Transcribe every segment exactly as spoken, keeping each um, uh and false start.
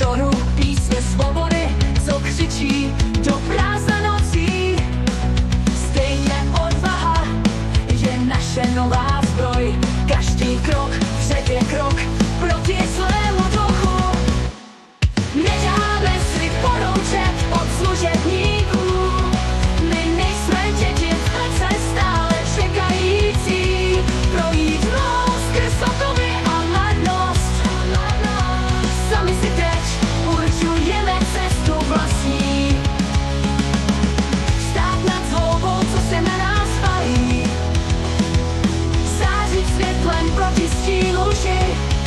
prostoru, písně svobody, co křičí do prázdna nocí. Stejně odvaha je naše nová zbroj, každý krok v řadě krok proti zlému duchu. Nedáme si poroučet od služebníků, my nejsme děti v klece stále čekající, projít mnou skrz okovy a marnost. Sami si teď určujeme cestu vlastní, stát nad zlobou, co se na nás valí, zářit světlem proti stínu lži,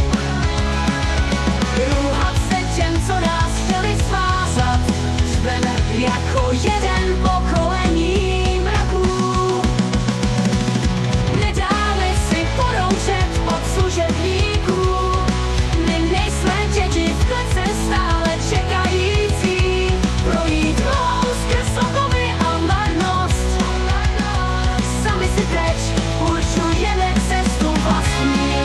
růhat se těm, co nás chtěli svázat, řveme jako jeden pokolení mraků. Nedáme si poroučet od služebníků, my nejsme děti v klece stále čekající, projít mnou skrz okovy a marnost. Sami si teď určujeme cestu vlastní.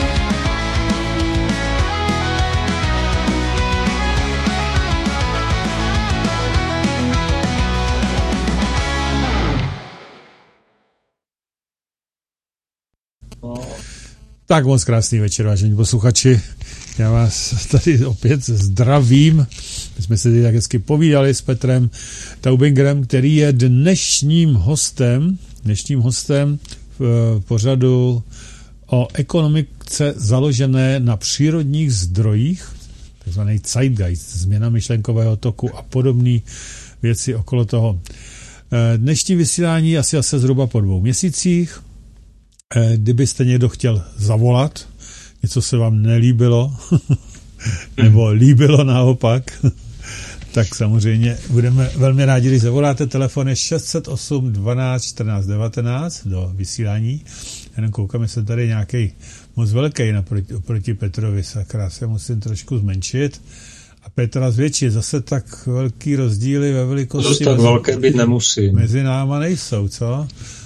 Tak moc krásný večer, vážení posluchači. Já vás tady opět zdravím. My jsme se tady tak hezky povídali s Petrem Taubingerem, který je dnešním hostem, dnešním hostem v pořadu o ekonomice založené na přírodních zdrojích, takzvaný Zeitgeist, změna myšlenkového toku a podobné věci okolo toho. Dnešní vysílání asi asi zhruba po dvou měsících. Kdybyste někdo chtěl zavolat, něco se vám nelíbilo, nebo líbilo naopak, tak samozřejmě budeme velmi rádi, když zavoláte. Telefon je šest set osm dvanáct čtrnáct devatenáct do vysílání. Jenom koukám, jestli tady nějaký moc velký naproti, oproti Petrovi, sakra, se musím trošku zmenšit. A Petra zvětšit, zase tak velký rozdíly ve velikosti. To tak velké být nemusí. Mezi náma nejsou, co?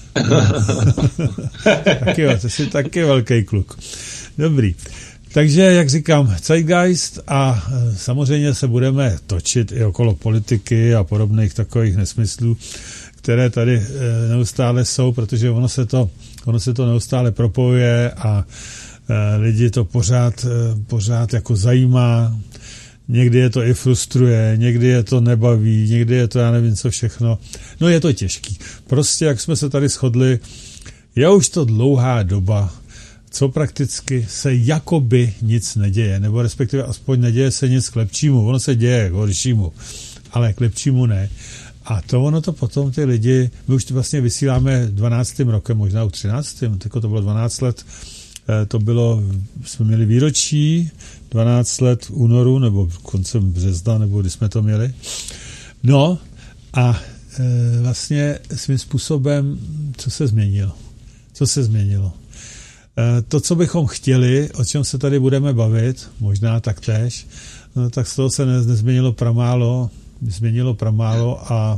Taky jo, to jsi taky velký kluk. Dobrý. Takže, jak říkám, Zeitgeist a samozřejmě se budeme točit i okolo politiky a podobných takových nesmyslů, které tady neustále jsou, protože ono se to, ono se to neustále propojuje a lidi to pořád, pořád jako zajímá. Někdy je to i frustruje, někdy je to nebaví, někdy je to já nevím co všechno. No je to těžký. Prostě, jak jsme se tady shodli, je už to dlouhá doba, co prakticky se jakoby nic neděje, nebo respektive aspoň neděje se nic k lepšímu. Ono se děje k horšímu, ale k lepšímu ne. A to ono to potom ty lidi, my už vlastně vysíláme dvanáctým rokem, možná už třináctým, tako to bylo dvanáct let, to bylo, jsme měli výročí, dvanáct let v únoru, nebo koncem března, nebo kdy jsme to měli. No a e, vlastně svým způsobem, co se změnilo? Co se změnilo? E, to, co bychom chtěli, o čem se tady budeme bavit, možná taktéž, no, tak z toho se ne, nezměnilo pramálo, změnilo pramálo a,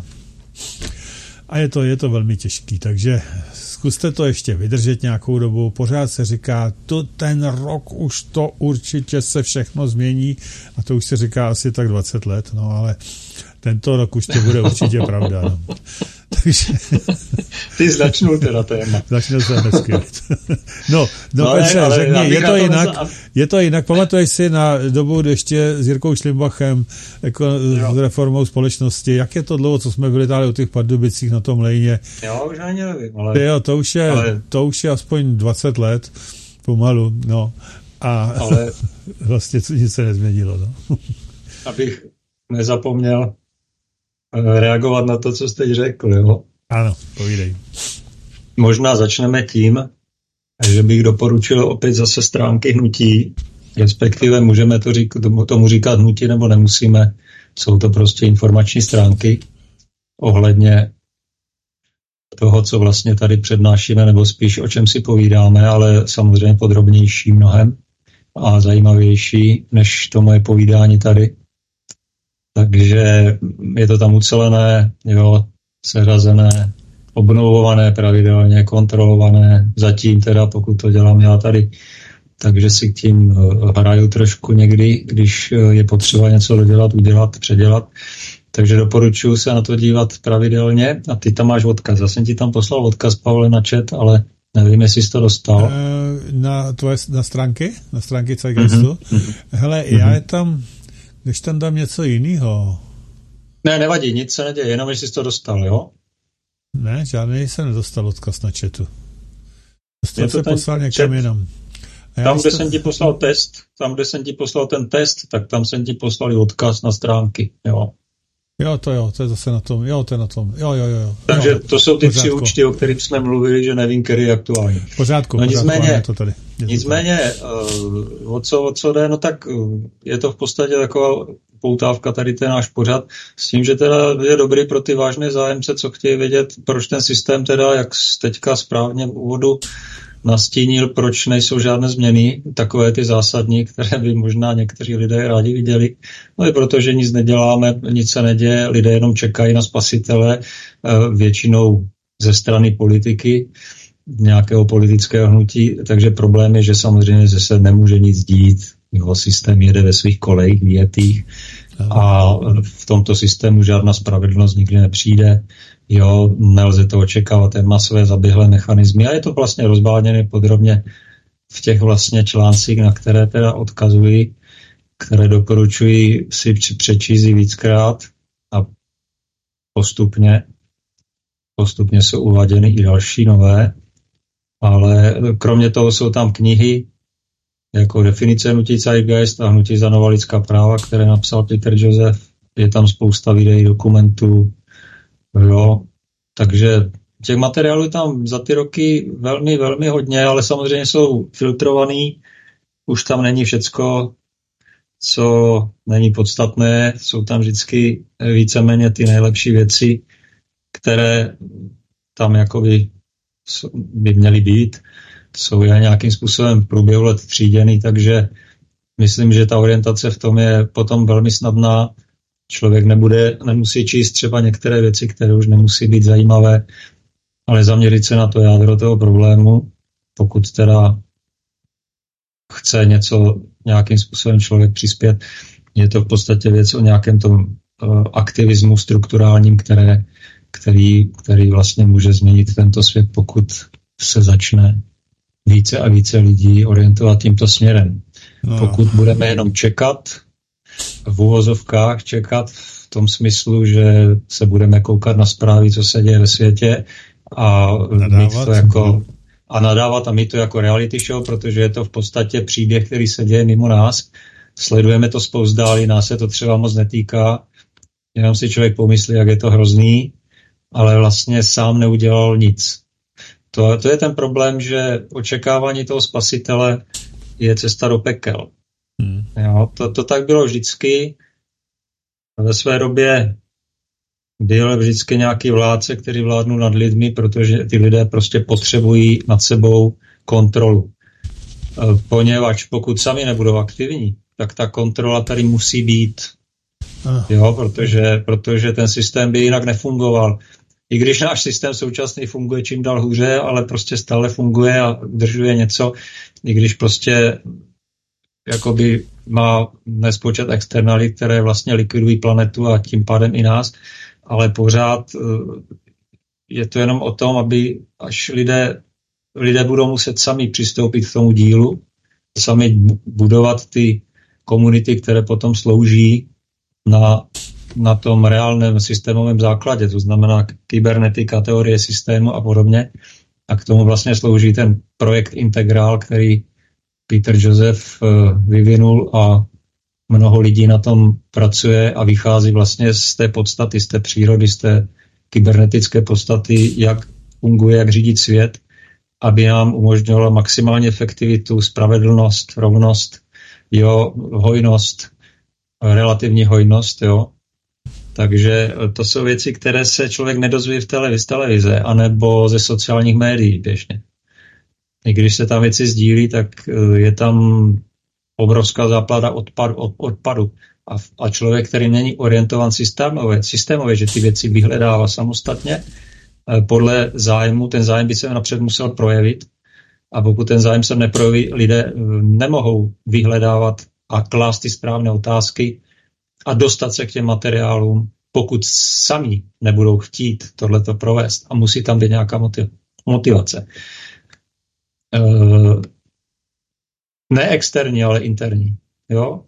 a je to, je to velmi těžký, takže zkuste to ještě vydržet nějakou dobu. Pořád se říká, to ten rok už to určitě se všechno změní a to už se říká asi tak dvacet let, no ale tento rok už to bude určitě pravda. No. Takže... Ty začnul teda téma. Začnul jsem hezky. No, no, no Petře, ne, řekni, je to jinak, to je to jinak. Pamatuješ si na dobu ještě s Jirkou Šlimbachem jako s reformou společnosti, jak je to dlouho, co jsme byli tady u těch Pardubicích na tom lejně. Jo, už ani nevím, ale... Jo, to už je, ale... to už je aspoň dvacet let pomalu, no. A ale... vlastně nic se nezměnilo, no. Abych nezapomněl reagovat na to, co jste řekl, jo? Ano, povídej. Možná začneme tím, že bych doporučil opět zase stránky hnutí, respektive můžeme to řík, tomu, tomu říkat hnutí, nebo nemusíme. Jsou to prostě informační stránky ohledně toho, co vlastně tady přednášíme, nebo spíš o čem si povídáme, ale samozřejmě podrobnější mnohem a zajímavější než to moje povídání tady. Takže je to tam ucelené, jo, seřazené, obnovované pravidelně, kontrolované, zatím teda, pokud to dělám já tady takže si k tím hraju trošku někdy, když je potřeba něco dodělat, udělat, předělat. Takže doporučuji se na to dívat pravidelně a ty tam máš odkaz. Já jsem ti tam poslal odkaz, Pavle, na chat, ale nevím, jestli jsi to dostal. Na tvoje na stránky? Na stránky Zeitgeistu? Mm-hmm. Hele, mm-hmm. já je tam, když tam dám něco jiného. Ne, nevadí, nic se neděje, jenom jestli jsi to dostal, jo? Ne, žádný jsem nedostal odkaz na chatu. Dostal se poslal někam jinam. Tam, kde to... jsem ti poslal test, tam, kde jsem ti poslal ten test, tak tam jsem ti poslal i odkaz na stránky, jo. Jo, to jo, to je zase na tom, jo, to je na tom, jo, jo, jo. Takže jo, to jsou ty tři účty, o kterých jsme mluvili, že nevím, který je aktuální. Pořádku, no nicméně, to tady. nicméně uh, o, co, o co jde, no tak uh, je to v podstatě taková poutávka tady ten náš pořad, s tím, že teda je dobrý pro ty vážné zájemce, co chtějí vědět, proč ten systém teda, jak teďka správně v úvodu nastínil, proč nejsou žádné změny, takové ty zásadní, které by možná někteří lidé rádi viděli. No je proto, že nic neděláme, nic se neděje, lidé jenom čekají na spasitele, většinou ze strany politiky, nějakého politického hnutí, takže problém je, že samozřejmě se nemůže nic dít, jeho systém jede ve svých kolejích vyjetých a v tomto systému žádná spravedlnost nikdy nepřijde. Jo, nelze to očekávat, ten má své zaběhlé mechanismy a je to vlastně rozváděné podrobně v těch vlastně článcích, na které teda odkazují, které doporučuji si přečíst víckrát a postupně postupně jsou uváděny i další nové, ale kromě toho jsou tam knihy jako definice hnutí Zeitgeist a hnutí za nová lidská práva, které napsal Peter Joseph, je tam spousta videí, dokumentů. Jo, takže těch materiálů je tam za ty roky velmi, velmi hodně, ale samozřejmě jsou filtrovaný, už tam není všecko, co není podstatné, jsou tam vždycky víceméně ty nejlepší věci, které tam jakoby by měly být, jsou já nějakým způsobem v průběhu let tříděný, takže myslím, že ta orientace v tom je potom velmi snadná. Člověk nebude, nemusí číst třeba některé věci, které už nemusí být zajímavé, ale zaměřit se na to jádro toho problému, pokud teda chce něco nějakým způsobem člověk přispět. Je to v podstatě věc o nějakém tom uh, aktivismu strukturálním, které, který, který vlastně může změnit tento svět, pokud se začne více a více lidí orientovat tímto směrem. No. Pokud budeme jenom čekat, v úvozovkách čekat v tom smyslu, že se budeme koukat na zprávy, co se děje ve světě a nadávat, mít to jako a nadávat a mít to jako reality show, protože je to v podstatě příběh, který se děje mimo nás. Sledujeme to zpovzdálí, nás se to třeba moc netýká, jenom si člověk pomyslí, jak je to hrozný, ale vlastně sám neudělal nic. To, to je ten problém, že očekávání toho spasitele je cesta do pekel. Hmm. Jo, to, to tak bylo vždycky. Ve své době byl vždycky nějaký vládce, který vládnul nad lidmi, protože ty lidé prostě potřebují nad sebou kontrolu. Poněvadž pokud sami nebudou aktivní, tak ta kontrola tady musí být. Jo, protože, protože ten systém by jinak nefungoval. I když náš systém současný funguje čím dál hůře, ale prostě stále funguje a udržuje něco, i když prostě jakoby má nespočet externalit, které vlastně likvidují planetu a tím pádem i nás, ale pořád je to jenom o tom, aby až lidé, lidé budou muset sami přistoupit k tomu dílu, sami budovat ty komunity, které potom slouží na, na tom reálném systémovém základě, to znamená kybernetika, teorie systému a podobně. A k tomu vlastně slouží ten projekt Integral, který Peter Joseph vyvinul a mnoho lidí na tom pracuje a vychází vlastně z té podstaty, z té přírody, z té kybernetické podstaty, jak funguje, jak řídit svět, aby nám umožňovala maximální efektivitu, spravedlnost, rovnost, jo, hojnost, relativní hojnost, jo. Takže to jsou věci, které se člověk nedozví v televizi, televize, anebo ze sociálních médií běžně. I když se tam věci sdílí, tak je tam obrovská záplata odpadu, od, odpadu. A, a člověk, který není orientovan systémově, systémově, že ty věci vyhledává samostatně, podle zájmu, ten zájem by se napřed musel projevit, A pokud ten zájem se neprojeví, lidé nemohou vyhledávat a klást ty správné otázky a dostat se k těm materiálům, pokud sami nebudou chtít tohleto provést. A musí tam být nějaká motivace. E, ne externí, ale interní. Jo?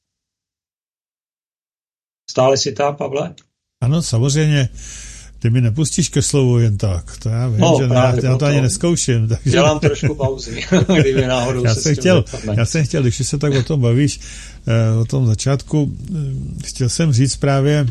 Stále si tam, Pavle? Ano, samozřejmě. Ty mi nepustíš ke slovu jen tak. To já vím, no, že ne, já to, to ani neskouším. Takže... Dělám trošku pauzy, kdyby náhodou já se jsem chtěl, Já jsem chtěl, když se tak o tom bavíš, o tom začátku, chtěl jsem říct právě,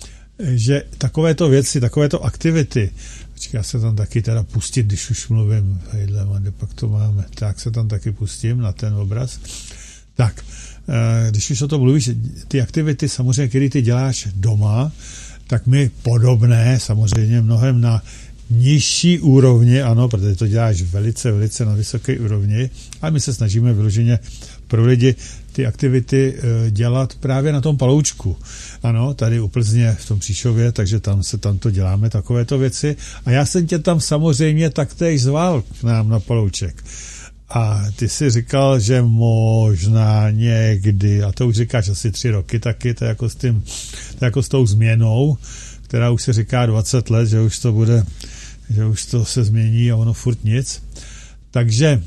že takovéto věci, takovéto aktivity, počkej, já se tam taky teda pustit, když už mluvím, hejhle, kde pak to máme, tak se tam taky pustím na ten obraz. Tak, když už o tom mluvíš, ty aktivity samozřejmě, které ty děláš doma, tak my podobné, samozřejmě mnohem na nižší úrovni, ano, protože to děláš velice, velice na vysoké úrovni, a my se snažíme vyloženě pro lidi ty aktivity dělat právě na tom Paloučku. Ano, tady u Plzně v tom Příšově, takže tam se tam to děláme, takovéto věci. A já jsem tě tam samozřejmě taktéž zval k nám na Palouček. A ty si říkal, že možná někdy, a to už říkáš asi tři roky taky, to je jako s tím, to je jako s tou změnou, která už se říká dvacet let, že už to bude, že už to se změní a ono furt nic. Takže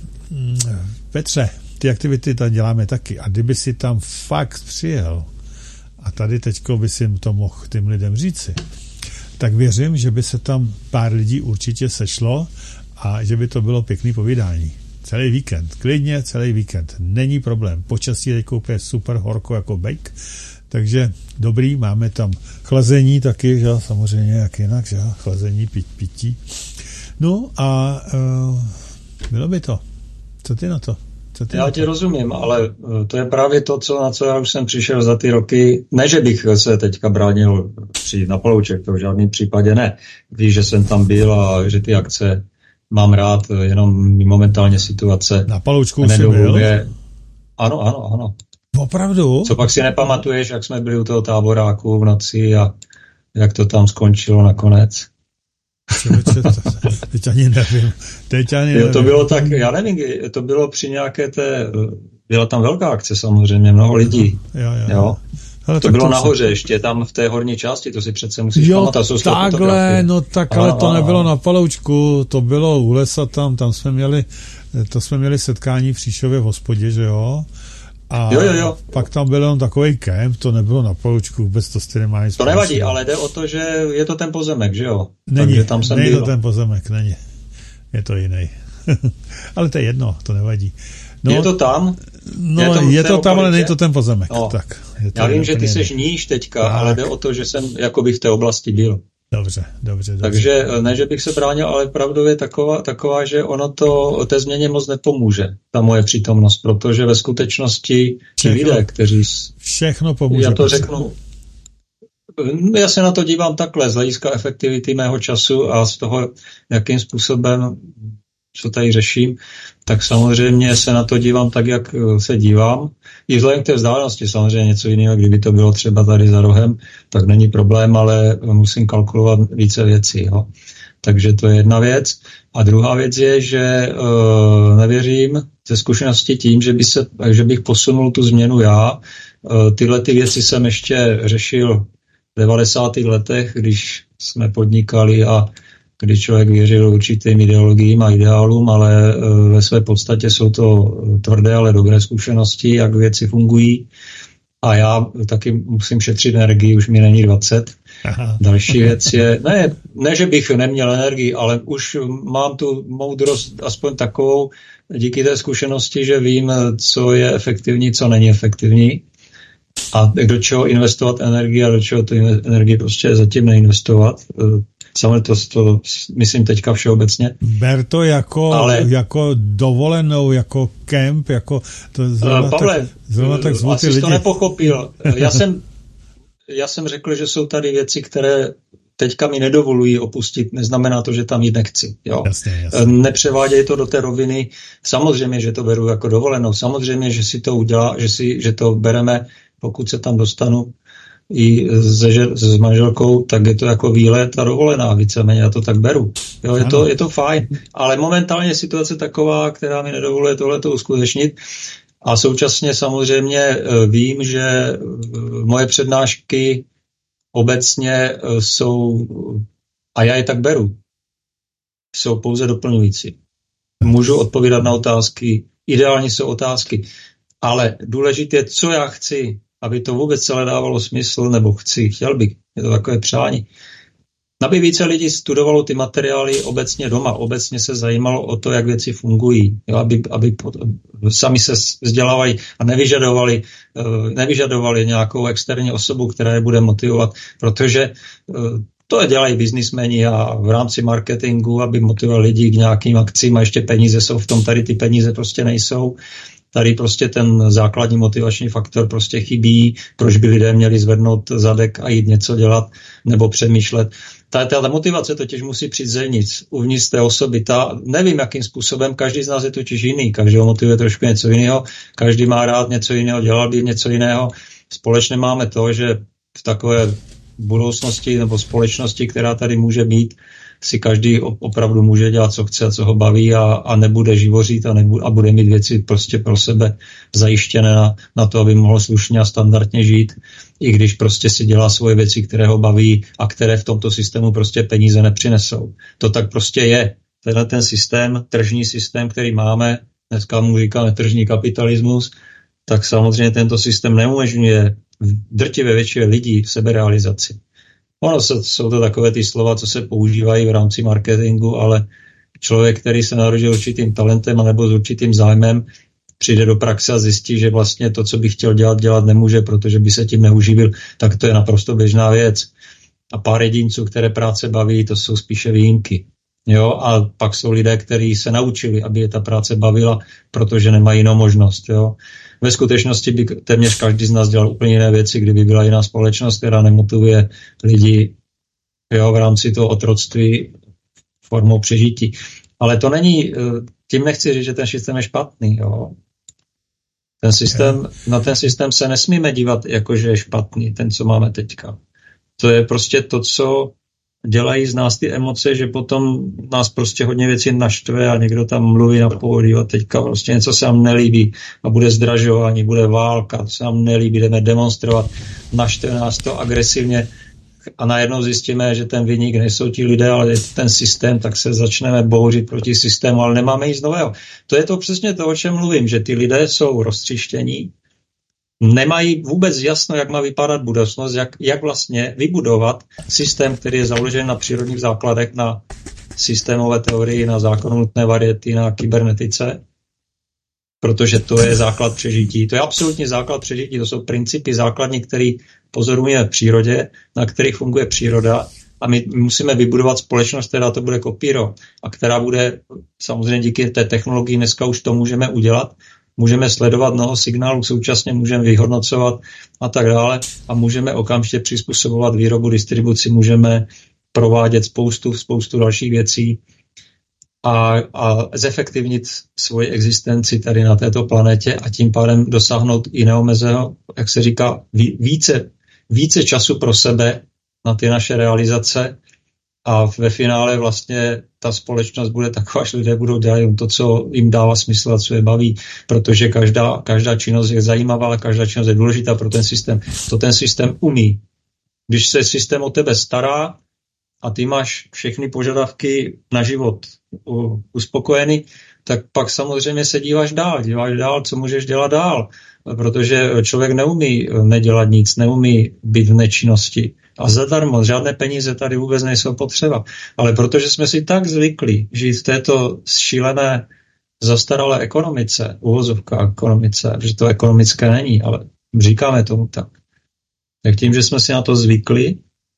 Petře, ty aktivity tam děláme taky. A kdyby si tam fakt přijel, a tady teďko by si to mohl tím lidem říci, tak věřím, že by se tam pár lidí určitě sešlo a že by to bylo pěkný povídání. Celý víkend, klidně celý víkend, není problém. Počasí je úplně super horko jako bejk, takže dobrý, máme tam chlazení taky, že samozřejmě jak jinak, že chlazení, pít, pití. No a uh, bylo by to. Co ty na to? Co ty já na tě to? rozumím, ale to je právě to, co, na co já už jsem přišel za ty roky. Ne, že bych se teďka bránil přijít na Palouček, to v žádném případě ne. Víš, že jsem tam byl a že ty akce mám rád, jenom momentálně situace na Paloučku jsi byl? Ano, ano, ano. Opravdu? Co pak si nepamatuješ, jak jsme byli u toho táboráku v noci a jak to tam skončilo nakonec? Člověče, teď ani nevím. Teď ani nevím. Jo, to bylo tak, já nevím, to bylo při nějaké té, byla tam velká akce samozřejmě, mnoho lidí. Jo, jo. jo. Ale to bylo nahoře, se... ještě tam v té horní části, to si přece musíš jo, pamatovat. Jo, takhle, no tak, ale to nebylo na Paloučku, to bylo u lesa tam, tam jsme měli, to jsme měli setkání v Příšově v hospodě, že jo? A jo, jo, jo. pak tam byl jenom takový kemp, to nebylo na Paloučku, vůbec to s nemá nic. To nevadí, ale jde o to, že je to ten pozemek, že jo? Není, tam jsem není byl. to ten pozemek, není. Je to jiný. Ale to je jedno, to nevadí. No, je to tam? No, je to, je to tam, ale není to ten pozemek. No, tak, je to já vím, že ty seš níž teďka, tak. Ale jde o to, že jsem jakoby v té oblasti byl. Dobře, dobře, dobře. Takže ne, že bych se bránil, ale pravdou je taková, taková, že ono to té změně moc nepomůže, ta moje přítomnost, protože ve skutečnosti ti lidé, kteří... Všechno pomůže. Já to řeknu. Já se na to dívám takhle, z hlediska efektivity mého času a z toho, jakým způsobem, co tady řeším, tak samozřejmě se na to dívám tak, jak se dívám. I vzhledem k té vzdálenosti samozřejmě něco jiného, kdyby to bylo třeba tady za rohem, tak není problém, ale musím kalkulovat více věcí. Jo. Takže to je jedna věc. A druhá věc je, že uh, nevěřím ze zkušenosti tím, že, by se, že bych posunul tu změnu já. Uh, tyhle ty věci jsem ještě řešil v devadesátých letech, když jsme podnikali a kdy člověk věřil určitým ideologiím a ideálům, ale ve své podstatě jsou to tvrdé, ale dobré zkušenosti, jak věci fungují. A já taky musím šetřit energii, už mi není dvacet. Aha. Další věc je, ne, ne, že bych neměl energii, ale už mám tu moudrost aspoň takovou, díky té zkušenosti, že vím, co je efektivní, co není efektivní. A do čeho investovat energii a do čeho tu energii prostě zatím neinvestovat. Samozřejmě to, to myslím teďka všeobecně. Ber to jako, ale, jako dovolenou, jako kemp, jako to zrovna Pavle, tak, zrovna tak zvou ty asi lidi. to nepochopil. Já jsem, já jsem řekl, že jsou tady věci, které teďka mi nedovolují opustit, neznamená to, že tam jít nechci. Jo. Jasně, jasně. Nepřeváděj to do té roviny. Samozřejmě, že to beru jako dovolenou. Samozřejmě, že si to udělá, že, si, že to bereme, pokud se tam dostanu, i se, s manželkou, tak je to jako výlet a dovolená, víceméně, já to tak beru. Jo, je, to, je to fajn, ale momentálně je situace taková, která mi nedovoluje tohleto uskutečnit. A současně samozřejmě vím, že moje přednášky obecně jsou, a já je tak beru, jsou pouze doplňující. Můžu odpovídat na otázky, ideálně jsou otázky, ale důležité je, co já chci, aby to vůbec celé dávalo smysl, nebo chci, chtěl bych, je to takové přání. Aby více lidí studovalo ty materiály obecně doma, obecně se zajímalo o to, jak věci fungují, jo, aby, aby sami se vzdělávali a nevyžadovali, nevyžadovali nějakou externí osobu, která je bude motivovat, protože to dělají biznismeni a v rámci marketingu, aby motivovali lidi k nějakým akcím a ještě peníze jsou v tom, tady ty peníze prostě nejsou. Tady prostě ten základní motivační faktor prostě chybí, proč by lidé měli zvednout zadek a jít něco dělat nebo přemýšlet. Ta, ta, ta motivace totiž musí přijít zevnitř, uvnitř té osoby. Ta, nevím, jakým způsobem, každý z nás je totiž jiný, každý ho motivuje trošku něco jiného, každý má rád něco jiného, dělal by něco jiného. Společně máme to, že v takové budoucnosti nebo společnosti, která tady může být, si každý opravdu může dělat, co chce a co ho baví a, a nebude živořit a, nebude, a bude mít věci prostě pro sebe zajištěné na, na to, aby mohl slušně a standardně žít, i když prostě si dělá svoje věci, které ho baví a které v tomto systému prostě peníze nepřinesou. To tak prostě je. Tenhle ten systém, tržní systém, který máme, dneska mu říkáme tržní kapitalismus, tak samozřejmě tento systém neumožňuje drtivé většině lidí seberealizaci. Ono jsou to takové ty slova, co se používají v rámci marketingu, ale člověk, který se narodil určitým talentem nebo s určitým zájmem, přijde do praxe a zjistí, že vlastně to, co by chtěl dělat, dělat nemůže, protože by se tím neuživil, tak to je naprosto běžná věc. A pár jedinců, které práce baví, to jsou spíše výjimky. Jo? A pak jsou lidé, kteří se naučili, aby je ta práce bavila, protože nemají jinou možnost. Jo? Ve skutečnosti by téměř každý z nás dělal úplně jiné věci, kdyby byla jiná společnost, která nemotivuje lidi, jo, v rámci toho otroctví formou přežití. Ale to není, tím nechci říct, že ten systém je špatný. Jo. Ten systém, na ten systém se nesmíme dívat, jako že je špatný, ten, co máme teďka. To je prostě to, co dělají z nás ty emoce, že potom nás prostě hodně věcí naštve a někdo tam mluví na pódiu a teďka prostě něco se nám nelíbí a bude zdražování, bude válka, to se nám nelíbí, jdeme demonstrovat, naštve nás to agresivně a najednou zjistíme, že ten viník nejsou ti lidé, ale je ten systém, tak se začneme bouřit proti systému, ale nemáme nic nového. To je to přesně to, o čem mluvím, že ty lidé jsou roztříštění, nemají vůbec jasno, jak má vypadat budoucnost, jak, jak vlastně vybudovat systém, který je založen na přírodních základech, na systémové teorii, na zákonu nutné variety, na kybernetice, protože to je základ přežití. To je absolutně základ přežití, to jsou principy základní, které pozorujeme v přírodě, na kterých funguje příroda a my musíme vybudovat společnost, která to bude kopírovat a která bude, samozřejmě díky té technologii, dneska už to můžeme udělat, můžeme sledovat mnoho signálů, současně můžeme vyhodnocovat a tak dále a můžeme okamžitě přizpůsobovat výrobu, distribuci, můžeme provádět spoustu, spoustu dalších věcí a, a zefektivnit svoji existenci tady na této planetě a tím pádem dosáhnout i neomezeného, jak se říká, více, více času pro sebe na ty naše realizace a ve finále vlastně ta společnost bude taková, že lidé budou dělat to, co jim dává smysl a co je baví, protože každá, každá činnost je zajímavá, každá činnost je důležitá pro ten systém. To ten systém umí. Když se systém o tebe stará a ty máš všechny požadavky na život uspokojeny, tak pak samozřejmě se díváš dál, díváš dál, co můžeš dělat dál, protože člověk neumí nedělat nic, neumí být v nečinnosti. A zadarmo, žádné peníze tady vůbec nejsou potřeba. Ale protože jsme si tak zvykli žít v této šílené, zastaralé ekonomice, uvozovka ekonomice, že to ekonomické není, ale říkáme tomu tak. Tak tím, že jsme si na to zvykli,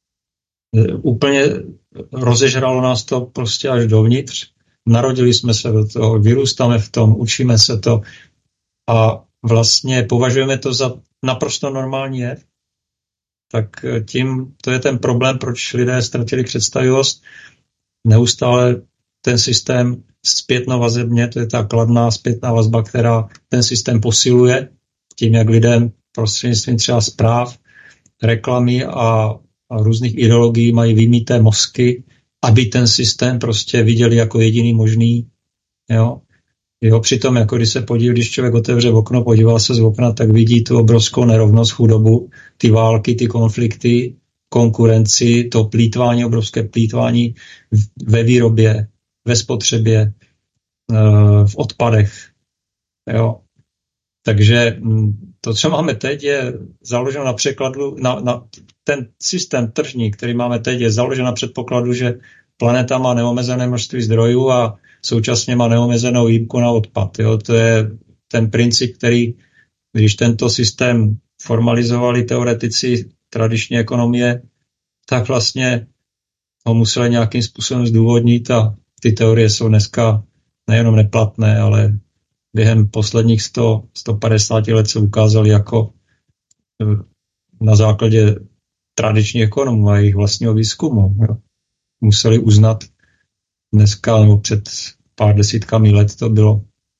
úplně rozežralo nás to prostě až dovnitř. Narodili jsme se do toho, vyrůstáme v tom, učíme se to a vlastně považujeme to za naprosto normální jev. Tak tím to je ten problém, proč lidé ztratili představivost. Neustále ten systém zpětnovazebně, to je ta kladná zpětná vazba, která ten systém posiluje tím, jak lidem prostřednictvím třeba zpráv reklamy a, a různých ideologií mají vymýté mozky, aby ten systém prostě viděli jako jediný možný. Jo? Jo, přitom, jako když se podívá, když člověk otevře okno, podívá se z okna, tak vidí tu obrovskou nerovnost, chudobu, ty války, ty konflikty, konkurenci, to plýtvání, obrovské plýtvání ve výrobě, ve spotřebě, v odpadech. Jo. Takže to, co máme teď, je založeno na překladu, na, na ten systém tržní, který máme teď, je založen na předpokladu, že planeta má neomezené množství zdrojů a současně má neomezenou jímku na odpad. Jo. To je ten princip, který, když tento systém formalizovali teoretici tradiční ekonomie, tak vlastně ho museli nějakým způsobem zdůvodnit a ty teorie jsou dneska nejenom neplatné, ale během posledních sto, sto padesát let se ukázaly jako na základě tradičních ekonomů a jejich vlastního výzkumu. Jo. Museli uznat dneska, nebo před pár desítkami let to bylo,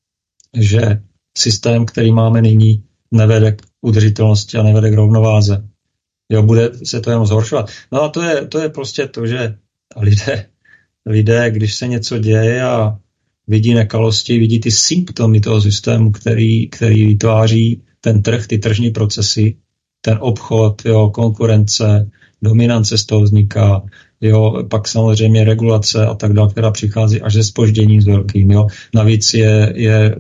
že systém, který máme nyní, nevede k udržitelnosti a nevede k rovnováze. Jo, bude se to jenom zhoršovat. No a to je, to je prostě to, že lidé, lidé, když se něco děje a vidí nekalosti, vidí ty symptomy toho systému, který, který vytváří ten trh, ty tržní procesy, ten obchod, jo, konkurence, dominance z toho vzniká, jo, pak samozřejmě regulace a tak dále, která přichází až se zpožděním s velkým. Jo. Navíc je, je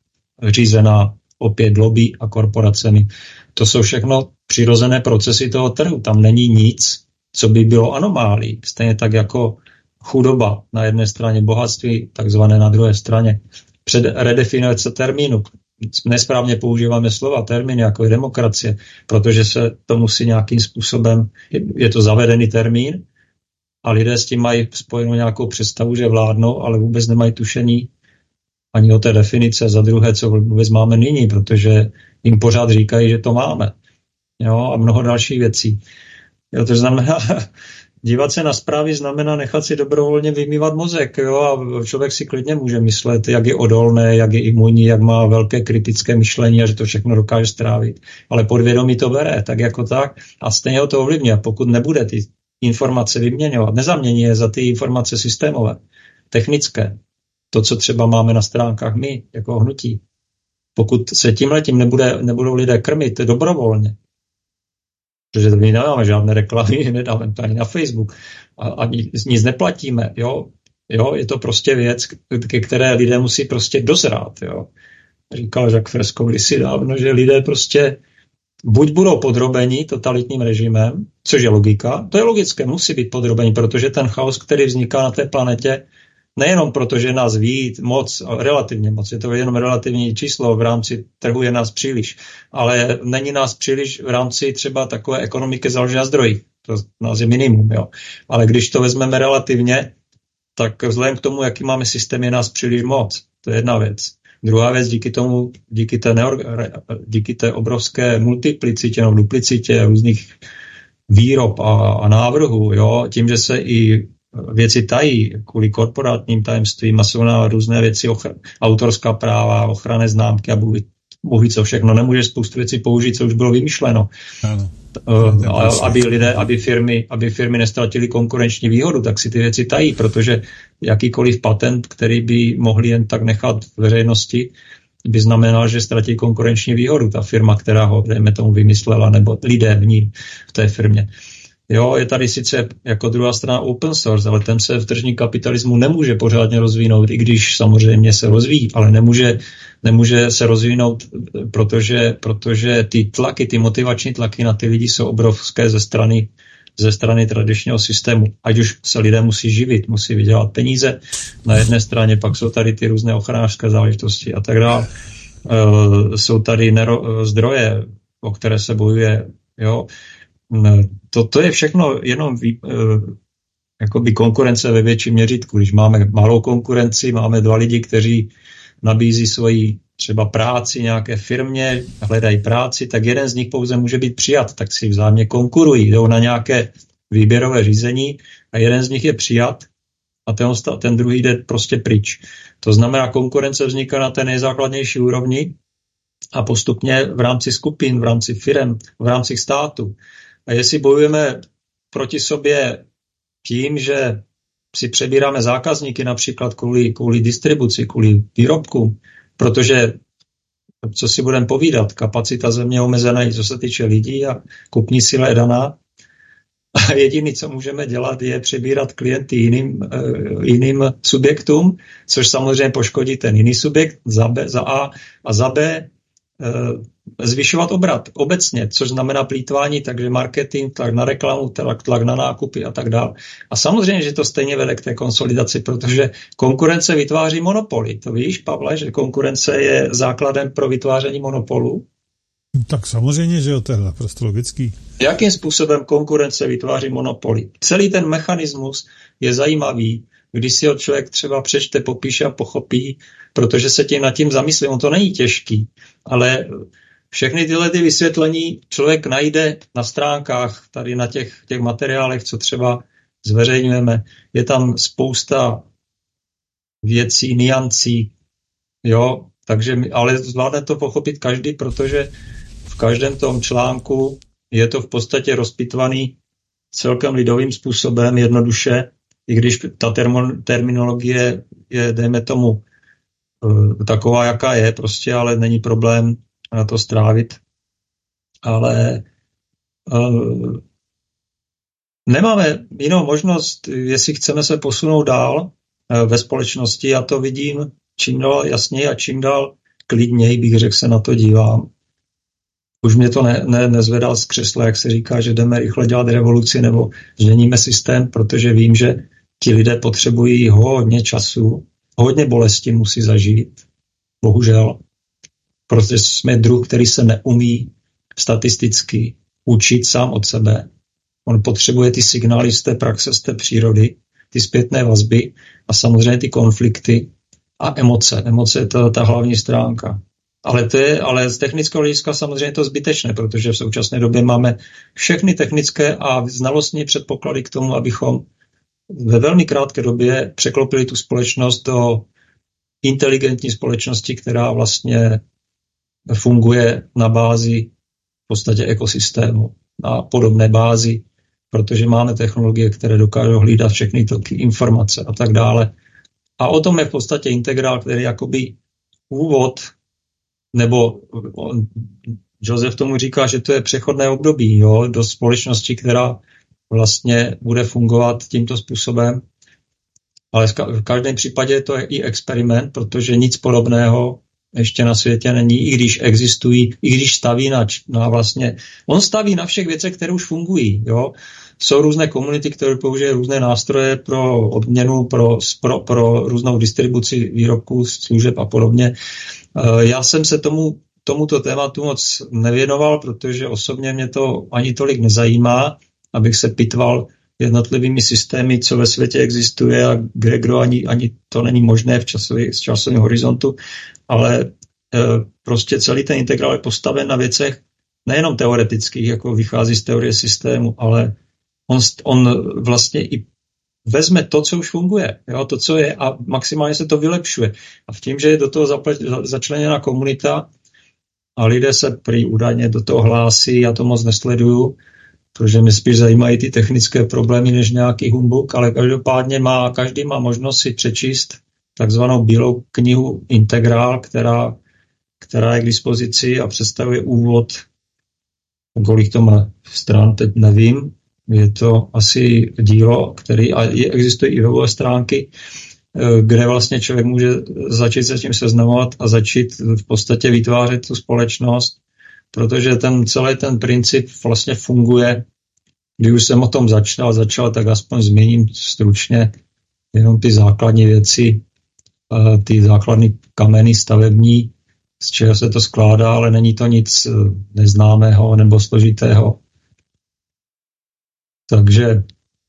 řízená opět lobby a korporacemi. To jsou všechno přirozené procesy toho trhu. Tam není nic, co by bylo anomálí. Stejně tak jako chudoba na jedné straně, bohatství takzvané na druhé straně. Před redefinace termínu. Nesprávně používáme slova, termíny jako je demokracie, protože se to musí nějakým způsobem, je, je to zavedený termín a lidé s tím mají spojenou nějakou představu, že vládnou, ale vůbec nemají tušení ani o té definice, za druhé, co vůbec máme nyní, protože jim pořád říkají, že to máme. Jo, a mnoho dalších věcí. Jo, to znamená, dívat se na zprávy znamená nechat si dobrovolně vymývat mozek. Jo, a člověk si klidně může myslet, jak je odolné, jak je imunní, jak má velké kritické myšlení a že to všechno dokáže strávit. Ale podvědomí to bere, tak jako tak. A stejně ho to ovlivní. A pokud nebude ty informace vyměňovat, nezamění je za ty informace systémové, technické, to, co třeba máme na stránkách my, jako hnutí. Pokud se tímhletím nebude, nebudou lidé krmit dobrovolně, protože my nemáme žádné reklamy, nedáme to ani na Facebook a, a nic neplatíme, jo? Jo, je to prostě věc, ke které lidé musí prostě dozrát, jo. Říkal Jacques Fresco kdysi dávno, že lidé prostě buď budou podrobeni totalitním režimem, což je logika, to je logické, musí být podrobeni, protože ten chaos, který vzniká na té planetě, nejenom proto, že nás ví moc, relativně moc, je to jenom relativní číslo, v rámci trhu je nás příliš, ale není nás příliš v rámci třeba takové ekonomiky založené na zdrojích, to nás je minimum, jo. Ale když to vezmeme relativně, tak vzhledem k tomu, jaký máme systém, je nás příliš moc, to je jedna věc. Druhá věc, díky tomu, díky té, neor- díky té obrovské multiplicitě, no duplicitě různých výrob a, a návrhů, jo, tím, že se i věci tají kvůli korporátním tajemstvím a jsou na různé věci, ochr- autorská práva, ochranné známky a Bůh ví co všechno. Nemůže spoustu věcí použít, co už bylo vymyšleno. Ano. Uh, aby lidé, aby firmy, aby firmy nestratily konkurenční výhodu, tak si ty věci tají, protože jakýkoliv patent, který by mohli jen tak nechat v veřejnosti, by znamenal, že ztratí konkurenční výhodu. Ta firma, která ho, dejme tomu, vymyslela, nebo lidé v ní, v té firmě. Jo, je tady sice jako druhá strana open source, ale ten se v tržním kapitalismu nemůže pořádně rozvínout, i když samozřejmě se rozvíjí, ale nemůže, nemůže se rozvínout, protože, protože ty tlaky, ty motivační tlaky na ty lidi jsou obrovské ze strany, ze strany tradičního systému. Ať už se lidé musí živit, musí vydělat peníze na jedné straně, pak jsou tady ty různé ochranářské záležitosti a tak dále. E, jsou tady nero, zdroje, o které se bojuje, jo. To, to je všechno jenom vý, e, jakoby konkurence ve větším měřítku. Když máme malou konkurenci, máme dva lidi, kteří nabízí svoji třeba práci nějaké firmě, hledají práci, tak jeden z nich pouze může být přijat, tak si vzájemně konkurují, jdou na nějaké výběrové řízení a jeden z nich je přijat a ten, ten druhý jde prostě pryč. To znamená, konkurence vzniká na té nejzákladnější úrovni a postupně v rámci skupin, v rámci firem, v rámci státu A jestli bojujeme proti sobě tím, že si přebíráme zákazníky například kvůli, kvůli distribuci, kvůli výrobkům, protože co si budeme povídat, kapacita země je omezená i co se týče lidí a kupní síla je daná. A jediné, co můžeme dělat, je přebírat klienty jiným, uh, jiným subjektům, což samozřejmě poškodí ten jiný subjekt za, B, za A a za B uh, zvyšovat obrat obecně, což znamená plýtvání, takže marketing, tlak na reklamu, tlak, tlak na nákupy a tak dále. A samozřejmě, že to stejně vede k té konsolidaci, protože konkurence vytváří monopoly. To víš, Pavle, že konkurence je základem pro vytváření monopolu? Tak samozřejmě, že jo, to je naprosto logický. Jakým způsobem konkurence vytváří monopoly? Celý ten mechanismus je zajímavý, když si ho člověk třeba přečte, popíše a pochopí, protože se tím nad tím zamyslí. On to není těžký, ale všechny tyhle ty vysvětlení člověk najde na stránkách, tady na těch, těch materiálech, co třeba zveřejňujeme. Je tam spousta věcí, niancí, jo, takže, ale zvládne to pochopit každý, protože v každém tom článku je to v podstatě rozpitvaný celkem lidovým způsobem, jednoduše, i když ta termo, terminologie je, dejme tomu, taková, jaká je, prostě, ale není problém na to strávit. Ale uh, nemáme jinou možnost, jestli chceme se posunout dál uh, ve společnosti. Já to vidím čím dál jasněji a čím dál klidněji, bych řekl, se na to dívám. Už mě to ne, ne, nezvedá z křesla, jak se říká, že jdeme rychle dělat revoluci nebo změníme systém, protože vím, že ti lidé potřebují hodně času, hodně bolesti musí zažít. Bohužel. Protože jsme druh, který se neumí statisticky učit sám od sebe. On potřebuje ty signály z té praxe, z té přírody, ty zpětné vazby a samozřejmě ty konflikty a emoce. Emoce je ta, ta hlavní stránka. Ale, to je, ale z technického hlediska samozřejmě je to zbytečné, protože v současné době máme všechny technické a znalostní předpoklady k tomu, abychom ve velmi krátké době překlopili tu společnost do inteligentní společnosti, která vlastně funguje na bázi v podstatě ekosystému, na podobné bázi, protože máme technologie, které dokážou hlídat všechny toky informace a tak dále. A o tom je v podstatě integrál, který jakoby úvod, nebo on, Josef tomu říká, že to je přechodné období, jo, do společnosti, která vlastně bude fungovat tímto způsobem. Ale v každém případě je to i experiment, protože nic podobného ještě na světě není, i když existují, i když staví na, na vlastně, on staví na všech věcech, které už fungují, jo. Jsou různé komunity, které použijí různé nástroje pro odměnu, pro, pro, pro různou distribuci výrobků, služeb a podobně. Já jsem se tomu, tomuto tématu moc nevěnoval, protože osobně mě to ani tolik nezajímá, abych se pitval jednotlivými systémy, co ve světě existuje a Gregor ani, ani to není možné v časový, z časového horizontu, ale e, prostě celý ten integrál je postaven na věcech nejenom teoretických, jako vychází z teorie systému, ale on, on vlastně i vezme to, co už funguje, jo, to, co je a maximálně se to vylepšuje. A v tím, že je do toho zapl- začleněná komunita a lidé se prý údajně do toho hlásí, já to moc nesleduju, protože mě spíš zajímají ty technické problémy než nějaký humbuk, ale každopádně má, každý má možnost si přečíst takzvanou bílou knihu Integrál, která, která je k dispozici a představuje úvod, kolik to má stran, teď nevím, je to asi dílo, který a je, existují i webové stránky, kde vlastně člověk může začít se tím seznamovat a začít v podstatě vytvářet tu společnost, protože ten celý ten princip vlastně funguje. Když už jsem o tom začal, začal, tak aspoň změním stručně jenom ty základní věci, ty základní kameny stavební, z čeho se to skládá, ale není to nic neznámého nebo složitého. Takže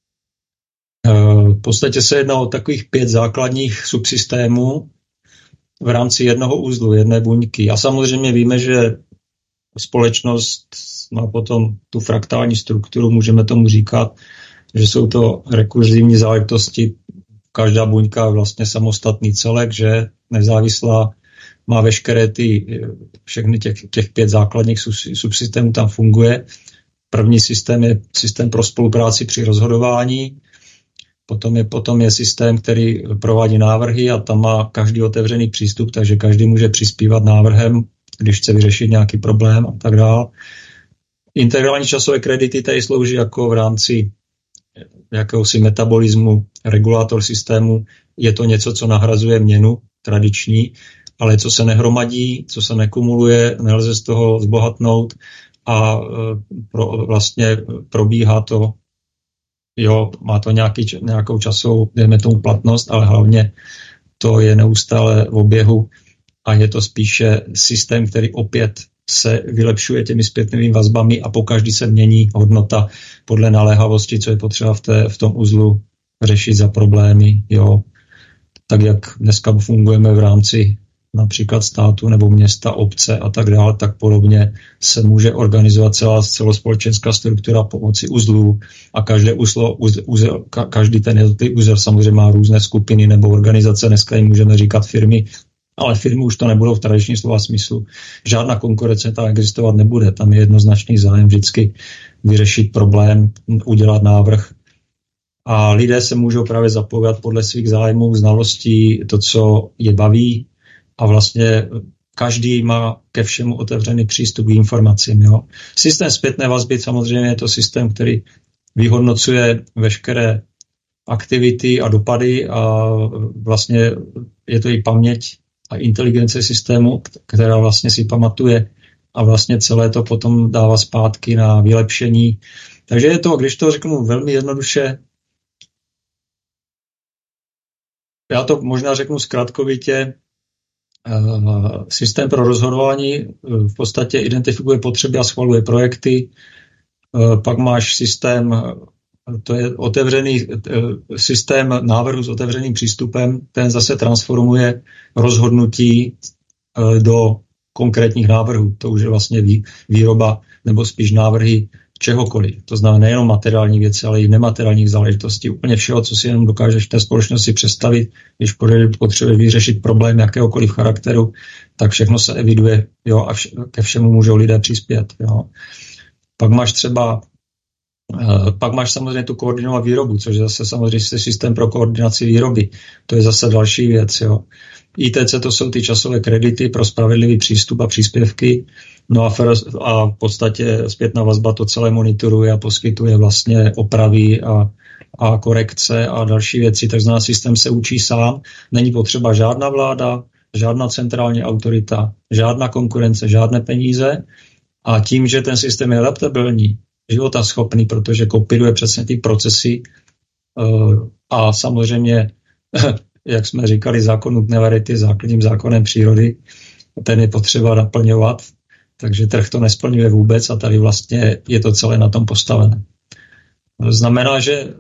v podstatě se jedná o takových pět základních subsystémů v rámci jednoho uzlu, jedné buňky. A samozřejmě víme, že společnost má potom tu fraktální strukturu, můžeme tomu říkat, že jsou to rekurzivní záležitosti. Každá buňka je vlastně samostatný celek, že nezávislá, má veškeré ty, všechny těch, těch pět základních subsystémů tam funguje. První systém je systém pro spolupráci při rozhodování, potom je, potom je systém, který provádí návrhy a tam má každý otevřený přístup, takže každý může přispívat návrhem, když chce vyřešit nějaký problém a tak dále. Integrální časové kredity tady slouží jako v rámci jakéhosi metabolismu, regulátor systému. Je to něco, co nahrazuje měnu tradiční, ale co se nehromadí, co se nekumuluje, nelze z toho zbohatnout a pro, vlastně probíhá to, jo, má to nějaký, nějakou časovou, dejme tomu platnost, ale hlavně to je neustále v oběhu a je to spíše systém, který opět se vylepšuje těmi zpětnými vazbami a pokaždý se mění hodnota podle naléhavosti, co je potřeba v, té, v tom uzlu řešit za problémy. Jo. Tak jak dneska fungujeme v rámci například státu nebo města, obce a tak dále, tak podobně se může organizovat celá celospolečenská struktura pomocí uzlů a každé uzlo, uz, uzel, ka, každý ten jednotlivý uzel samozřejmě má různé skupiny nebo organizace, dneska jim můžeme říkat firmy, ale firmy už to nebudou v tradičním slova smyslu. Žádná konkurence tam existovat nebude. Tam je jednoznačný zájem vždycky vyřešit problém, udělat návrh. A lidé se můžou právě zapojovat podle svých zájmů, znalostí, to, co je baví. A vlastně každý má ke všemu otevřený přístup k informacím. Jo. Systém zpětné vazby samozřejmě je to systém, který vyhodnocuje veškeré aktivity a dopady a vlastně je to i paměť a inteligence systému, která vlastně si pamatuje a vlastně celé to potom dává zpátky na vylepšení. Takže je to, když to řeknu velmi jednoduše, já to možná řeknu zkratkovitě, systém pro rozhodování v podstatě identifikuje potřeby a schvaluje projekty, pak máš systém, to je otevřený systém návrhu s otevřeným přístupem, ten zase transformuje rozhodnutí do konkrétních návrhů. To už je vlastně výroba nebo spíš návrhy čehokoliv. To znamená nejenom materiální věci, ale i nemateriálních záležitostí. Úplně všeho, co si jenom dokážeš v té společnosti představit, když potřebuje vyřešit problém jakéhokoliv charakteru, tak všechno se eviduje, jo, a vš- ke všemu můžou lidé přispět. Jo. Pak máš třeba Pak máš samozřejmě tu koordinovat výrobu, což je zase samozřejmě systém pro koordinaci výroby. To je zase další věc. Jo. I T C to jsou ty časové kredity pro spravedlivý přístup a příspěvky. No a, a v podstatě zpětná vazba to celé monitoruje a poskytuje vlastně opravy a, a korekce a další věci. Tak znamená, systém se učí sám. Není potřeba žádná vláda, žádná centrální autorita, žádná konkurence, žádné peníze. A tím, že ten systém je adaptabilní, životaschopný, protože kopíruje přesně ty procesy a samozřejmě, jak jsme říkali, zákon nutné variety základním zákonem přírody, ten je potřeba naplňovat, takže trh to nesplňuje vůbec a tady vlastně je to celé na tom postavené. Znamená, že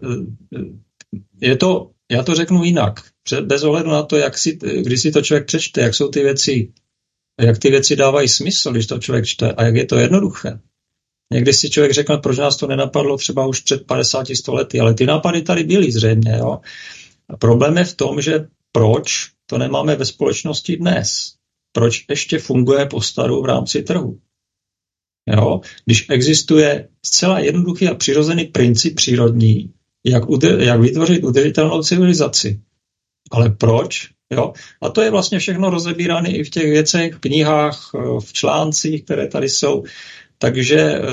je to, já to řeknu jinak, bez ohledu na to, jak si, když si to člověk přečte, jak jsou ty věci, jak ty věci dávají smysl, když to člověk čte a jak je to jednoduché. Někdy si člověk řekne, proč nás to nenapadlo třeba už před padesáti sto lety, ale ty nápady tady byly zřejmě. Jo? A problém je v tom, že proč to nemáme ve společnosti dnes? Proč ještě funguje po staru v rámci trhu? Jo? Když existuje zcela jednoduchý a přirozený princip přírodní, jak, udr- jak vytvořit udržitelnou civilizaci. Ale proč? Jo? A to je vlastně všechno rozebírané i v těch věcech, v knihách, v článcích, které tady jsou. Takže eh,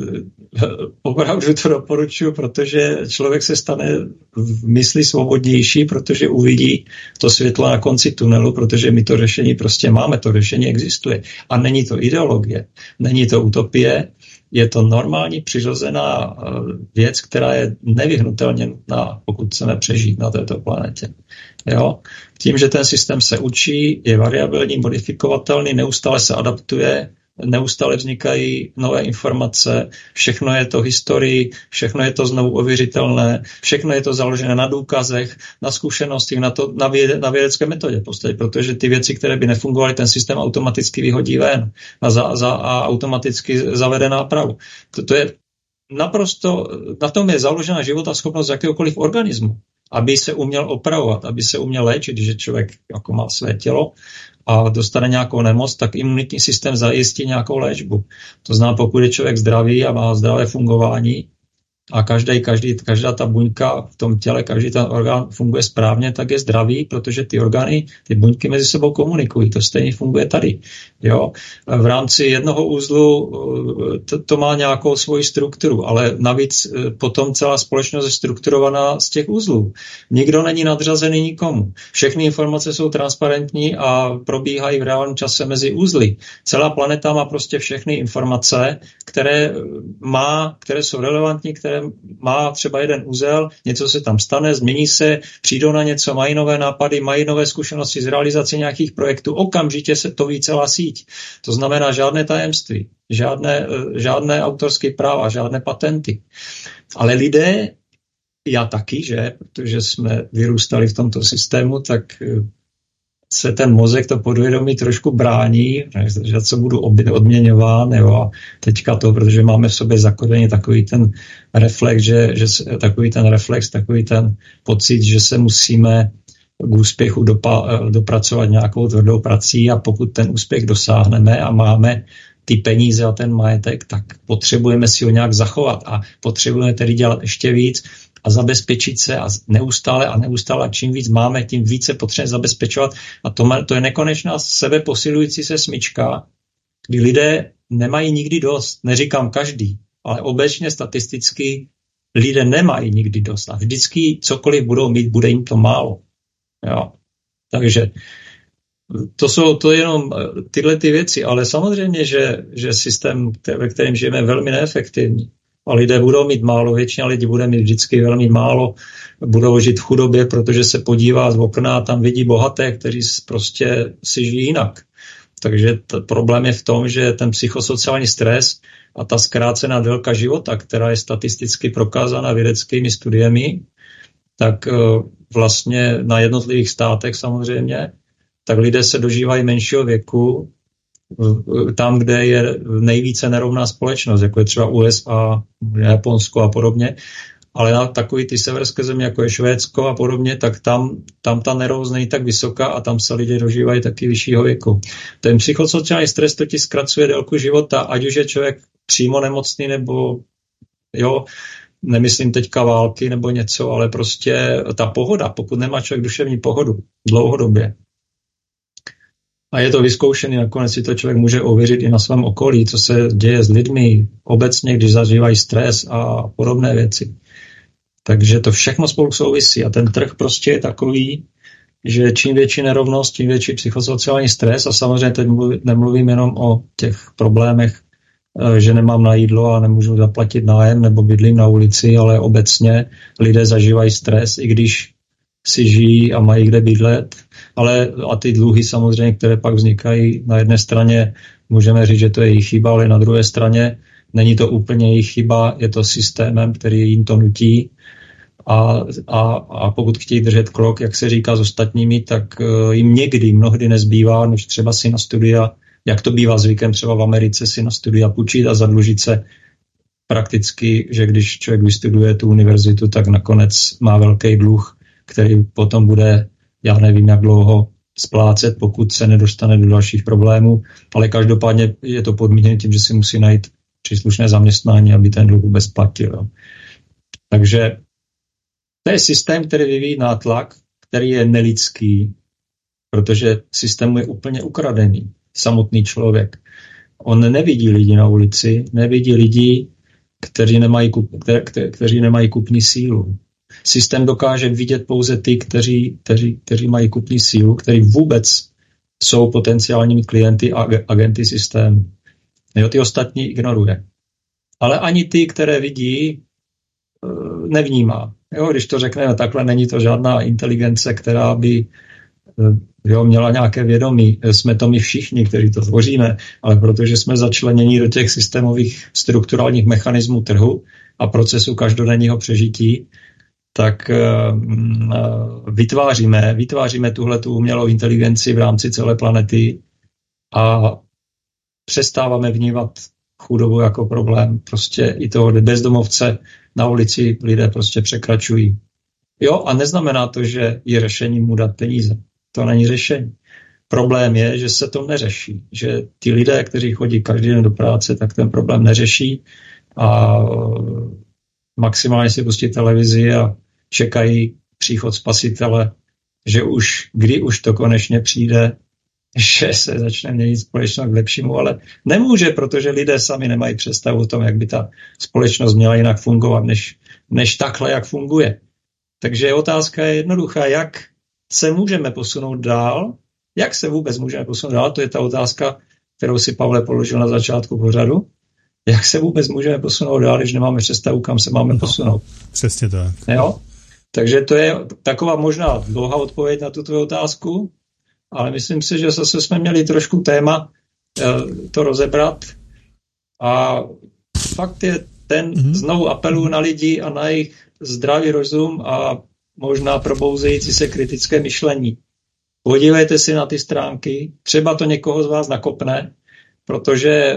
opravdu to doporučuji, protože člověk se stane v mysli svobodnější, protože uvidí to světlo na konci tunelu, protože my to řešení prostě máme, to řešení existuje. A není to ideologie, není to utopie, je to normální, přirozená věc, která je nevyhnutelně nutná, pokud chceme přežít na této planetě. Jo? Tím, že ten systém se učí, je variabilní, modifikovatelný, neustále se adaptuje, neustále vznikají nové informace, všechno je to historii, všechno je to znovu ověřitelné, všechno je to založené na důkazech, na zkušenostích, na, to, na, věde, na vědecké metodě, podstatě, protože ty věci, které by nefungovaly, ten systém automaticky vyhodí ven a, za, za, a automaticky zavede nápravu. To, to je naprosto, na tom je založena životaschopnost jakéhokoliv organismu. aby se uměl opravovat, aby se uměl léčit, že člověk jako má své tělo a dostane nějakou nemoc, tak imunitní systém zajistí nějakou léčbu. To znamená, pokud je člověk zdravý a má zdravé fungování, a každý, každý, každá ta buňka v tom těle, každý ten orgán funguje správně, tak je zdravý, protože ty orgány, ty buňky mezi sebou komunikují. To stejně funguje tady. Jo? V rámci jednoho uzlu to, to má nějakou svoji strukturu, ale navíc potom celá společnost je strukturovaná z těch uzlů. Nikdo není nadřazený nikomu. Všechny informace jsou transparentní a probíhají v reálném čase mezi uzly. Celá planeta má prostě všechny informace, které má, které jsou relevantní, které má třeba jeden uzel, něco se tam stane, změní se, přijdou na něco, mají nové nápady, mají nové zkušenosti z realizace nějakých projektů, okamžitě se to ví celá síť. To znamená žádné tajemství, žádné, žádné autorské práva, žádné patenty. Ale lidé, já taky, že, protože jsme vyrůstali v tomto systému, tak se ten mozek, to podvědomí trošku brání, že co budu odměňován, jo, a teďka to, protože máme v sobě zakorený takový ten reflex, že, že takový ten reflex, takový ten pocit, že se musíme k úspěchu dopa, dopracovat nějakou tvrdou prací a pokud ten úspěch dosáhneme a máme ty peníze a ten majetek, tak potřebujeme si ho nějak zachovat a potřebujeme tedy dělat ještě víc a zabezpečit se a neustále a neustále a čím víc máme, tím více potřebujeme zabezpečovat a to, má, to je nekonečná sebeposilující se smyčka, kdy lidé nemají nikdy dost, neříkám každý, ale obecně statisticky lidé nemají nikdy dost a vždycky cokoliv budou mít, bude jim to málo. Jo. Takže to jsou to jenom tyhle ty věci, ale samozřejmě, že, že systém, ve kterém žijeme, je velmi neefektivní. A lidé budou mít málo, většina lidí bude mít vždycky velmi málo, budou žít v chudobě, protože se podívá z okna a tam vidí bohaté, kteří prostě si žijí jinak. Takže problém je v tom, že ten psychosociální stres a ta zkrácená délka života, která je statisticky prokázána vědeckými studiemi, tak vlastně na jednotlivých státech samozřejmě, tak lidé se dožívají menšího věku tam, kde je nejvíce nerovná společnost, jako je třeba U S A, Japonsko a podobně, ale na takový ty severské země, jako je Švédsko a podobně, tak tam, tam ta nerovnost není tak vysoká a tam se lidé dožívají taky vyššího věku. Ten psychosociální stres totiž zkracuje délku života, ať už je člověk přímo nemocný nebo jo, nemyslím teďka války nebo něco, ale prostě ta pohoda, pokud nemá člověk duševní pohodu dlouhodobě, a je to vyzkoušený, nakonec si to člověk může ověřit i na svém okolí, co se děje s lidmi obecně, když zažívají stres a podobné věci. Takže to všechno spolu souvisí a ten trh prostě je takový, že čím větší nerovnost, tím větší psychosociální stres a samozřejmě teď nemluvím jenom o těch problémech, že nemám na jídlo a nemůžu zaplatit nájem nebo bydlím na ulici, ale obecně lidé zažívají stres, i když si žijí a mají kde bydlet, ale a ty dluhy samozřejmě, které pak vznikají, na jedné straně můžeme říct, že to je jejich chyba, ale na druhé straně není to úplně jejich chyba, je to systémem, který jim to nutí a, a, a pokud chtějí držet krok, jak se říká s ostatními, tak jim někdy, mnohdy nezbývá, než třeba si na studia, jak to bývá zvykem třeba v Americe, si na studia půjčit a zadlužit se prakticky, že když člověk vystuduje tu univerzitu, tak nakonec má velký dluh, který potom bude, já nevím, jak dlouho splácet, pokud se nedostane do dalších problémů, ale každopádně je to podmíněné tím, že si musí najít příslušné zaměstnání, aby ten dluh vůbec platil. Jo. Takže to je systém, který vyvíjí nátlak, který je nelidský, protože systém je úplně ukradený, samotný člověk. On nevidí lidi na ulici, nevidí lidi, kteří nemají, kup, kte, kte, kteří nemají kupní sílu. Systém dokáže vidět pouze ty, kteří, kteří, kteří mají kupní sílu, kteří vůbec jsou potenciálními klienty a agenty systému. Jo, ty ostatní ignoruje. Ale ani ty, které vidí, nevnímá. Jo, když to řekneme takhle, není to žádná inteligence, která by jo, měla nějaké vědomí. Jsme to my všichni, kteří to tvoříme, ale protože jsme začleněni do těch systémových strukturálních mechanismů trhu a procesu každodenního přežití, tak uh, vytváříme, vytváříme tuhletu umělou inteligenci v rámci celé planety a přestáváme vnímat chudobu jako problém. Prostě i toho bezdomovce na ulici lidé prostě překračují. Jo, a neznamená to, že je řešením mu dát peníze. To není řešení. Problém je, že se to neřeší. Že ty lidé, kteří chodí každý den do práce, tak ten problém neřeší a maximálně si pustí televizi a čekají příchod spasitele, že už, kdy už to konečně přijde, že se začne měnit společnost k lepšímu, ale nemůže, protože lidé sami nemají představu o tom, jak by ta společnost měla jinak fungovat, než, než takhle, jak funguje. Takže otázka je jednoduchá, jak se můžeme posunout dál, jak se vůbec můžeme posunout dál, to je ta otázka, kterou si Pavle položil na začátku pořadu. Jak se vůbec můžeme posunout dál, když nemáme představu, kam se máme no, posunout. Přesně tak. Jo? Takže to je taková možná dlouhá odpověď na tuto otázku, ale myslím si, že zase jsme měli trošku téma e, to rozebrat a fakt je ten, mm-hmm. znovu apeluju na lidi a na jejich zdravý rozum a možná probouzející se kritické myšlení. Podívejte si na ty stránky, třeba to někoho z vás nakopne, protože e,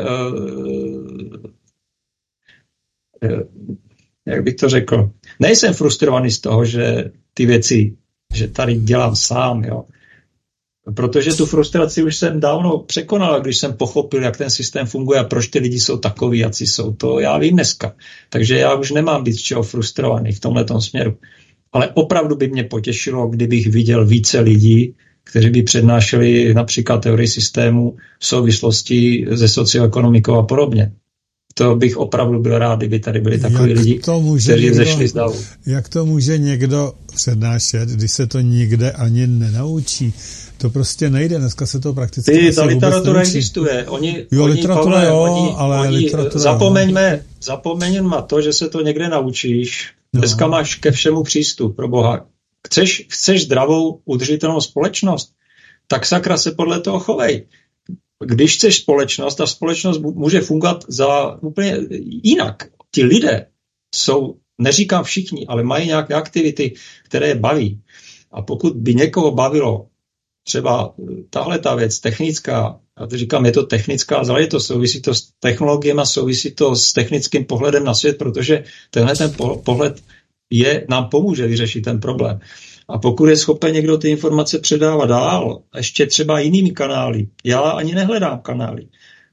e, jak bych to řekl, nejsem frustrovaný z toho, že ty věci, že tady dělám sám, jo. Protože tu frustraci už jsem dávno překonal, když jsem pochopil, jak ten systém funguje a proč ty lidi jsou takový, jací jsou. To já vím dneska. Takže já už nemám být z čeho frustrovaný v tomhletom směru. Ale opravdu by mě potěšilo, kdybych viděl více lidí, kteří by přednášeli například teorii systému v souvislosti se socioekonomikou a podobně. To bych opravdu byl rád, kdyby tady byli takový jak lidi, kteří někdo, zešli z davu. Jak to může někdo přednášet, když se to nikde ani nenaučí? To prostě nejde, dneska se to prakticky Ty, ta literatura existuje. Oni, jo, oni, literatura Pavle, jo, oni, ale oni, literatura zapomeňme, zapomeňme na to, že se to někde naučíš. No. Dneska máš ke všemu přístup, pro Boha. Chceš, chceš zdravou, udržitelnou společnost? Tak sakra se podle toho chovej. Když chceš společnost, ta společnost může fungovat za úplně jinak. Ti lidé jsou, neříkám všichni, ale mají nějaké aktivity, které je baví. A pokud by někoho bavilo třeba tahle ta věc technická, já to říkám, je to technická záležitost, souvisí to s technologiemi, souvisí to s technickým pohledem na svět, protože tenhle ten pohled je, nám pomůže vyřešit ten problém. A pokud je schopen někdo ty informace předávat dál, ještě třeba jinými kanály, já ani nehledám kanály.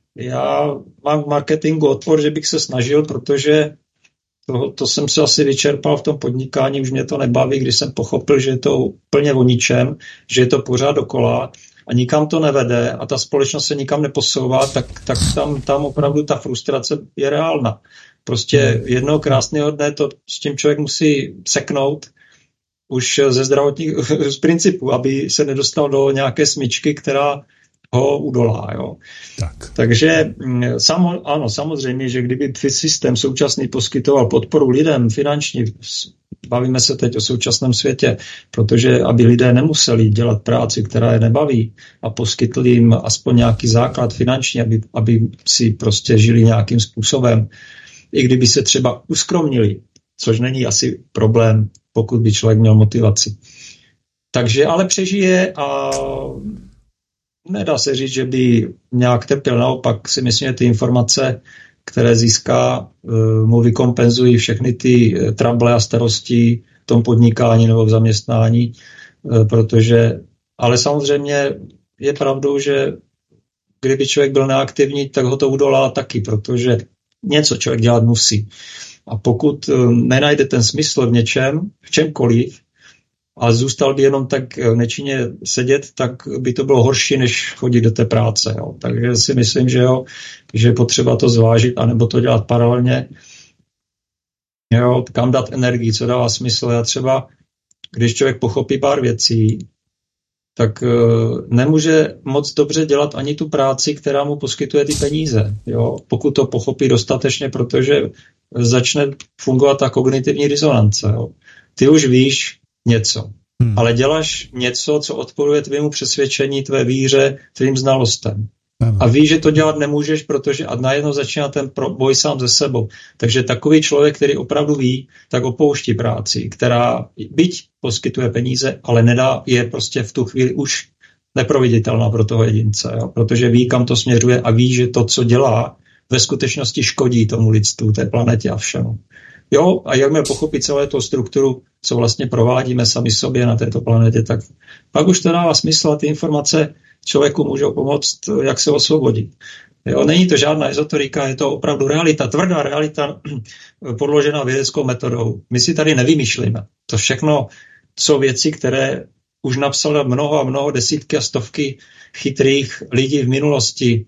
Já mám v marketingu odpor, že bych se snažil, protože to, to jsem se asi vyčerpal v tom podnikání, už mě to nebaví, když jsem pochopil, že je to úplně o ničem, že je to pořád dokola a nikam to nevede a ta společnost se nikam neposouvá, tak, tak tam, tam opravdu ta frustrace je reálna. Prostě jednoho krásného dne to s tím člověk musí seknout už ze zdravotních z principu, aby se nedostal do nějaké smyčky, která ho udolá. Jo. Tak. Takže samo, ano, samozřejmě, že kdyby systém současný poskytoval podporu lidem finanční, bavíme se teď o současném světě, protože aby lidé nemuseli dělat práci, která je nebaví a poskytli jim aspoň nějaký základ finanční, aby, aby si prostě žili nějakým způsobem, i kdyby se třeba uskromnili, což není asi problém, pokud by člověk měl motivaci. Takže ale přežije a nedá se říct, že by nějak trpěl. Naopak si myslím, že ty informace, které získá, mu vykompenzují všechny ty trable a starosti v tom podnikání nebo v zaměstnání, protože, ale samozřejmě je pravdou, že kdyby člověk byl neaktivní, tak ho to udolá taky, protože něco člověk dělat musí. A pokud nenajde ten smysl v něčem, v čemkoliv, a zůstal by jenom tak nečinně sedět, tak by to bylo horší, než chodit do té práce. Jo. Takže si myslím, že, jo, že je potřeba to zvážit, anebo to dělat paralelně. Jo, kam dát energii, co dává smysl. Já třeba, když člověk pochopí pár věcí, tak uh, nemůže moc dobře dělat ani tu práci, která mu poskytuje ty peníze. Jo. Pokud to pochopí dostatečně, protože začne fungovat ta kognitivní disonance. Jo. Ty už víš něco, hmm. ale děláš něco, co odporuje tvému přesvědčení, tvé víře, tvým znalostem. Hmm. A víš, že to dělat nemůžeš, protože a najednou začíná ten boj sám ze sebou. Takže takový člověk, který opravdu ví, tak opouští práci, která byť poskytuje peníze, ale nedá, je prostě v tu chvíli už neproveditelná pro toho jedince, jo? Protože ví, kam to směřuje a ví, že to, co dělá, ve skutečnosti škodí tomu lidstvu, té planetě a všemu. Jo, a jakmile pochopit celou tu strukturu, co vlastně provádíme sami sobě na této planetě, tak pak už to dává smysl a ty informace člověku můžou pomoct, jak se osvobodit. Jo, není to žádná ezoterika, je to opravdu realita, tvrdá realita podložená vědeckou metodou. My si tady nevymýšlíme. To všechno jsou věci, které už napsalo mnoho a mnoho desítky a stovky chytrých lidí v minulosti,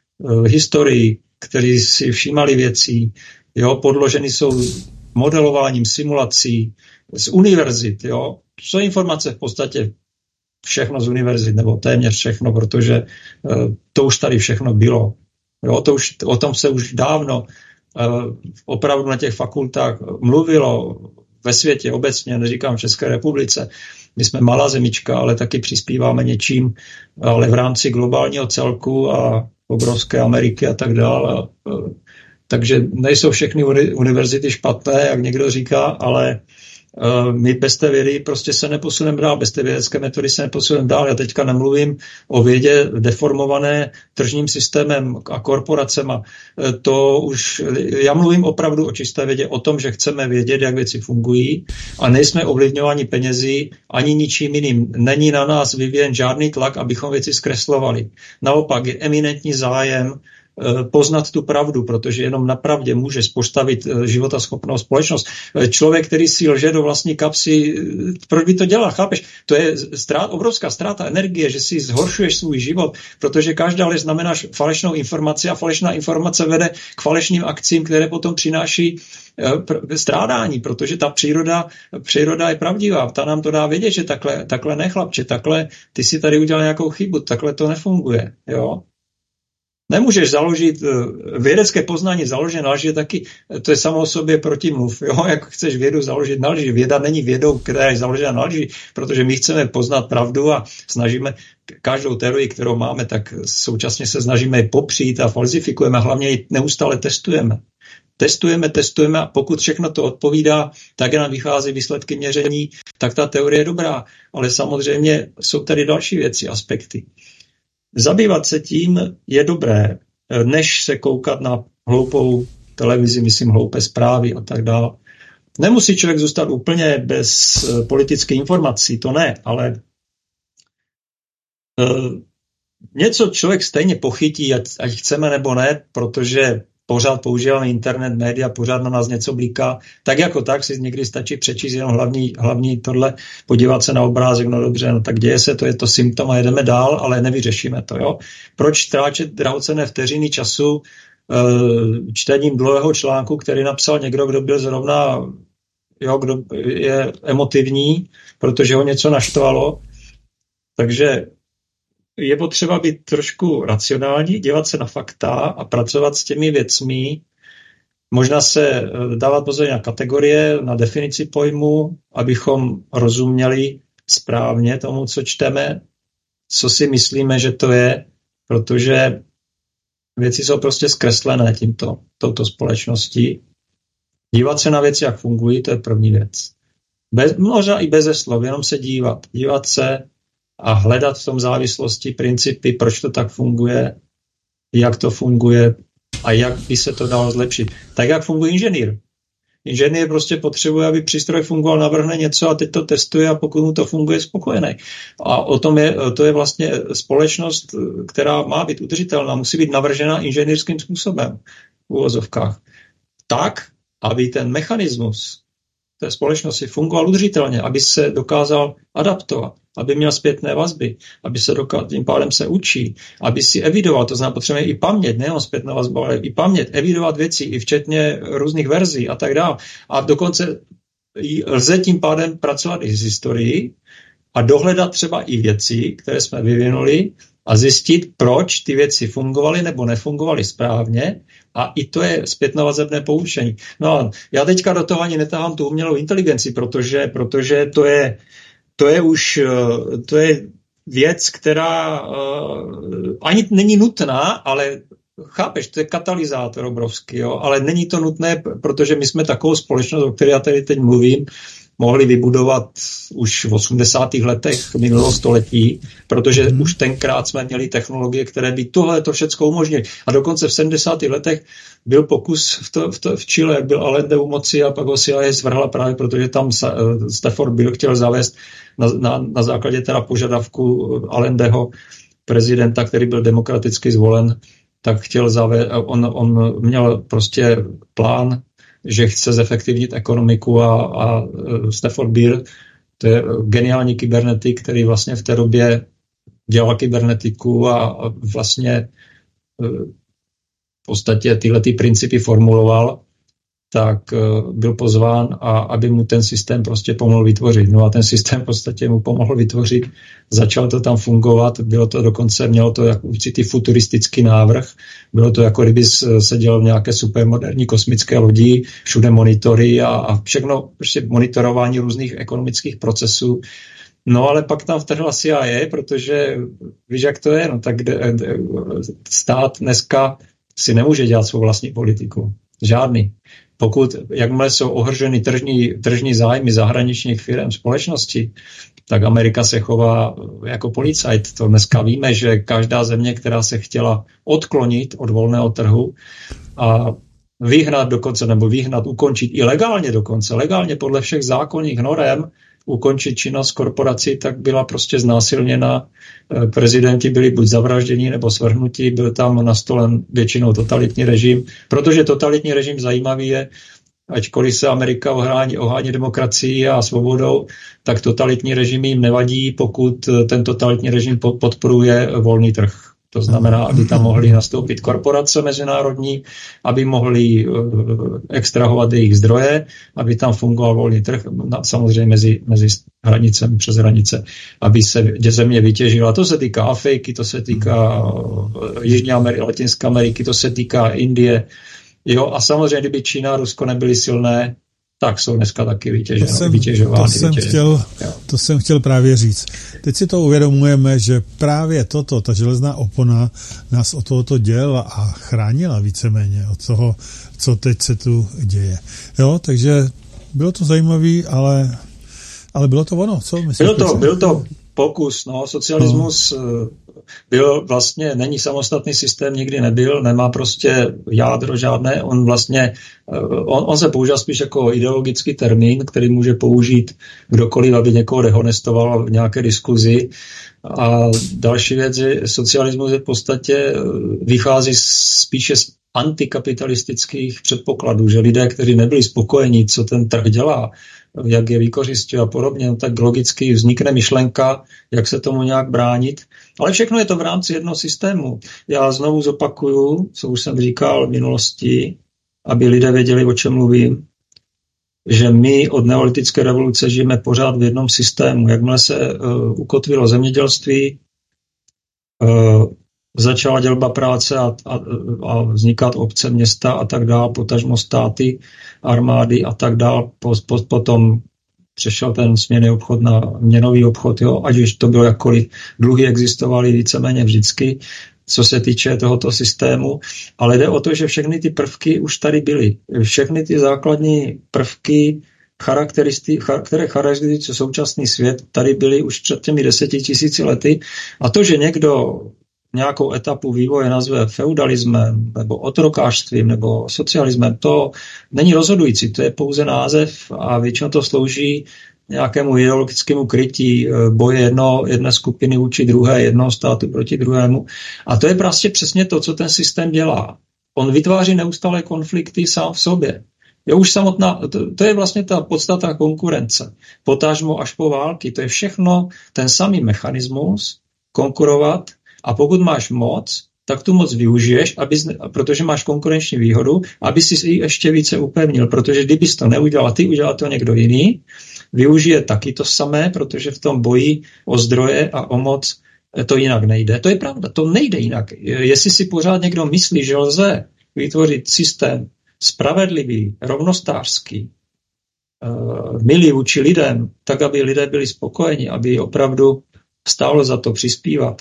v historii, kteří si všímali věcí, jo, podloženy jsou modelováním, simulací, z univerzit, jo. Jsou informace v podstatě všechno z univerzit, nebo téměř všechno, protože uh, to už tady všechno bylo. Jo, to už, o tom se už dávno uh, opravdu na těch fakultách mluvilo ve světě obecně, neříkám v České republice. My jsme malá zemička, ale taky přispíváme něčím, ale v rámci globálního celku a obrovské Ameriky a tak dále. Uh, takže nejsou všechny univerzity špatné, jak někdo říká, ale uh, my bez té vědy prostě se neposuneme dál, bez té vědecké metody se neposuneme dál. Já teďka nemluvím o vědě deformované tržním systémem a korporacema. Uh, to už, já mluvím opravdu o čisté vědě, o tom, že chceme vědět, jak věci fungují a nejsme ovlivňováni penězi ani ničím jiným. Není na nás vyvíjen žádný tlak, abychom věci zkreslovali. Naopak je eminentní zájem poznat tu pravdu, protože jenom na pravdě můžeš postavit životaschopnou společnost. Člověk, který si lže do vlastní kapsy, proč by to dělal, chápeš? To je strát, obrovská ztráta energie, že si zhoršuješ svůj život, protože každá lež znamená falešnou informaci a falešná informace vede k falešným akcím, které potom přináší strádání, protože ta příroda, příroda je pravdivá. Ta nám to dá vědět, že takhle, takhle ne, chlapče, takhle ty si tady udělal nějakou chybu, takhle to nefunguje, jo? Nemůžeš založit vědecké poznání založené na lži, taky to je samo o sobě protimluv. Jo? Jak chceš vědu založit na lži? Věda není vědou, která je založena na lži, protože my chceme poznat pravdu a snažíme každou teorii, kterou máme, tak současně se snažíme ji popřít a falzifikujeme a hlavně ji neustále testujeme. Testujeme, testujeme a pokud všechno to odpovídá, tak nám vychází výsledky měření, tak ta teorie je dobrá. Ale samozřejmě jsou tady další věci, aspekty. Zabývat se tím je dobré, než se koukat na hloupou televizi, myslím hloupé zprávy a tak dále. Nemusí člověk zůstat úplně bez politických informací, to ne, ale uh, něco člověk stejně pochytí, ať, ať chceme nebo ne, protože pořád používáme internet, média, pořád na nás něco blíká, tak jako tak si někdy stačí přečíst jenom hlavní, hlavní tohle, podívat se na obrázek, no dobře, no tak děje se, to je to symptom a jedeme dál, ale nevyřešíme to, jo. Proč tráčet drahocenné vteřiny času e, čtením dlouhého článku, který napsal někdo, kdo byl zrovna, jo, kdo je emotivní, protože ho něco naštvalo, takže je potřeba být trošku racionální, dívat se na fakta a pracovat s těmi věcmi, možná se dávat pozor na kategorie, na definici pojmu, abychom rozuměli správně tomu, co čteme, co si myslíme, že to je, protože věci jsou prostě zkreslené tímto, touto společností. Dívat se na věci, jak fungují, to je první věc. Bez, možná i beze slov, jenom se dívat. Dívat se a hledat v tom závislosti principy, proč to tak funguje, jak to funguje a jak by se to dalo zlepšit. Tak, jak funguje inženýr. Inženýr prostě potřebuje, aby přístroj fungoval, navrhne něco a teď to testuje a pokud mu to funguje, spokojený. A o tom je, to je vlastně společnost, která má být udržitelná, musí být navržena inženýrským způsobem v uvozovkách. Tak, aby ten mechanismus té společnosti fungoval udržitelně, aby se dokázal adaptovat, aby měl zpětné vazby, aby se dokázal, tím pádem se učí, aby si evidoval, to znamená, potřebuje i paměť, nejenom zpětná vazba, ale i paměť, evidovat věci, i včetně různých verzí a tak dále. A dokonce lze tím pádem pracovat i s historií a dohledat třeba i věci, které jsme vyvinuli a zjistit, proč ty věci fungovaly nebo nefungovaly správně a i to je zpětnovazebné poučení. No já teďka do toho ani netahám tu umělou inteligenci, protože, protože to je To je už to je věc, která uh, ani není nutná, ale chápeš, to je katalyzátor obrovský, jo? Ale není to nutné, protože my jsme takovou společnost, o které já tady teď mluvím, mohli vybudovat už v osmdesátých letech minulého století, protože hmm. už tenkrát jsme měli technologie, které by tohle to všechno umožnily. A dokonce v sedmdesátých letech byl pokus v, to, v, to, v Chile, jak byl Allende u moci a pak ho C I A zvrhla právě, protože tam Stafford byl chtěl zavést na, na, na základě teda požadavku Allendeho, prezidenta, který byl demokraticky zvolen, tak chtěl zavést, on, on měl prostě plán, že chce zefektivnit ekonomiku a, a Stafford Beer, to je geniální kybernetik, který vlastně v té době dělal kybernetiku a, a vlastně v podstatě tyhle ty principy formuloval, tak byl pozván, a aby mu ten systém prostě pomohl vytvořit. No a ten systém v podstatě mu pomohl vytvořit, začal to tam fungovat, bylo to dokonce, mělo to jako určitý futuristický návrh, bylo to jako kdyby seděl v nějaké supermoderní kosmické lodi, všude monitory a, a všechno, prostě monitorování různých ekonomických procesů. No ale pak tam vtrhla C I A, protože víš, jak to je, no tak de, de, stát dneska si nemůže dělat svou vlastní politiku. Žádný. Pokud, jakmile jsou ohrženy tržní, tržní zájmy zahraničních firm společnosti, tak Amerika se chová jako policajt. To dneska víme, že každá země, která se chtěla odklonit od volného trhu a vyhnat dokonce, nebo vyhnat, ukončit i legálně dokonce, legálně podle všech zákonných norem, ukončit činnost korporací, tak byla prostě znásilněna. Prezidenti byli buď zavražděni nebo svrhnutí, byl tam nastolen většinou totalitní režim, protože totalitní režim zajímavý je, ačkoliv se Amerika ohání, ohání demokracií a svobodou, tak totalitní režim jim nevadí, pokud ten totalitní režim podporuje volný trh. To znamená, aby tam mohly nastoupit korporace mezinárodní, aby mohly extrahovat jejich zdroje, aby tam fungoval volný trh, samozřejmě mezi, mezi hranicemi, přes hranice, aby se země vytěžila. To se týká Afriky, to se týká Jižní Ameriky, Latinské Ameriky, to se týká Indie. Jo, a samozřejmě, kdyby Čína a Rusko nebyly silné, tak jsou dneska taky vytěžovány. To jsem, to jsem, chtěl, to jsem chtěl právě říct. Teď si to uvědomujeme, že právě toto, ta železná opona nás od tohoto dělala a chránila víceméně od toho, co teď se tu děje. Jo, takže bylo to zajímavé, ale, ale bylo to ono, co myslíš? Bylo to, byl to pokus, no, socialismus no. byl vlastně, není samostatný systém, nikdy nebyl, nemá prostě jádro žádné, on vlastně, on, on se používá spíš jako ideologický termín, který může použít kdokoliv, aby někoho dehonestoval v nějaké diskuzi. A další věc je, socialismus je v podstatě, vychází spíše z antikapitalistických předpokladů, že lidé, kteří nebyli spokojení, co ten trh dělá, jak je vykořistí a podobně, no tak logicky vznikne myšlenka, jak se tomu nějak bránit. Ale všechno je to v rámci jednoho systému. Já znovu zopakuju, co už jsem říkal v minulosti, aby lidé věděli, o čem mluvím, že my od neolitické revoluce žijeme pořád v jednom systému. Jakmile se uh, ukotvilo zemědělství, uh, začala dělba práce a, a, a vznikat obce, města a tak dále, potažmo státy, armády a tak dále. Po, po, potom přešel ten směnný obchod na měnový obchod, jo, ať už to bylo jakkoliv, dluhy existovaly víceméně vždycky, co se týče tohoto systému, ale jde o to, že všechny ty prvky už tady byly. Všechny ty základní prvky, charakteristiky, které charakterizují současný svět, tady byly už před těmi deseti tisíci lety. A to, že někdo nějakou etapu vývoje nazve feudalismem nebo otrokářstvím nebo socialismem, to není rozhodující, to je pouze název a většinou to slouží nějakému ideologickému krytí boje jedno, jedné skupiny vůči druhé, jednoho státu proti druhému. A to je prostě přesně to, co ten systém dělá. On vytváří neustále konflikty sám v sobě. Je už samotná, to, to je vlastně ta podstata konkurence. Potažmo až po války, to je všechno ten samý mechanismus konkurovat. A pokud máš moc, tak tu moc využiješ, aby, protože máš konkurenční výhodu, aby si ji ještě více upevnil, protože kdybys to neudělal, ty udělal to někdo jiný, využije taky to samé, protože v tom boji o zdroje a o moc to jinak nejde. To je pravda, to nejde jinak. Jestli si pořád někdo myslí, že lze vytvořit systém spravedlivý, rovnostářský, milý vůči lidem, tak, aby lidé byli spokojeni, aby opravdu stálo za to přispívat,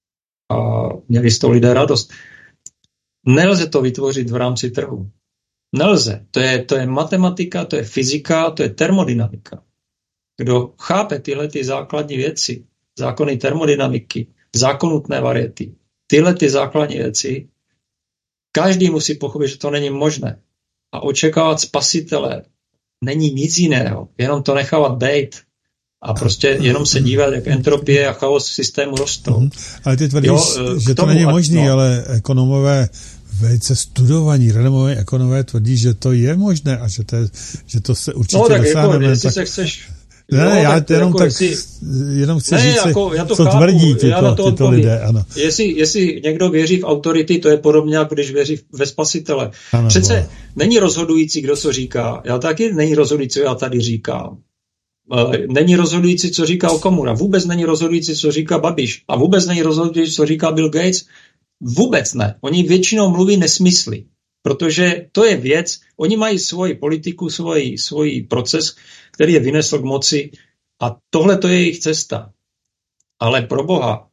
a měli z toho lidé radost. Nelze to vytvořit v rámci trhu. Nelze. To je, to je matematika, to je fyzika, to je termodynamika. Kdo chápe tyhle ty základní věci, zákony termodynamiky, zákonutné variety, tyhle ty základní věci, každý musí pochopit, že to není možné. A očekávat spasitele není nic jiného, jenom to nechávat bejt a prostě jenom se dívat, jak entropie a chaos v systému rostou. Mm, ale ty tvrdíš, jo, že to není možné, no. Ale ekonomové, velice studovaní, renomovaní ekonomové tvrdí, že to je možné a že to, je, že to se určitě no, tak dosáhneme. Jako, jestli tak... se chceš... Ne, no, já tak, jenom jako tak, jestli... jenom chci ne, říct, jako, já to co chápu, tvrdí tyto, to tyto lidé. Ano. Jestli, jestli někdo věří v autority, to je podobně, jako když věří ve spasitele. Ano, Přece bo. Není rozhodující, kdo co říká. Já taky není rozhodující, co já tady říkám. Není rozhodující, co říká Okamura. Vůbec není rozhodující, co říká Babiš. A vůbec není rozhodující, co říká Bill Gates. Vůbec ne. Oni většinou mluví nesmysly. Protože to je věc, oni mají svoji politiku, svůj, svůj proces, který je vynesl k moci a tohle to je jejich cesta. Ale pro Boha,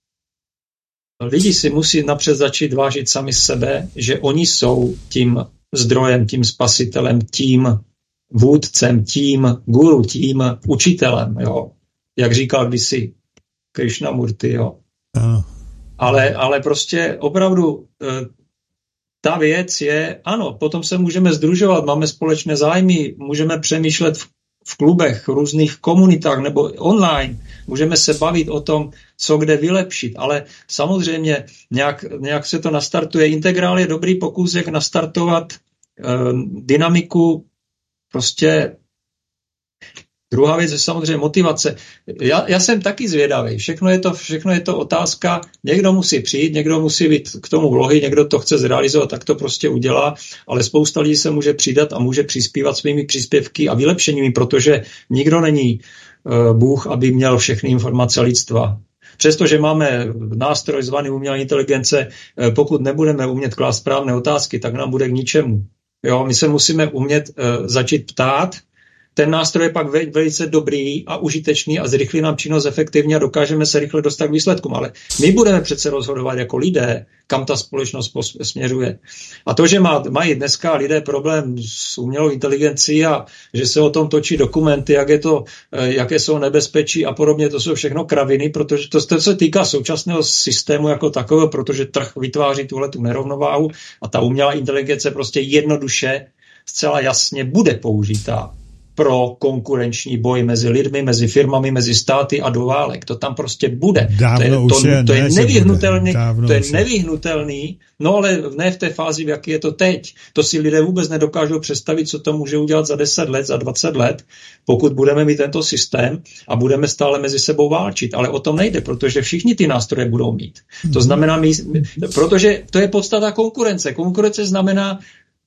lidi si musí napřed začít vážit sami sebe, že oni jsou tím zdrojem, tím spasitelem, tím vůdcem, tím guru, tím učitelem, jo. Jak říkal kdysi Krishnamurti, jo. Uh. Ale, ale prostě opravdu ta věc je, ano, potom se můžeme sdružovat, máme společné zájmy, můžeme přemýšlet v, v klubech, v různých komunitách nebo online, můžeme se bavit o tom, co kde vylepšit, ale samozřejmě nějak, nějak se to nastartuje. Integrál je dobrý pokus, jak nastartovat eh, dynamiku prostě. Druhá věc je samozřejmě motivace. Já, já jsem taky zvědavý. Všechno je, to, všechno je to otázka. Někdo musí přijít, někdo musí být k tomu vlohy, někdo to chce zrealizovat, tak to prostě udělá, ale spousta lidí se může přidat a může přispívat svými příspěvky a vylepšeními, protože nikdo není uh, Bůh, aby měl všechny informace lidstva. Přestože máme nástroj zvaný umělá inteligence, uh, pokud nebudeme umět klást správné otázky, tak nám bude k ničemu. Jo, my se musíme umět uh, začít ptát. Ten nástroj je pak velice dobrý a užitečný a zrychlí nám činnost efektivně a dokážeme se rychle dostat k výsledkům. Ale my budeme přece rozhodovat jako lidé, kam ta společnost směřuje. A to, že má, mají dneska lidé problém s umělou inteligencí a že se o tom točí dokumenty, jak je to, jaké jsou nebezpečí a podobně, to jsou všechno kraviny, protože to, to se týká současného systému jako takového, protože trh vytváří tuhletu nerovnováhu a ta umělá inteligence prostě jednoduše, zcela jasně bude použitá pro konkurenční boj mezi lidmi, mezi firmami, mezi státy a do válek. To tam prostě bude. Dávno to je, to, je, to je ne, nevyhnutelný, to je už nevyhnutelný, no ale ne v té fázi, v jaké je to teď. To si lidé vůbec nedokážou představit, co to může udělat za deset let, za dvacet let, pokud budeme mít tento systém a budeme stále mezi sebou válčit. Ale o tom nejde, protože všichni ty nástroje budou mít. To znamená, my, protože to je podstata konkurence. Konkurence znamená,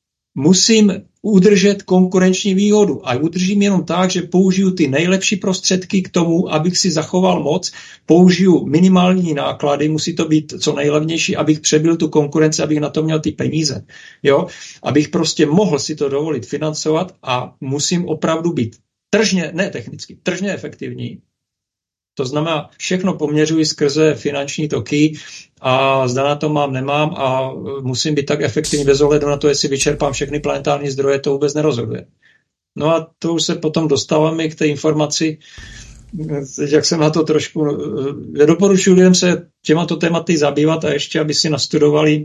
musím udržet konkurenční výhodu a udržím jenom tak, že použiju ty nejlepší prostředky k tomu, abych si zachoval moc, použiju minimální náklady, musí to být co nejlevnější, abych přebil tu konkurenci, abych na to měl ty peníze, jo? Abych prostě mohl si to dovolit financovat a musím opravdu být tržně, ne technicky, tržně efektivní. To znamená, všechno poměřuji skrze finanční toky a zda na to mám, nemám a musím být tak efektivní bez ohledu na to, jestli vyčerpám všechny planetární zdroje, to vůbec nerozhoduje. No a to už se potom dostáváme k té informaci, jak jsem na to trošku... Já doporučuji lidem se těmato tématy zabývat a ještě, aby si nastudovali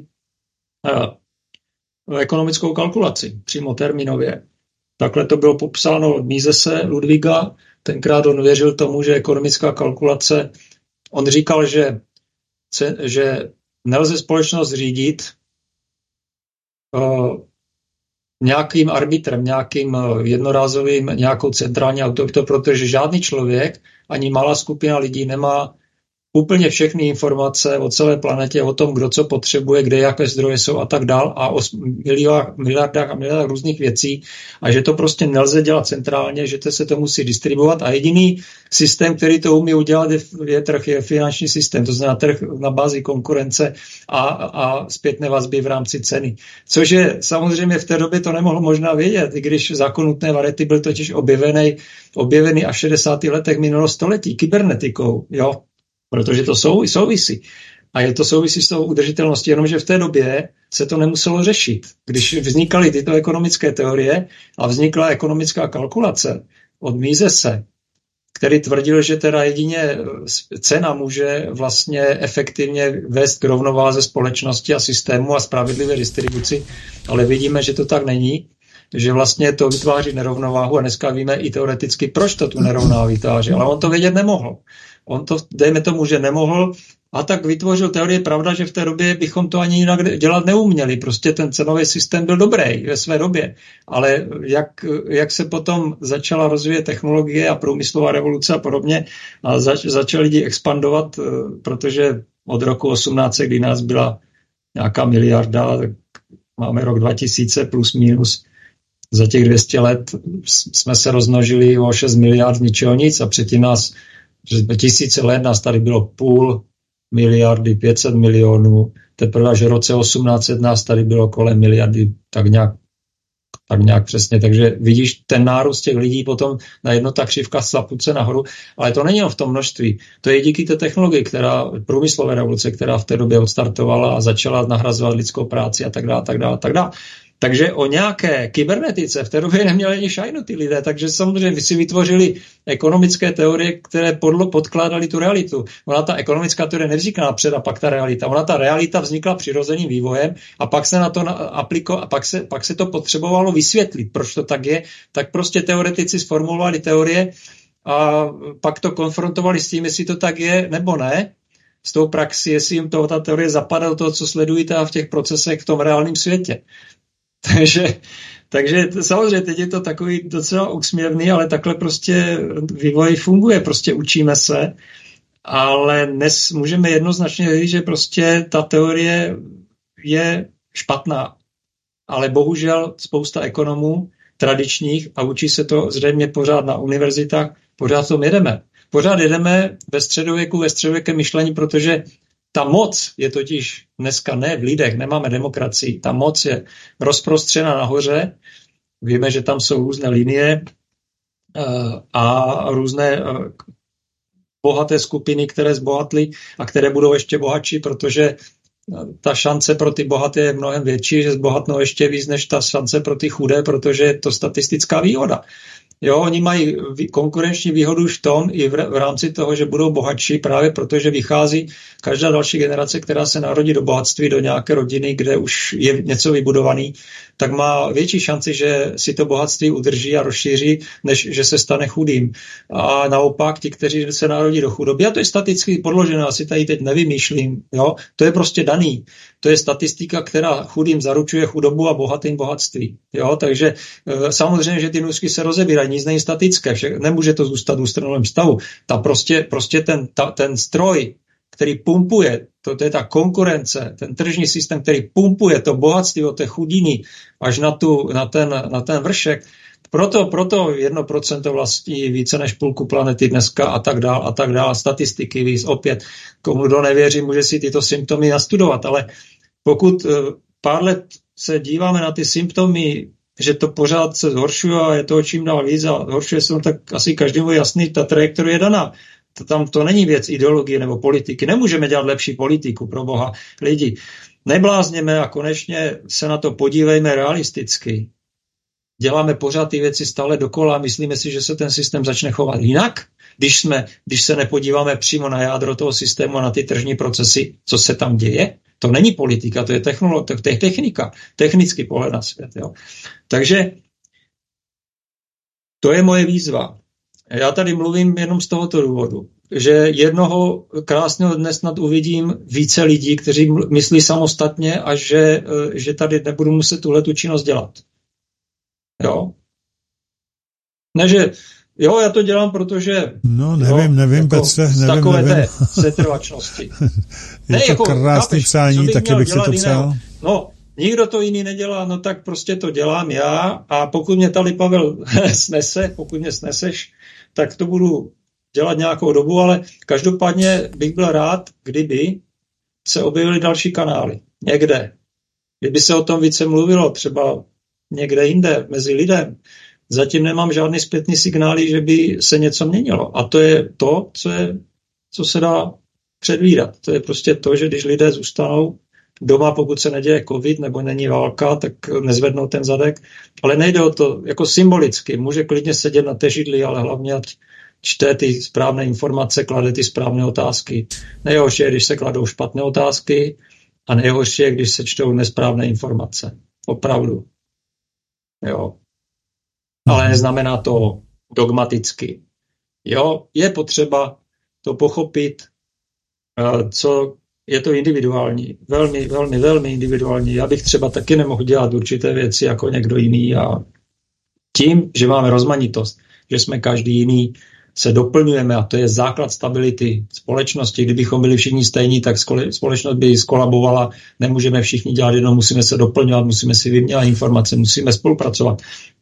uh, ekonomickou kalkulaci, přímo termínově. Takhle to bylo popsáno od Misese Ludwiga. Tenkrát on věřil tomu, že ekonomická kalkulace, on říkal, že, že nelze společnost řídit uh, nějakým arbitrem, nějakým jednorázovým, nějakou centrální autoritou, protože žádný člověk, ani malá skupina lidí nemá úplně všechny informace o celé planetě, o tom, kdo co potřebuje, kde jaké zdroje jsou a tak dál a o miliardách, miliardách a miliardách různých věcí a že to prostě nelze dělat centrálně, že to se to musí distribuovat a jediný systém, který to umí udělat, je, je trh, je finanční systém, to znamená trh na bázi konkurence a, a zpětné vazby v rámci ceny. Což je samozřejmě v té době to nemohlo možná vědět, i když zákon nutné variety byl totiž objevený, objevený až v šedesátých letech minulého století kybernetikou, jo. Protože to sou, souvisí. A je to souvisí s tou udržitelností, jenomže v té době se to nemuselo řešit. Když vznikaly tyto ekonomické teorie a vznikla ekonomická kalkulace od Misese, který tvrdil, že teda jedině cena může vlastně efektivně vést k rovnováze společnosti a systému a spravedlivé distribuci, ale vidíme, že to tak není, že vlastně to vytváří nerovnováhu a dneska víme i teoreticky, proč to tu nerovnováhu vytváří, ale on to vědět nemohl. On to, dejme tomu, že nemohl, a tak vytvořil teorie. Pravda, že v té době bychom to ani jinak dělat neuměli. Prostě ten cenový systém byl dobrý ve své době. Ale jak, jak se potom začala rozvíjet technologie a průmyslová revoluce a podobně, a zač, začali lidi expandovat, protože od roku osmnáct, kdy nás byla nějaká miliarda, tak máme rok dva tisíce plus minus, za těch dvě stě let jsme se rozmnožili o šest miliard ničeho nic a předtím nás, tisíce let nás tady bylo půl miliardy, pět set milionů, teprve až v roce osmnáct set nás tady bylo kolem miliardy, tak nějak, tak nějak přesně. Takže vidíš, ten nárůst těch lidí potom najednou ta křivka slapuce nahoru, ale to není jen v tom množství. To je díky té technologii, která, průmyslové revoluce, která v té době odstartovala a začala nahrazovat lidskou práci a tak dále, tak dále, tak dále. Takže o nějaké kybernetice v té době neměli ani šajnu ty lidé, takže samozřejmě si vytvořili ekonomické teorie, které podlo podkládaly tu realitu. Ona ta ekonomická teorie nevznikla napřed a pak ta realita. Ona ta realita vznikla přirozeným vývojem a pak se na to apliko, a pak se, pak se to potřebovalo vysvětlit, proč to tak je. Tak prostě teoretici sformulovali teorie a pak to konfrontovali s tím, jestli to tak je nebo ne. S tou praxi, jestli jim to, ta teorie zapadá do toho, co sledují v těch procesech v tom reálném světě. Takže, takže samozřejmě teď je to takový docela úsměvný, ale takhle prostě vývoj funguje, prostě učíme se, ale dnes můžeme jednoznačně říct, že prostě ta teorie je špatná, ale bohužel spousta ekonomů tradičních, a učí se to zřejmě pořád na univerzitách, pořád tom jedeme. Pořád jedeme ve středověku, ve středověkém myšlení, protože ta moc je totiž dneska ne v lidech, nemáme demokracii. Ta moc je rozprostřena nahoře. Víme, že tam jsou různé linie a různé bohaté skupiny, které zbohatly a které budou ještě bohatší, protože ta šance pro ty bohaté je mnohem větší, že zbohatnou ještě víc než ta šance pro ty chudé, protože je to statistická výhoda. Jo, oni mají konkurenční výhodu už v tom i v rámci toho, že budou bohatší, právě protože vychází každá další generace, která se narodí do bohatství, do nějaké rodiny, kde už je něco vybudovaný, tak má větší šanci, že si to bohatství udrží a rozšíří, než že se stane chudým. A naopak ti, kteří se narodí do chudoby, a to je statisticky podložené, asi tady teď nevymýšlím, jo, to je prostě daný. To je statistika, která chudým zaručuje chudobu a bohatým bohatství. Jo, takže e, samozřejmě, že ty nůžky se rozebírají, nic není statické, vše, nemůže to zůstat v ústranovém stavu. Ta prostě, prostě ten, ta, ten stroj, který pumpuje, to, to je ta konkurence, ten tržní systém, který pumpuje to bohatství od té chudiny až na, tu, na, ten, na ten vršek, proto, proto jedno procento vlastní více než půlku planety dneska a tak dál a tak dál. Statistiky víc opět. Komu kdo nevěří, může si tyto symptomy nastudovat, ale pokud pár let se díváme na ty symptomy, že to pořád se zhoršuje a je to čím dál víc a zhoršuje se, tak asi každému jasný, ta trajektorie je daná. To, tam to není věc ideologie nebo politiky. Nemůžeme dělat lepší politiku, pro boha lidi. Neblázněme a konečně se na to podívejme realisticky. Děláme pořád ty věci stále dokola a myslíme si, že se ten systém začne chovat jinak, když, jsme, když se nepodíváme přímo na jádro toho systému a na ty tržní procesy, co se tam děje. To není politika, to je, technolo- to je technika, technický pohled na svět. Jo. Takže to je moje výzva. Já tady mluvím jenom z tohoto důvodu, že jednoho krásného dne snad uvidím více lidí, kteří myslí samostatně a že, že tady nebudu muset tuhletu činnost dělat. Jo? Ne, že jo, já to dělám, protože no, nevím, jo, nevím, jako Petře, z nevím, takové nevím. té setrvačnosti. Je ne, to jako, krásný chápeš, přání, taky bych si to psal. Jiného? No, nikdo to jiný nedělá, no tak prostě to dělám já a pokud mě tady Pavel snese, pokud mě sneseš, tak to budu dělat nějakou dobu, ale každopádně bych byl rád, kdyby se objevily další kanály. Někde. Kdyby se o tom více mluvilo, třeba někde jinde, mezi lidem. Zatím nemám žádný zpětný signály, že by se něco měnilo. A to je to, co, je, co se dá předvídat. To je prostě to, že když lidé zůstanou doma, pokud se neděje covid nebo není válka, tak nezvednou ten zadek. Ale nejde o to jako symbolicky. Může klidně sedět na té židli, ale hlavně ať čte ty správné informace, klade ty správné otázky. Nejhorší je, když se kladou špatné otázky a nejhorší je, když se čtou nesprávné informace. Opravdu. Jo. Ale neznamená to dogmaticky. Jo, je potřeba to pochopit, co je to individuální. Velmi, velmi, velmi individuální. Já bych třeba taky nemohl dělat určité věci jako někdo jiný a tím, že máme rozmanitost, že jsme každý jiný, se doplňujeme a to je základ stability společnosti. Kdybychom byli všichni stejní, tak společnost by skolabovala. Nemůžeme všichni dělat jedno, musíme se doplňovat, musíme si vyměňovat informace, musíme spolupracovat.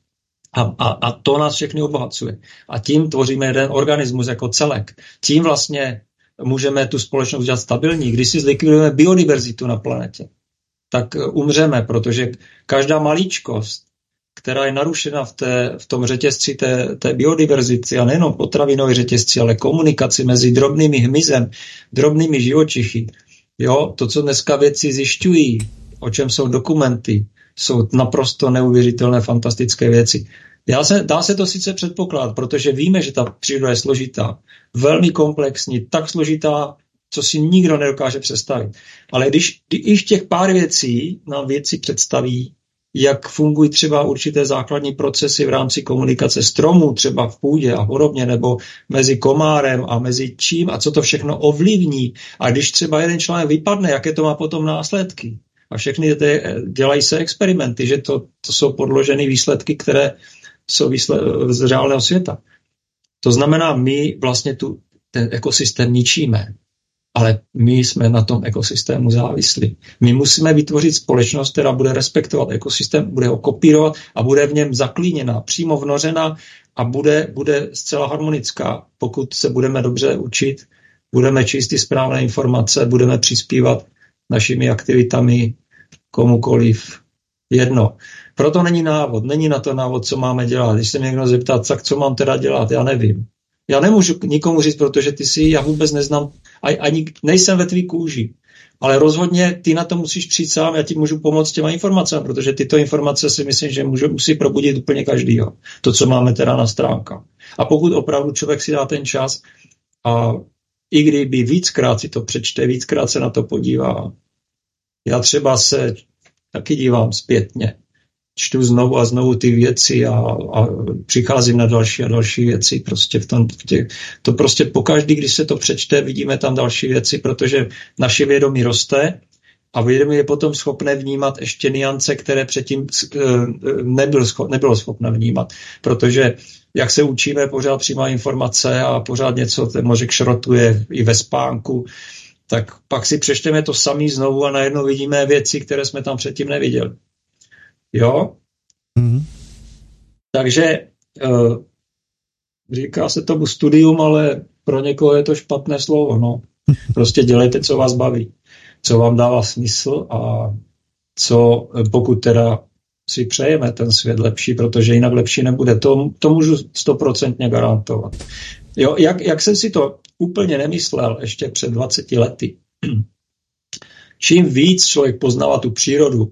A, a, a to nás všechny obohacuje. A tím tvoříme jeden organismus jako celek. Tím vlastně můžeme tu společnost dělat stabilní. Když si zlikvidujeme biodiverzitu na planetě, tak umřeme, protože každá maličkost, která je narušena v, té, v tom řetězci té, té biodiverzity, a nejenom potravinové řetězci, ale komunikaci mezi drobnými hmyzem, drobnými živočichy. Jo, to, co dneska vědci zjišťují, o čem jsou dokumenty, jsou naprosto neuvěřitelné, fantastické věci. Dá se, dá se to sice předpokládat, protože víme, že ta příroda je složitá, velmi komplexní, tak složitá, co si nikdo nedokáže představit. Ale když, když těch pár věcí nám vědci představí, jak fungují třeba určité základní procesy v rámci komunikace stromů, třeba v půdě a podobně, nebo mezi komárem a mezi čím a co to všechno ovlivní. A když třeba jeden článek vypadne, jaké to má potom následky. A všechny ty, dělají se experimenty, že to, to jsou podložené výsledky, které jsou výsled, z reálného světa. To znamená, my vlastně tu, ten ekosystém ničíme, ale my jsme na tom ekosystému závislí. My musíme vytvořit společnost, která bude respektovat ekosystém, bude ho kopírovat a bude v něm zaklíněna, přímo vnořena a bude, bude zcela harmonická. Pokud se budeme dobře učit, budeme číst ty správné informace, budeme přispívat našimi aktivitami komukoliv. Jedno. Proto není návod, není na to návod, co máme dělat. Když se mě někdo zeptá, tak co mám teda dělat, já nevím. Já nemůžu nikomu říct, protože ty si, já vůbec neznám, ani nejsem ve tvý kůži. Ale rozhodně ty na to musíš přijít sám, já ti můžu pomoct těma informacemi, protože tyto informace si myslím, že může, musí probudit úplně každýho. To, co máme teda na stránkách. A pokud opravdu člověk si dá ten čas a i kdyby víckrát si to přečte, víckrát se na to podívá. Já třeba se taky dívám zpětně. Čtu znovu a znovu ty věci a, a přicházím na další a další věci. Prostě v tom, v těch, to prostě pokaždý, když se to přečte, vidíme tam další věci, protože naše vědomí roste a vědomí je potom schopné vnímat ještě niance, které předtím nebylo, schop, nebylo schopné vnímat. Protože jak se učíme, pořád přijímá informace a pořád něco ten mozek šrotuje i ve spánku, tak pak si přečteme to samý znovu a najednou vidíme věci, které jsme tam předtím neviděli. Jo? Mm-hmm. Takže uh, říká se tomu studium, ale pro někoho je to špatné slovo. No. Prostě dělejte, co vás baví, co vám dává smysl a co, pokud teda si přejeme ten svět lepší, protože jinak lepší nebude. To, to můžu stoprocentně garantovat. Jo, jak, jak jsem si to úplně nemyslel ještě před dvaceti lety. Čím víc člověk poznává tu přírodu,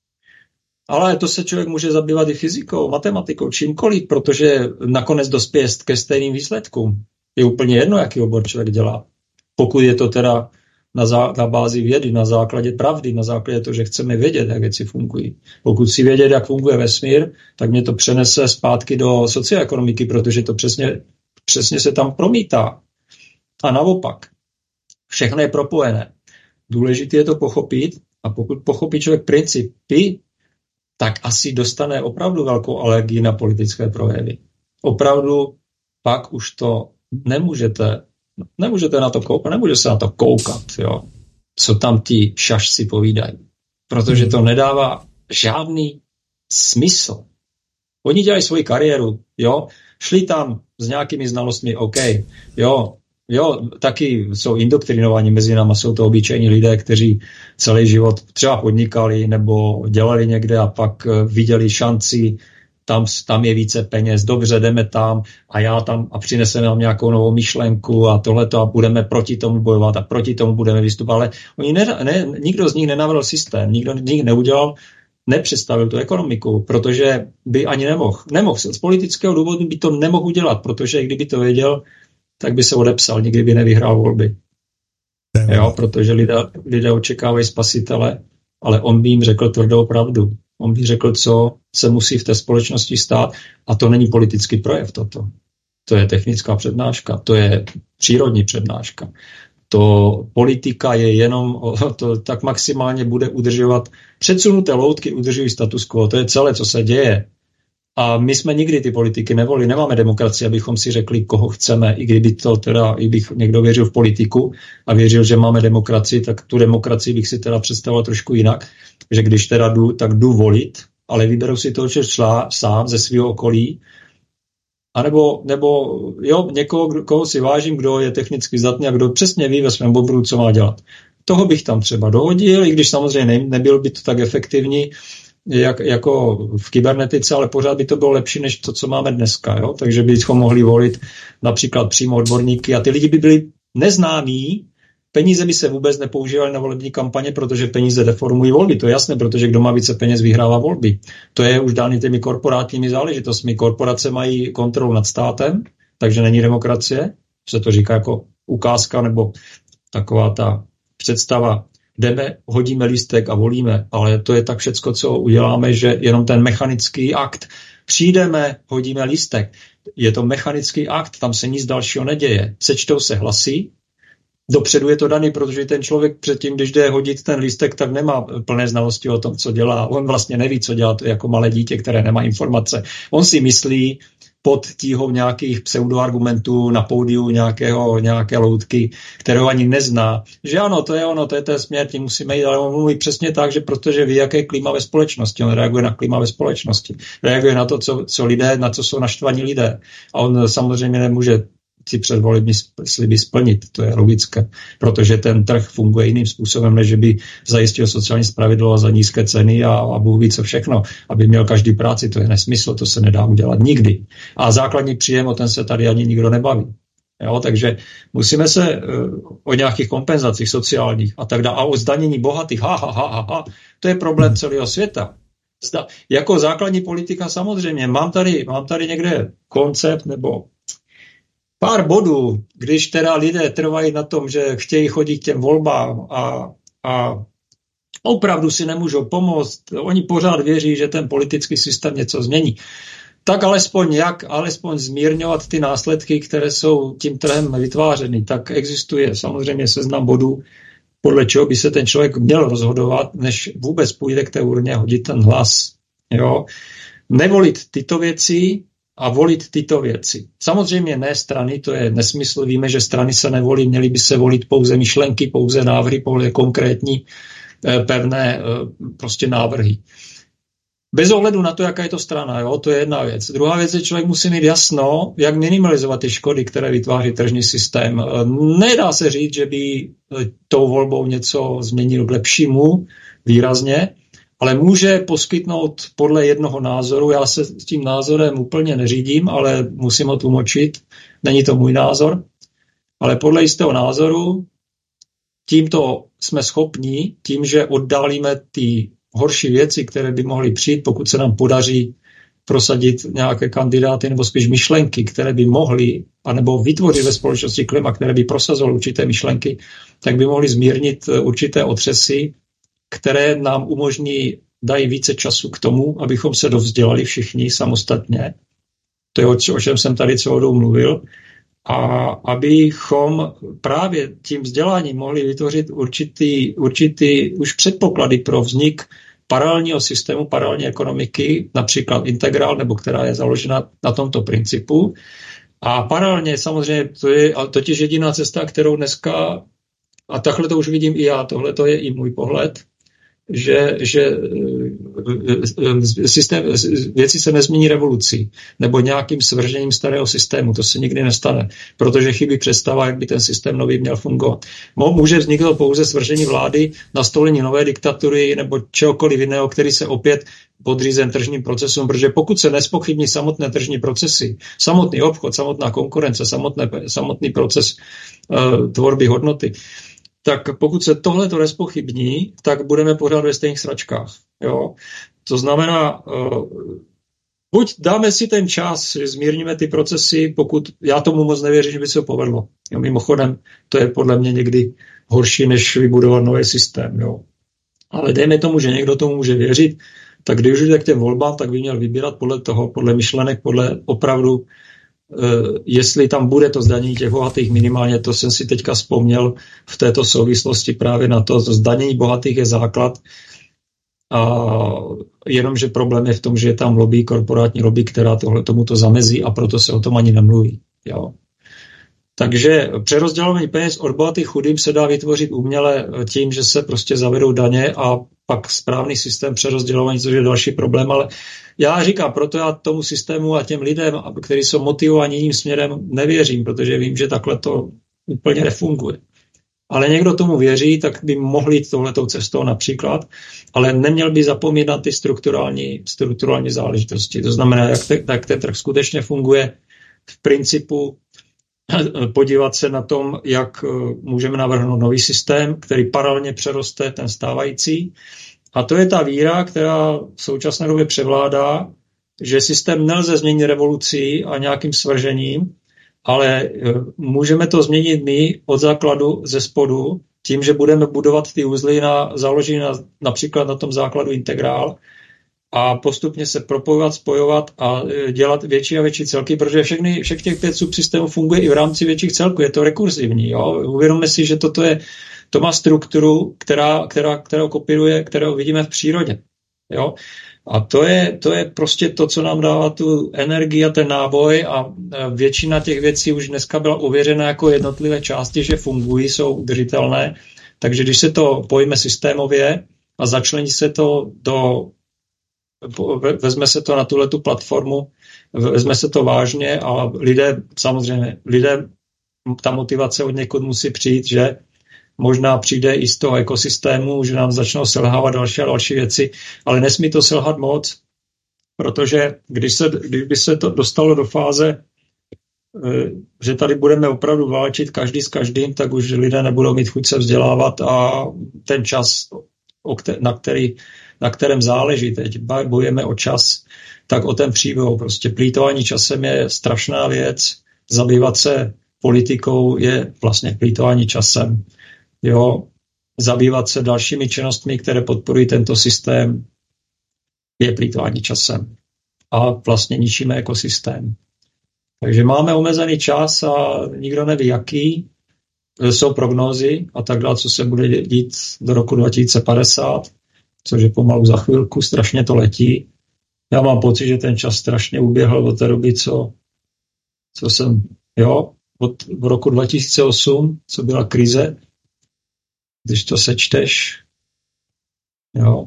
ale to se člověk může zabývat i fyzikou, matematikou, čímkoliv, protože nakonec dospěje ke stejným výsledkům. Je úplně jedno, jaký obor člověk dělá. Pokud je to teda na, zá, na bázi vědy, na základě pravdy, na základě toho, že chceme vědět, jak věci fungují. Pokud si vědět, jak funguje vesmír, tak mě to přenese zpátky do socioekonomiky, protože to přesně, přesně se tam promítá. A naopak, všechno je propojené. Důležité je to pochopit a pokud pochopí člověk principy, tak asi dostane opravdu velkou alergii na politické projevy. Opravdu pak už to nemůžete, nemůžete na to koukat, nemůže se na to koukat, jo, co tam ti šašci povídají. Protože to nedává žádný smysl. Oni dělají svoji kariéru, jo, šli tam s nějakými znalostmi, OK, jo, Jo, taky jsou indoktrinovaní mezi náma, jsou to obyčejní lidé, kteří celý život třeba podnikali nebo dělali někde a pak viděli šanci tam, tam je více peněz, dobře, jdeme tam a já tam a přineseme nám nějakou novou myšlenku a tohleto a budeme proti tomu bojovat a proti tomu budeme vystupovat. Ale oni ne, ne, nikdo z nich nenavrhl systém, nikdo z nich neudělal, nepředstavil tu ekonomiku, protože by ani nemohl. Nemohl. Z politického důvodu by to nemohl udělat, protože kdyby to věděl, tak by se odepsal, nikdy by nevyhrál volby. Jo, protože lidé, lidé očekávají spasitele, ale on by jim řekl tvrdou pravdu. On by řekl, co se musí v té společnosti stát a to není politický projev toto. To je technická přednáška, to je přírodní přednáška. To politika je jenom, to tak maximálně bude udržovat, předsunuté loutky udržují status quo, to je celé, co se děje. A my jsme nikdy ty politiky nevolili, nemáme demokracii, abychom si řekli, koho chceme, i kdyby to teda, i bych někdo věřil v politiku a věřil, že máme demokracii, tak tu demokracii bych si teda představoval trošku jinak, že když teda jdu, tak jdu volit, ale vyberu si toho čla sám ze svého okolí, a nebo, nebo jo, někoho, koho si vážím, kdo je technicky zdatný a kdo přesně ví ve svém oboru, co má dělat. Toho bych tam třeba dohodil, i když samozřejmě ne, nebyl by to tak efektivní, jak, jako v kybernetice, ale pořád by to bylo lepší, než to, co máme dneska. Jo? Takže bychom mohli volit například přímo odborníky a ty lidi by byli neznámí, peníze by se vůbec nepoužívaly na volební kampaně, protože peníze deformují volby. To je jasné, protože kdo má více peněz, vyhrává volby. To je už dány těmi korporátními záležitostmi. Korporace mají kontrolu nad státem, takže není demokracie. Se to říká jako ukázka nebo taková ta představa. Jdeme, hodíme lístek a volíme, ale to je tak všecko, co uděláme, že jenom ten mechanický akt. Přijdeme, hodíme lístek. Je to mechanický akt, tam se nic dalšího neděje. Sečtou se hlasy, dopředu je to daný, protože ten člověk předtím, když jde hodit ten lístek, tak nemá plné znalosti o tom, co dělá. On vlastně neví, co dělá, to je jako malé dítě, které nemá informace. On si myslí pod tíhou nějakých pseudoargumentů na pódiu nějakého, nějaké loutky, kterého ani nezná, že ano, to je ono, to je ten směr, tím musíme jít, ale on mluví přesně tak, že protože ví, jaké je klima ve společnosti, on reaguje na klima ve společnosti, reaguje na to, co, co lidé, na co jsou naštvaní lidé. A on samozřejmě nemůže si předvolební sliby splnit, to je logické, protože ten trh funguje jiným způsobem, než by zajistil sociální spravedlnost za nízké ceny a, a Bůh ví co všechno, aby měl každý práci, to je nesmysl, to se nedá udělat nikdy. A základní příjem, o ten se tady ani nikdo nebaví. Jo, takže musíme se uh, o nějakých kompenzacích sociálních a tak dále, a o zdanění bohatých, ha, ha, ha, ha, ha, to je problém celého světa. Zda, jako základní politika samozřejmě, mám tady, mám tady někde koncept nebo pár bodů, když teda lidé trvají na tom, že chtějí chodit k těm volbám a, a opravdu si nemůžou pomoct, oni pořád věří, že ten politický systém něco změní, tak alespoň jak, alespoň zmírňovat ty následky, které jsou tím trhem vytvářeny, tak existuje samozřejmě seznam bodů, podle čeho by se ten člověk měl rozhodovat, než vůbec půjde k té urně hodit ten hlas. Jo? Nevolit tyto věci a volit tyto věci. Samozřejmě ne strany, to je nesmysl, víme, že strany se nevolí, měly by se volit pouze myšlenky, pouze návrhy, pouze konkrétní pevné prostě návrhy. Bez ohledu na to, jaká je to strana, jo, to je jedna věc. Druhá věc je, člověk musí mít jasno, jak minimalizovat ty škody, které vytváří tržní systém. Nedá se říct, že by tou volbou něco změnil k lepšímu výrazně, ale může poskytnout podle jednoho názoru. Já se s tím názorem úplně neřídím, ale musím ho tlumočit. Není to můj názor. Ale podle jistého názoru tímto jsme schopni, tím, že oddálíme ty horší věci, které by mohly přijít, pokud se nám podaří prosadit nějaké kandidáty nebo spíš myšlenky, které by mohly, anebo vytvořit ve společnosti klima, které by prosazovaly určité myšlenky, tak by mohly zmírnit určité otřesy, které nám umožní, dají více času k tomu, abychom se dovzdělali všichni samostatně. To je, o čem jsem tady celou dobu mluvil. A abychom právě tím vzděláním mohli vytvořit určitý, určitý už předpoklady pro vznik paralelního systému, paralelní ekonomiky, například integrál, nebo která je založena na tomto principu. A paralelně samozřejmě to je totiž jediná cesta, kterou dneska, a takhle to už vidím i já, tohle to je i můj pohled, že, že systém, věci se nezmění revolucí nebo nějakým svržením starého systému. To se nikdy nestane, protože chybí představa, jak by ten systém nový měl fungovat. Může vzniknout pouze svržení vlády, nastolení nové diktatury nebo čehokoliv jiného, který se opět podřízen tržním procesům, protože pokud se nespochybní samotné tržní procesy, samotný obchod, samotná konkurence, samotné, samotný proces uh, tvorby hodnoty, tak pokud se tohle to nespochybní, tak budeme pořád ve stejných sračkách. Jo? To znamená, uh, buď dáme si ten čas, že zmírníme ty procesy, pokud já tomu moc nevěřím, že by se to povedlo. Jo, mimochodem, to je podle mě někdy horší, než vybudovat nový systém. Jo? Ale dejme tomu, že někdo tomu může věřit, tak když už jde k těm volbám, tak by měl vybírat podle toho, podle myšlenek, podle opravdu, e, jestli tam bude to zdanění těch bohatých minimálně, to jsem si teďka vzpomněl v této souvislosti právě na to, to zdanění bohatých je základ, a jenomže problém je v tom, že je tam lobby, korporátní lobby, která tohle tomuto zamezí a proto se o tom ani nemluví. Jo. Takže přerozdělování peněz od bohatých chudým se dá vytvořit uměle tím, že se prostě zavedou daně a pak správný systém přerozdělování, což je další problém. Ale já říkám, proto já tomu systému a těm lidem, kteří jsou motivovaní jiným směrem, nevěřím, protože vím, že takhle to úplně nefunguje. Ale někdo tomu věří, tak by mohl jít touhletou cestou například, ale neměl by zapomínat ty strukturální, strukturální záležitosti. To znamená, jak, te, jak ten trh skutečně funguje v principu, podívat se na tom, jak můžeme navrhnout nový systém, který paralelně přeroste ten stávající. A to je ta víra, která v současné době převládá, že systém nelze změnit revolucí a nějakým svržením, ale můžeme to změnit my od základu ze spodu, tím, že budeme budovat ty uzly na, založené na, například na tom základu integrál a postupně se propojovat, spojovat a dělat větší a větší celky, protože všechny, všech těch pět subsystémů funguje i v rámci větších celků. Je to rekurzivní. Jo? Uvědomme si, že toto je, to má strukturu, která, která, kterou kopíruje, kterou vidíme v přírodě. Jo? A to je, to je prostě to, co nám dává tu energii a ten náboj a většina těch věcí už dneska byla ověřena jako jednotlivé části, že fungují, jsou udržitelné. Takže když se to pojme systémově a začlení se to do vezme se to na tuhletu platformu, vezme se to vážně a lidé, samozřejmě, lidé, ta motivace od někud musí přijít, že možná přijde i z toho ekosystému, že nám začnou selhávat další a další věci, ale nesmí to selhat moc, protože když, se, když by se to dostalo do fáze, že tady budeme opravdu válčit každý s každým, tak už lidé nebudou mít chuť se vzdělávat a ten čas, na který na kterém záleží, teď bojujeme o čas, tak o ten příběh. Prostě plýtování časem je strašná věc, zabývat se politikou je vlastně plýtování časem. Jo? Zabývat se dalšími činnostmi, které podporují tento systém, je plýtování časem. A vlastně ničíme ekosystém. Takže máme omezený čas a nikdo neví jaký. Jsou prognózy a tak dále, co se bude dít do roku dva tisíce padesát. Což je pomalu za chvilku, strašně to letí. Já mám pocit, že ten čas strašně uběhl od té doby, co, co jsem, jo, od v roku dva tisíce osm, co byla krize, když to sečteš, jo.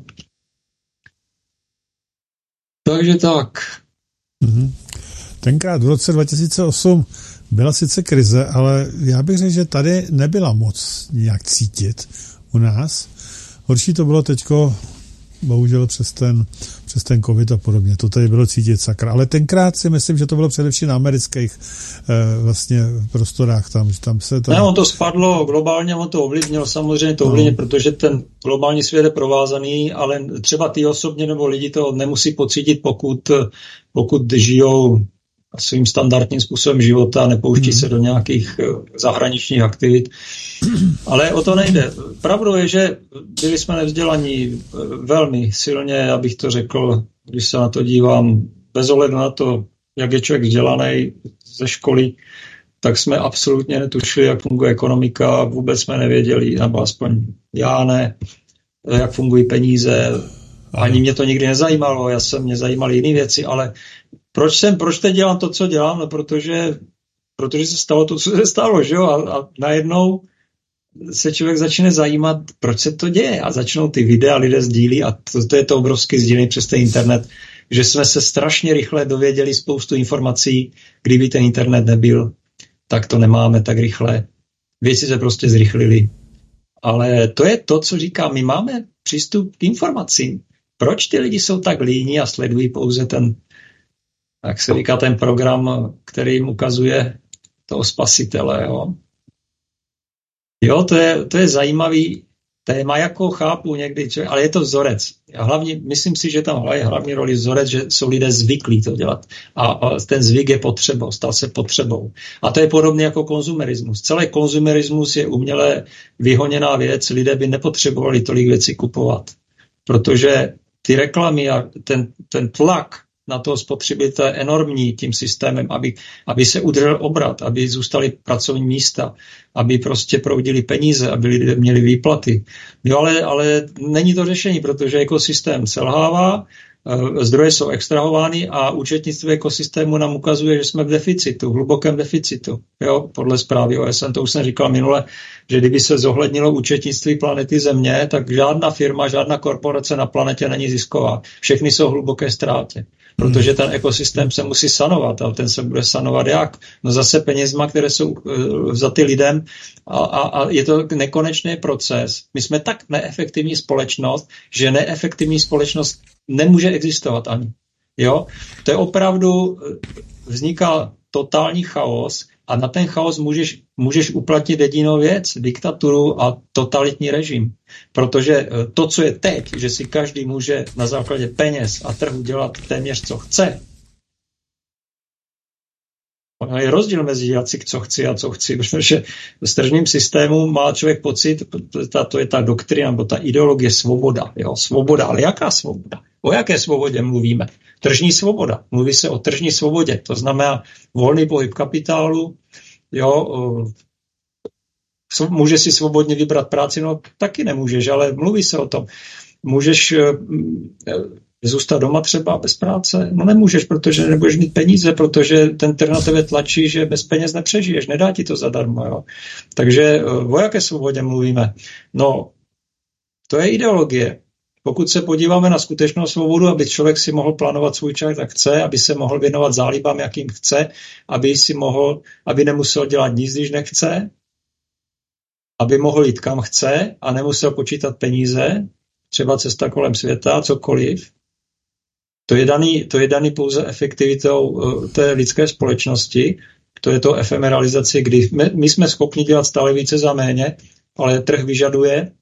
Takže tak. Mm-hmm. Tenkrát v roce dva tisíce osm byla sice krize, ale já bych řekl, že tady nebyla moc nějak cítit u nás. Horší to bylo teďko, bohužel přes ten, přes ten covid a podobně. To tady bylo cítit sakra. Ale tenkrát si myslím, že to bylo především na amerických eh, vlastně prostorách. Tam, že tam se to... Ne, on to spadlo globálně, on to ovlivnil, samozřejmě to ovlivnil, no. Protože ten globální svět je provázaný, ale třeba ty osobně nebo lidi to nemusí pocítit, pokud, pokud žijou svým standardním způsobem života, nepouští hmm. se do nějakých zahraničních aktivit. Ale o to nejde. Pravdou je, že byli jsme nevzdělaní velmi silně, abych to řekl, když se na to dívám, bez ohledu na to, jak je člověk vzdělaný ze školy, tak jsme absolutně netušili, jak funguje ekonomika, vůbec jsme nevěděli, nebo aspoň já ne, jak fungují peníze. Ani mě to nikdy nezajímalo, já jsem mě zajímaly jiné věci, ale proč jsem, proč teď dělám to, co dělám? No protože, protože se stalo to, co se stalo, že jo? A, a najednou se člověk začne zajímat, proč se to děje a začnou ty videa lidé sdílí a to, to je to obrovské sdílení přes ten internet, že jsme se strašně rychle dověděli spoustu informací, kdyby ten internet nebyl, tak to nemáme tak rychle. Věci se prostě zrychlily. Ale to je to, co říkám, my máme přístup k informacím. Proč ty lidi jsou tak líní a sledují pouze ten, jak se říká, ten program, který jim ukazuje toho spasitele, jo? Jo, to je, to je zajímavý téma, jako chápu někdy, ale je to vzorec. A hlavně, myslím si, že tam hraje hlavní roli vzorec, že jsou lidé zvyklí to dělat. A, a ten zvyk je potřebou, stal se potřebou. A to je podobně jako konzumerismus. Celý konzumerismus je uměle vyhoněná věc, lidé by nepotřebovali tolik věcí kupovat. Protože ty reklamy a ten, ten tlak na toho spotřebitele je enormní tím systémem, aby, aby se udržel obrat, aby zůstaly pracovní místa, aby prostě proudili peníze, aby lidé měli výplaty. Jo, ale, ale není to řešení, protože ekosystém selhává, zdroje jsou extrahovány a účetnictví ekosystému nám ukazuje, že jsme v deficitu, v hlubokém deficitu. Jo, podle zprávy O S N, to už jsem říkal minule, že kdyby se zohlednilo účetnictví planety Země, tak žádná firma, žádná korporace na planetě není zisková. Všechny jsou v hluboké ztrátě. Protože ten ekosystém se musí sanovat, ale ten se bude sanovat jak? No zase penězma, které jsou uh, za ty lidem a, a, a je to nekonečný proces. My jsme tak neefektivní společnost, že neefektivní společnost nemůže existovat ani. Jo? To je opravdu, vzniká totální chaos a na ten chaos můžeš, můžeš uplatnit jedinou věc, diktaturu a totalitní režim. Protože to, co je teď, že si každý může na základě peněz a trhu dělat téměř co chce, je rozdíl mezi dělat si co chci a co chci, protože v tržním systému má člověk pocit, ta, to je ta doktrina, nebo ta ideologie svoboda. Jo? Svoboda, ale jaká svoboda? O jaké svobodě mluvíme? Tržní svoboda. Mluví se o tržní svobodě, to znamená volný pohyb kapitálu, jo, může si svobodně vybrat práci, no taky nemůžeš, ale mluví se o tom. Můžeš zůstat doma třeba bez práce? No nemůžeš, protože nebudeš mít peníze, protože ten trh na tebe tlačí, že bez peněz nepřežiješ, nedá ti to zadarmo. Jo. Takže o jaké svobodě mluvíme? No, to je ideologie. Pokud se podíváme na skutečnou svobodu, aby člověk si mohl plánovat svůj čas, jak chce, aby se mohl věnovat zálibám, jakým chce, aby si mohl, aby nemusel dělat nic, když nechce, aby mohl jít kam chce a nemusel počítat peníze, třeba cesta kolem světa, cokoliv. To je daný, to je daný pouze efektivitou uh, té lidské společnosti, to je to efemeralizace, kdy my, my jsme schopni dělat stále více za méně, ale trh vyžaduje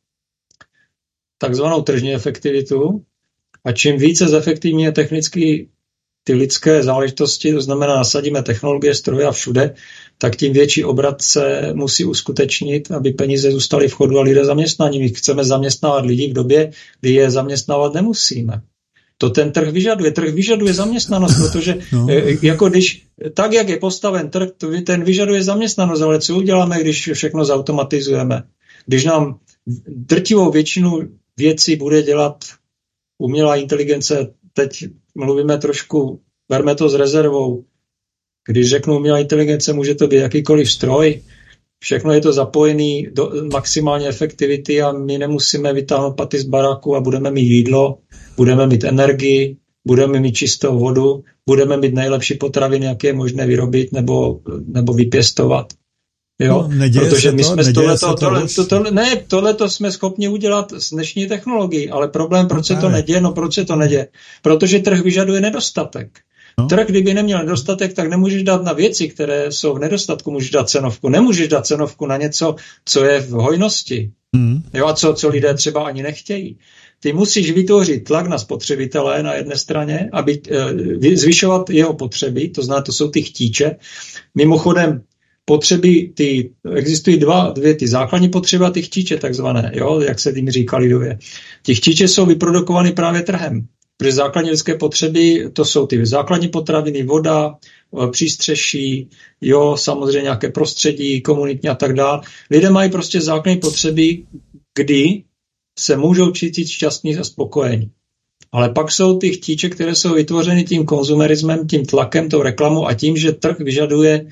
takzvanou tržní efektivitu a čím více zefektivně technicky ty lidské záležitosti, to znamená nasadíme technologie, stroje a všude, tak tím větší obrat se musí uskutečnit, aby peníze zůstaly v chodu a lidé zaměstnaní. My chceme zaměstnávat lidi v době, kdy je zaměstnávat nemusíme. To ten trh vyžaduje. Trh vyžaduje zaměstnanost, protože no. jako když, tak, jak je postaven trh, ten vyžaduje zaměstnanost, ale co uděláme, když všechno zautomatizujeme? Když nám drtivou většinu věcí bude dělat umělá inteligence, teď mluvíme trošku, berme to s rezervou, když řeknu umělá inteligence, může to být jakýkoliv stroj, všechno je to zapojené do maximální efektivity a my nemusíme vytáhnout paty z baráku a budeme mít jídlo, budeme mít energii, budeme mít čistou vodu, budeme mít nejlepší potraviny, jaké je možné vyrobit nebo, nebo vypěstovat. Jo? No, protože my to, jsme tohleto, tohle, to, tohle, ne, tohleto jsme schopni udělat s dnešní technologií, ale problém, proč se to neděje? No proč se to neděje? Protože trh vyžaduje nedostatek. No. Trh, kdyby neměl nedostatek, tak nemůžeš dát na věci, které jsou v nedostatku, můžeš dát cenovku. Nemůžeš dát cenovku na něco, co je v hojnosti. Hmm. Jo, a co, co lidé třeba ani nechtějí. Ty musíš vytvořit tlak na spotřebitele na jedné straně, aby e, zvyšovat jeho potřeby, to znamená, to jsou ty chtíče. Mimochodem, potřeby, ty, existují dva, dvě ty základní potřeby a ty chtíče takzvané, jo, jak se tím říká lidově. Ty chtíče jsou vyprodukovány právě trhem. Protože základní lidské potřeby, to jsou ty základní potraviny, voda, přístřeší, jo, samozřejmě nějaké prostředí, komunitní a tak dále. Lidé mají prostě základní potřeby, kdy se můžou cítit šťastní a spokojení. Ale pak jsou ty chtíče, které jsou vytvořeny tím konzumerismem, tím tlakem, tou reklamou a tím, že trh vyžaduje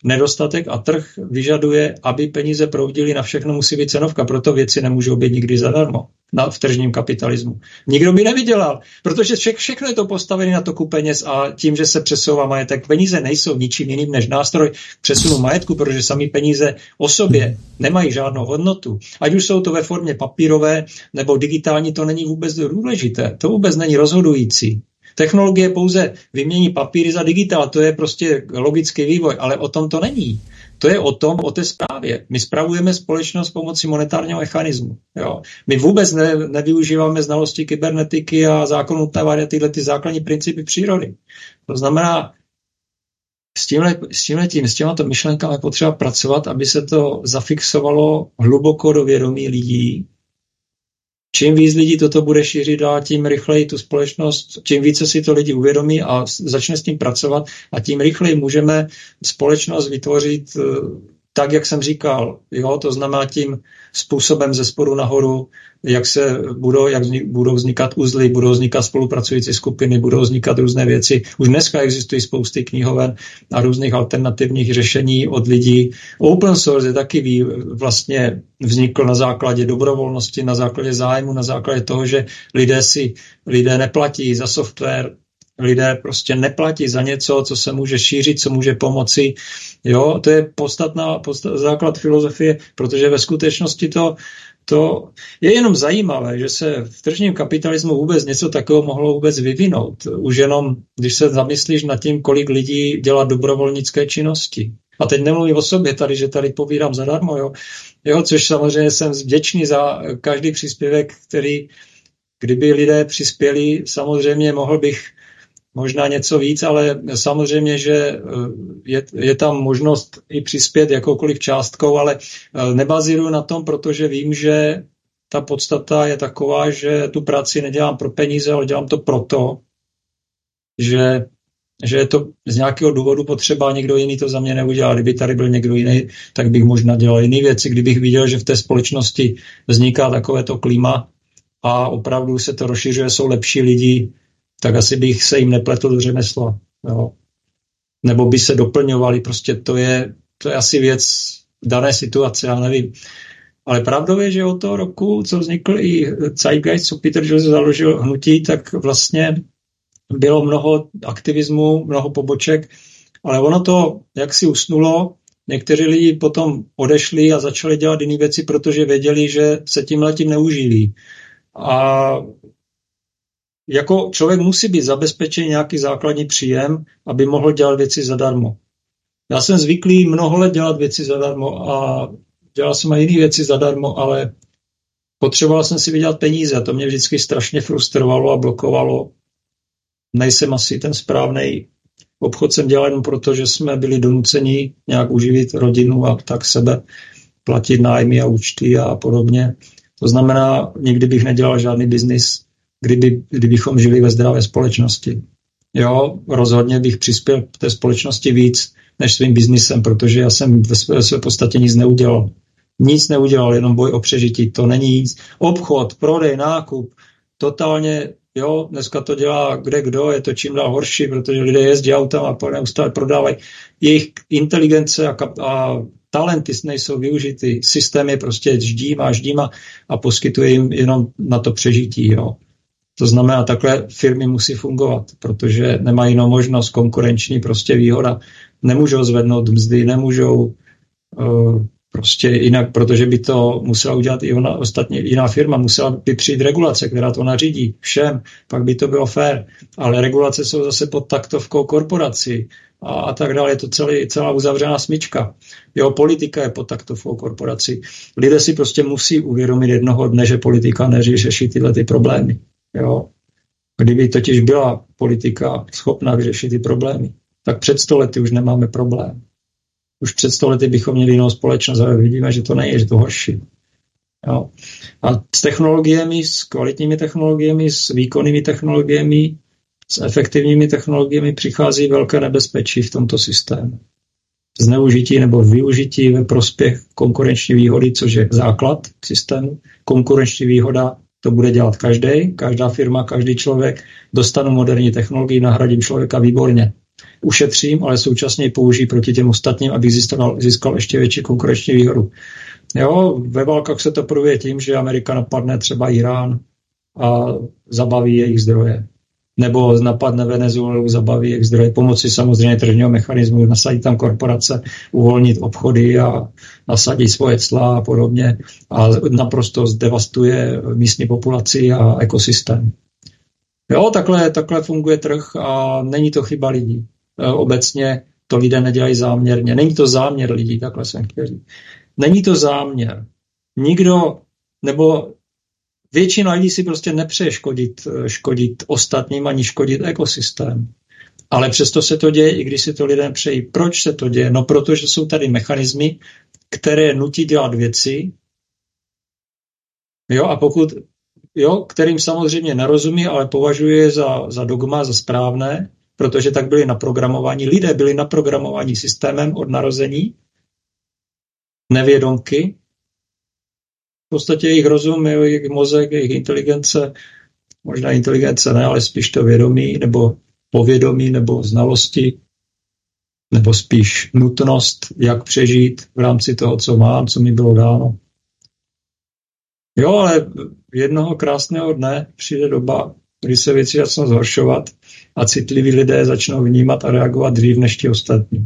nedostatek a trh vyžaduje, aby peníze proudily, na všechno musí být cenovka, proto věci nemůžou být nikdy zadarmo na, v tržním kapitalismu. Nikdo by nevydělal, protože vše, všechno je to postavené na toku peněz a tím, že se přesouvá majetek. Peníze nejsou ničím jiným než nástroj k přesunu majetku, protože sami peníze o sobě nemají žádnou hodnotu. Ať už jsou to ve formě papírové nebo digitální, to není vůbec důležité, to vůbec není rozhodující. Technologie pouze vymění papíry za digitál, to je prostě logický vývoj, ale o tom to není. To je o tom, o té správě. My spravujeme společnost pomocí monetárního mechanismu. Jo. My vůbec ne, nevyužíváme znalosti kybernetiky a zákonu tavary a tyhle ty základní principy přírody. To znamená, s tímhle, s tímhletím, s těmato myšlenkami je potřeba pracovat, aby se to zafixovalo hluboko do vědomí lidí. Čím víc lidí toto bude šířit dál, tím rychleji tu společnost, čím více si to lidi uvědomí a začne s tím pracovat a tím rychleji můžeme společnost vytvořit tak, jak jsem říkal. Jo? To znamená tím způsobem ze spodu nahoru, jak se budou, jak vznik, budou vznikat uzly, budou vznikat spolupracující skupiny, budou vznikat různé věci. Už dneska existují spousty knihoven a různých alternativních řešení od lidí. Open source je taky vlastně vznikl na základě dobrovolnosti, na základě zájmu, na základě toho, že lidé si lidé neplatí za software, lidé prostě neplatí za něco, co se může šířit, co může pomoci. Jo, to je podstatná podstat, základ filozofie, protože ve skutečnosti to, to je jenom zajímavé, že se v tržním kapitalismu vůbec něco takového mohlo vůbec vyvinout. Už jenom, když se zamyslíš nad tím, kolik lidí dělá dobrovolnické činnosti. A teď nemluvím o sobě tady, že tady povídám zadarmo, jo. Jo, což samozřejmě jsem vděčný za každý příspěvek, který, kdyby lidé přispěli, samozřejmě mohl bych možná něco víc, ale samozřejmě, že je, je tam možnost i přispět jakoukoliv částkou, ale nebazíruju na tom, protože vím, že ta podstata je taková, že tu práci nedělám pro peníze, ale dělám to proto, že, že je to z nějakého důvodu potřeba a někdo jiný to za mě neudělal. Kdyby tady byl někdo jiný, tak bych možná dělal jiné věci. Kdybych viděl, že v té společnosti vzniká takovéto klima a opravdu se to rozšiřuje, jsou lepší lidi, tak asi bych se jim nepletl do řemesla. Jo. Nebo by se doplňovali, prostě to je, to je asi věc dané situace, já nevím. Ale pravdou je, že od toho roku, co vznikl i Zeitgeist, co Peter Joseph založil hnutí, tak vlastně bylo mnoho aktivismu, mnoho poboček, ale ono to, jak si usnulo, někteří lidi potom odešli a začali dělat jiné věci, protože věděli, že se tímhletím neuživí. A jako člověk musí být zabezpečen nějaký základní příjem, aby mohl dělat věci zadarmo. Já jsem zvyklý mnoho let dělat věci zadarmo a dělal jsem i jiné věci zadarmo, ale potřeboval jsem si vydělat peníze a to mě vždycky strašně frustrovalo a blokovalo. Nejsem asi ten správnej. Obchod jsem dělal jenom proto, že jsme byli donuceni nějak uživit rodinu a tak sebe, platit nájmy a účty a podobně. To znamená, nikdy bych nedělal žádný biznis, Kdyby, kdybychom žili ve zdravé společnosti. Jo, rozhodně bych přispěl k té společnosti víc než svým biznisem, protože já jsem ve své, ve své podstatě nic neudělal. Nic neudělal, jenom boj o přežití. To není nic. Obchod, prodej, nákup, totálně, jo, dneska to dělá kde kdo, je to čím dál horší, protože lidé jezdí autama a neustále prodávají. Jejich inteligence a, kap- a talenty nejsou využity. Systém je prostě ždíma, ždíma a poskytuje jim jenom na to přežití, jo. To znamená, takhle firmy musí fungovat, protože nemají jinou možnost, konkurenční prostě výhoda. Nemůžou zvednout mzdy, nemůžou uh, prostě jinak, protože by to musela udělat i ona, ostatně jiná firma, musela by přijít regulace, která to nařídí všem, pak by to bylo fér. Ale regulace jsou zase pod taktovkou korporací a, a tak dále. Je to celý, celá uzavřená smyčka. Jo, politika je pod taktovkou korporací. Lidé si prostě musí uvědomit jednoho dne, že politika neřeší tyhle ty problémy. Jo. Kdyby totiž byla politika schopná vyřešit ty problémy, tak před sto lety už nemáme problém. Už před sto lety bychom měli jinou společnost, ale vidíme, že to není, že to horší. Jo. A s technologiemi, s kvalitními technologiemi, s výkonnými technologiemi, s efektivními technologiemi přichází velké nebezpečí v tomto systému. Zneužití nebo využití ve prospěch konkurenční výhody, což je základ systému. Konkurenční výhoda, to bude dělat každý, každá firma, každý člověk. Dostanu moderní technologii, nahradím člověka výborně. ušetřím, ale současně ji použijí proti těm ostatním, abych získal, získal ještě větší konkurenční výhodu. Jo, ve válkách se to projevuje tím, že Amerika napadne třeba Irán a zabaví jejich zdroje. Nebo napadne Venezuelu, zabaví jejich zdroje. Pomocí samozřejmě tržního mechanismu, nasadí tam korporace, uvolnit obchody a nasadí svoje cla a podobně. A naprosto zdevastuje místní populaci a ekosystém. Jo, takhle, takhle funguje trh a není to chyba lidí. Obecně to lidé nedělají záměrně. Není to záměr lidí, takhle jsem chtěl říct. Není to záměr. Nikdo, nebo většina lidí si prostě nepřeje škodit, škodit ostatním ani škodit ekosystém. Ale přesto se to děje, i když si to lidé nepřejí. Proč se to děje? No protože jsou tady mechanismy, které nutí dělat věci, jo, a pokud, jo, kterým samozřejmě nerozumí, ale považuje za, za dogma, za správné, protože tak byli naprogramovaní. Lidé byli naprogramovaní systémem od narození, nevědomky. V podstatě jejich rozum, jejich mozek, jejich inteligence, možná inteligence ne, ale spíš to vědomí, nebo povědomí, nebo znalosti, nebo spíš nutnost, jak přežít v rámci toho, co mám, co mi bylo dáno. Jo, ale jednoho krásného dne přijde doba, kdy se věci začnou zhoršovat a citliví lidé začnou vnímat a reagovat dřív než ti ostatní.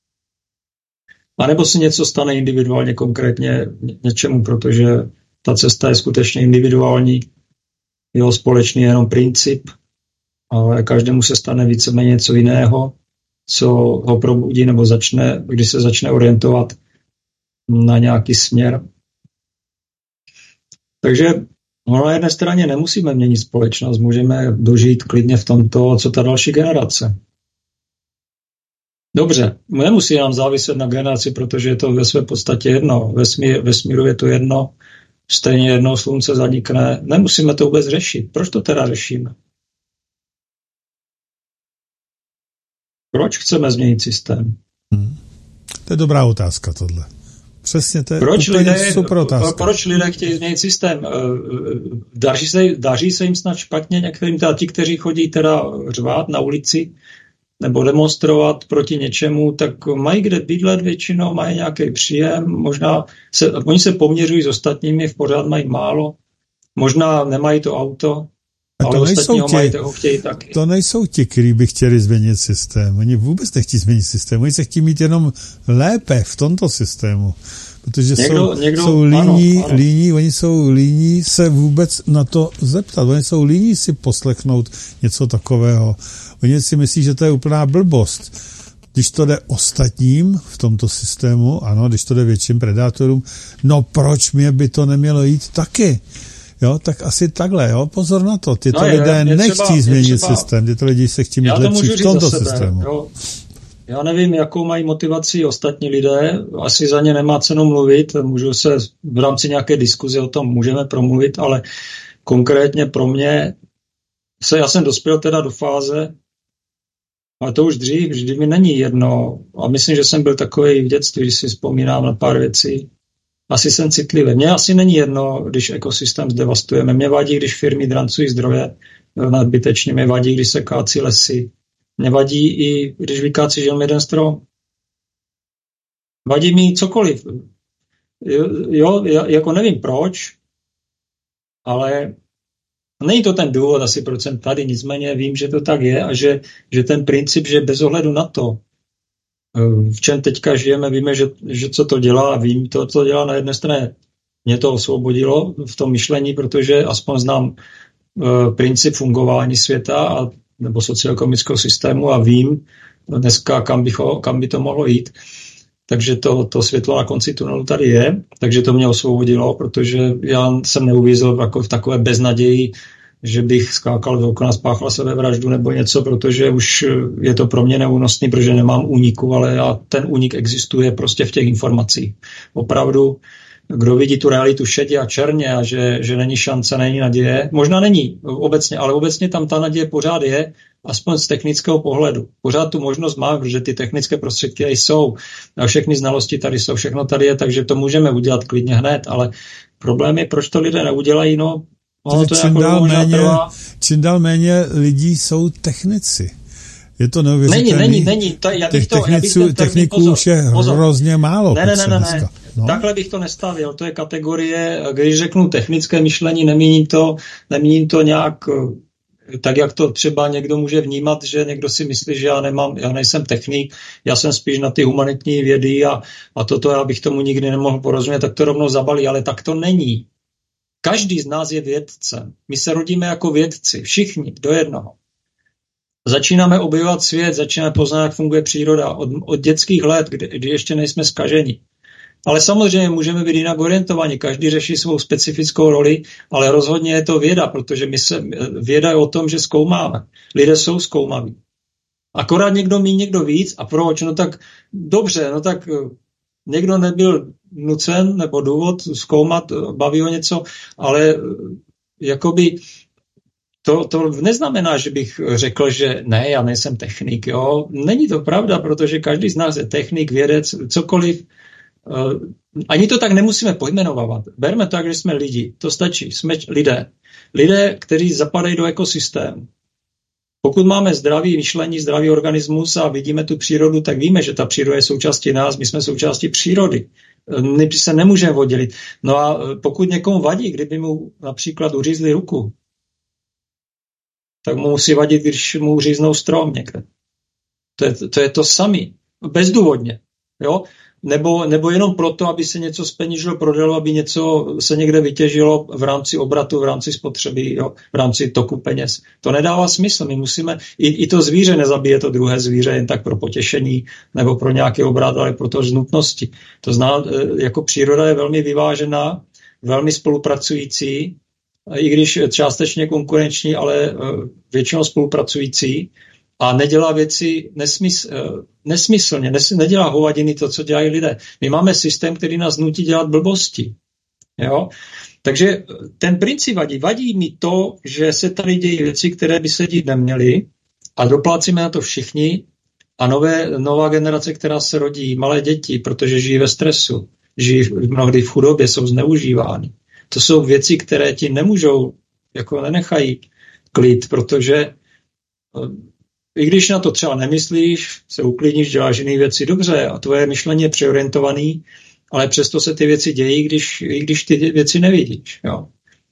A nebo se něco stane individuálně, konkrétně něčemu, protože ta cesta je skutečně individuální, jeho společný je jenom princip, ale každému se stane víceméně něco jiného, co ho probudí nebo začne, když se začne orientovat na nějaký směr. Takže no, na jedné straně nemusíme měnit společnost, můžeme dožít klidně v tomto, co ta další generace. Dobře, nemusí nám záviset na generaci, protože je to ve své podstatě jedno. Vesmír, vesmíru je to jedno, stejně jedno slunce zanikne. Nemusíme to vůbec řešit. Proč to teda řešíme? Proč chceme změnit systém? Hmm. To je dobrá otázka tohle. Přesně, to je proč úplně lidé, super otázka. Proč lidé chtějí změnit systém? Daří se, daří se jim snad špatně některým, teda ti, kteří chodí teda řvát na ulici, nebo demonstrovat proti něčemu, tak mají kde bydlet většinou, mají nějaký příjem, možná se, oni se poměřují s ostatními, v pořád mají málo, možná nemají to auto, a to ale ostatní ho ti, mají, toho chtějí taky. To nejsou ti, kteří by chtěli změnit systém. Oni vůbec nechtějí změnit systém, oni se chtějí mít jenom lépe v tomto systému. Protože někdo, jsou, někdo, jsou líní, ano, ano. líní, oni jsou líní se vůbec na to zeptat. Oni jsou líní si poslechnout něco takového. Oni si myslí, že to je úplná blbost. Když to jde ostatním v tomto systému, ano, když to jde větším predátorům, no proč mě by to nemělo jít taky? Jo, tak asi takhle, jo, pozor na to. Tyto no je, lidé je nechcí třeba, změnit třeba, systém, tyto lidi se chtějí mít lepší v tomto systému. Jo. Já nevím, jakou mají motivaci ostatní lidé, asi za ně nemá cenu mluvit, můžu se v rámci nějaké diskuze o tom můžeme promluvit, ale konkrétně pro mě se, já jsem dospěl teda do fáze, ale to už dřív, vždy mi není jedno, a myslím, že jsem byl takový v dětství, když si vzpomínám na pár věcí, asi jsem citlivý. Mně asi není jedno, když ekosystém zdevastujeme, mě vadí, když firmy drancují zdroje nadbytečně, mě vadí, když se kácí lesy, mě vadí i, když vykácí jenom jeden strom. Vadí mi cokoliv. Jo, jo, jako nevím proč, ale není to ten důvod asi, proč jsem tady, nicméně vím, že to tak je a že, že ten princip, že bez ohledu na to, v čem teďka žijeme, víme, že, že co to dělá a vím, to, co dělá na jedné straně. Mě to osvobodilo v tom myšlení, protože aspoň znám uh, princip fungování světa a nebo socioekonomického systému a vím dneska, kam, bych, kam by to mohlo jít. Takže to, to světlo na konci tunelu tady je, takže to mě osvobodilo, protože já jsem neuvízl jako v takové beznaději, že bych skákal do okna, spáchal sebevraždu nebo něco, protože už je to pro mě neúnosný, protože nemám úniku, ale já, ten únik existuje prostě v těch informacích. Opravdu, kdo vidí tu realitu šedě a černě a že, že není šance, není naděje, možná není obecně, ale obecně tam ta naděje pořád je, aspoň z technického pohledu. Pořád tu možnost mám, protože ty technické prostředky tady jsou a všechny znalosti tady jsou, všechno tady je, takže to můžeme udělat klidně hned, ale problém je, proč to lidé neudělají, no, no to čím, jako dál méně, čím dál méně lidí jsou technici. Je to neuvěřitelný. Není, není, není. To, já bych to, já bych ten techniků pozor, už je pozor. hrozně málo. Ne, ne, ne, ne, ne. No? Takhle bych to nestavil. To je kategorie, když řeknu technické myšlení, nemíním to, nemíním to nějak tak, jak to třeba někdo může vnímat, že někdo si myslí, že já nemám, já nejsem technik, já jsem spíš na ty humanitní vědy a, a toto já bych tomu nikdy nemohl porozumět, tak to rovnou zabalí, ale tak to není. Každý z nás je vědcem. My se rodíme jako vědci, všichni, do jednoho. Začínáme objevovat svět, začínáme poznat, jak funguje příroda od, od dětských let, kdy, kdy ještě nejsme zkaženi. Ale samozřejmě můžeme být jinak orientovaní, každý řeší svou specifickou roli, ale rozhodně je to věda, protože my se, věda je o tom, že zkoumáme. Lidé jsou zkoumaví. Akorát někdo mí, někdo víc. A proč? No tak dobře, no tak někdo nebyl nucen nebo důvod zkoumat, baví ho něco, ale jakoby to, to neznamená, že bych řekl, že ne, já nejsem technik. Jo? Není to pravda, protože každý z nás je technik, vědec, cokoliv. Uh, ani to tak nemusíme pojmenovávat. Berme to tak, že jsme lidi. To stačí. Jsme lidé. Lidé, kteří zapadají do ekosystému. Pokud máme zdravý myšlení, zdravý organismus a vidíme tu přírodu, tak víme, že ta příroda je součástí nás, my jsme součástí přírody. My se nemůžeme oddělit. No a pokud někomu vadí, kdyby mu například uřízli ruku, tak mu musí vadit, když mu uříznou strom někde. To je to, je to samé. Bezdůvodně. Jo? Nebo, nebo jenom proto, aby se něco zpenížilo, prodalo, aby něco se někde vytěžilo v rámci obratu, v rámci spotřeby, jo, v rámci toku peněz. To nedává smysl. My musíme, i, i to zvíře nezabije to druhé zvíře jen tak pro potěšení nebo pro nějaký obrat, ale pro to z nutnosti. To zná, jako příroda je velmi vyvážená, velmi spolupracující, i když částečně konkurenční, ale většinou spolupracující. A nedělá věci nesmysl, nesmyslně, nes, nedělá hovadiny to, co dělají lidé. My máme systém, který nás nutí dělat blbosti. Jo? Takže ten princip vadí. Vadí mi to, že se tady dějí věci, které by se dít neměly a doplácíme na to všichni a nové, nová generace, která se rodí, malé děti, protože žijí ve stresu, žijí mnohdy v chudobě, jsou zneužívány. To jsou věci, které ti nemůžou, jako nenechají klid, protože i když na to třeba nemyslíš, se uklidníš, děláš jiné věci dobře a tvoje myšlení je přeorientovaný, ale přesto se ty věci dějí, když, i když ty věci nevidíš. Jo.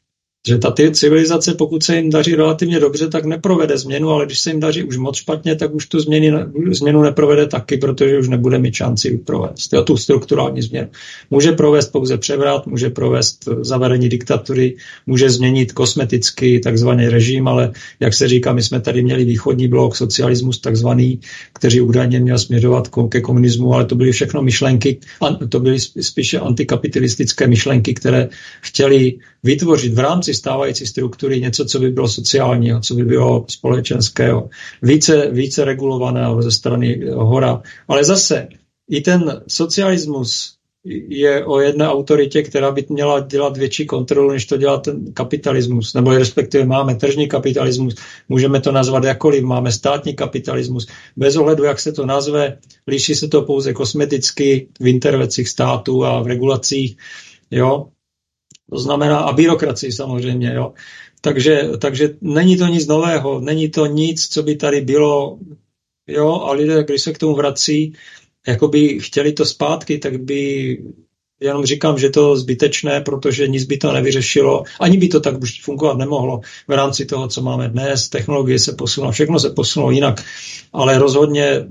Že ta ty civilizace, pokud se jim daří relativně dobře, tak neprovede změnu, ale když se jim daří už moc špatně, tak už tu změny, změnu neprovede taky, protože už nebude mít šanci provést. Jo, tu strukturální změnu. Může provést pouze převrat, může provést zavedení diktatury, může změnit kosmeticky takzvaný režim, ale jak se říká, my jsme tady měli východní blok, socialismus takzvaný, který údajně měl směřovat ke komunismu, ale to byly všechno myšlenky, to byly spíše antikapitalistické myšlenky, které chtěli vytvořit v rámci stávající struktury něco, co by bylo sociálního, co by bylo společenského, více, více regulovaného ze strany hora. Ale zase i ten socialismus je o jedné autoritě, která by měla dělat větší kontrolu, než to dělá ten kapitalismus. Nebo respektive máme tržní kapitalismus, můžeme to nazvat jakkoliv, máme státní kapitalismus. Bez ohledu, jak se to nazve, liší se to pouze kosmeticky v intervencích států a v regulacích, jo. To znamená, a byrokracii samozřejmě, jo. Takže, takže není to nic nového, není to nic, co by tady bylo, jo, a lidé, když se k tomu vrací, jako by chtěli to zpátky, tak by, jenom říkám, že to zbytečné, protože nic by to nevyřešilo, ani by to tak už fungovat nemohlo v rámci toho, co máme dnes, technologie se posunulo, všechno se posunulo jinak, ale rozhodně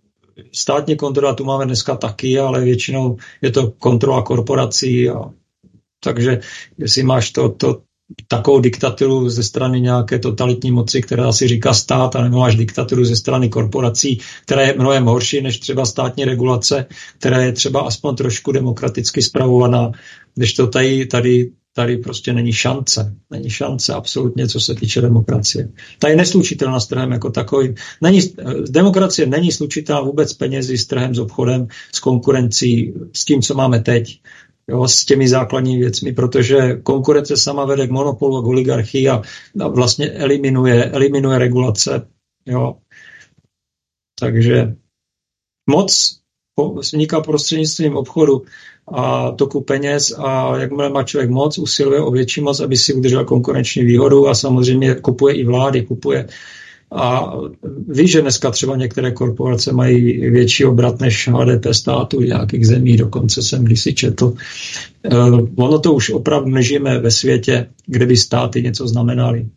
státní kontrola tu máme dneska taky, ale většinou je to kontrola korporací a takže jestli máš to, to, takovou diktaturu ze strany nějaké totalitní moci, která si říká stát, a nebo máš diktaturu ze strany korporací, která je mnohem horší než třeba státní regulace, která je třeba aspoň trošku demokraticky spravovaná, když to tady, tady, tady prostě není šance. Není šance absolutně, co se týče demokracie. Ta je neslučitelná s trhem jako takovým. Není, demokracie není slučitelná vůbec s penězi, s trhem, s obchodem, s konkurencí, s tím, co máme teď. Jo, s těmi základními věcmi, protože konkurence sama vede k monopolu a k oligarchii a, a vlastně eliminuje, eliminuje regulace. Jo. Takže moc vzniká prostřednictvím obchodu a toku peněz a jakmile má člověk moc, usiluje o větší moc, aby si udržel konkurenční výhodu a samozřejmě kupuje i vlády, kupuje A víš, že dneska třeba některé korporace mají větší obrat než H D P státu nějakých zemí, dokonce jsem kdysi četl. Ono to už opravdu nežijeme ve světě, kde by státy něco znamenaly.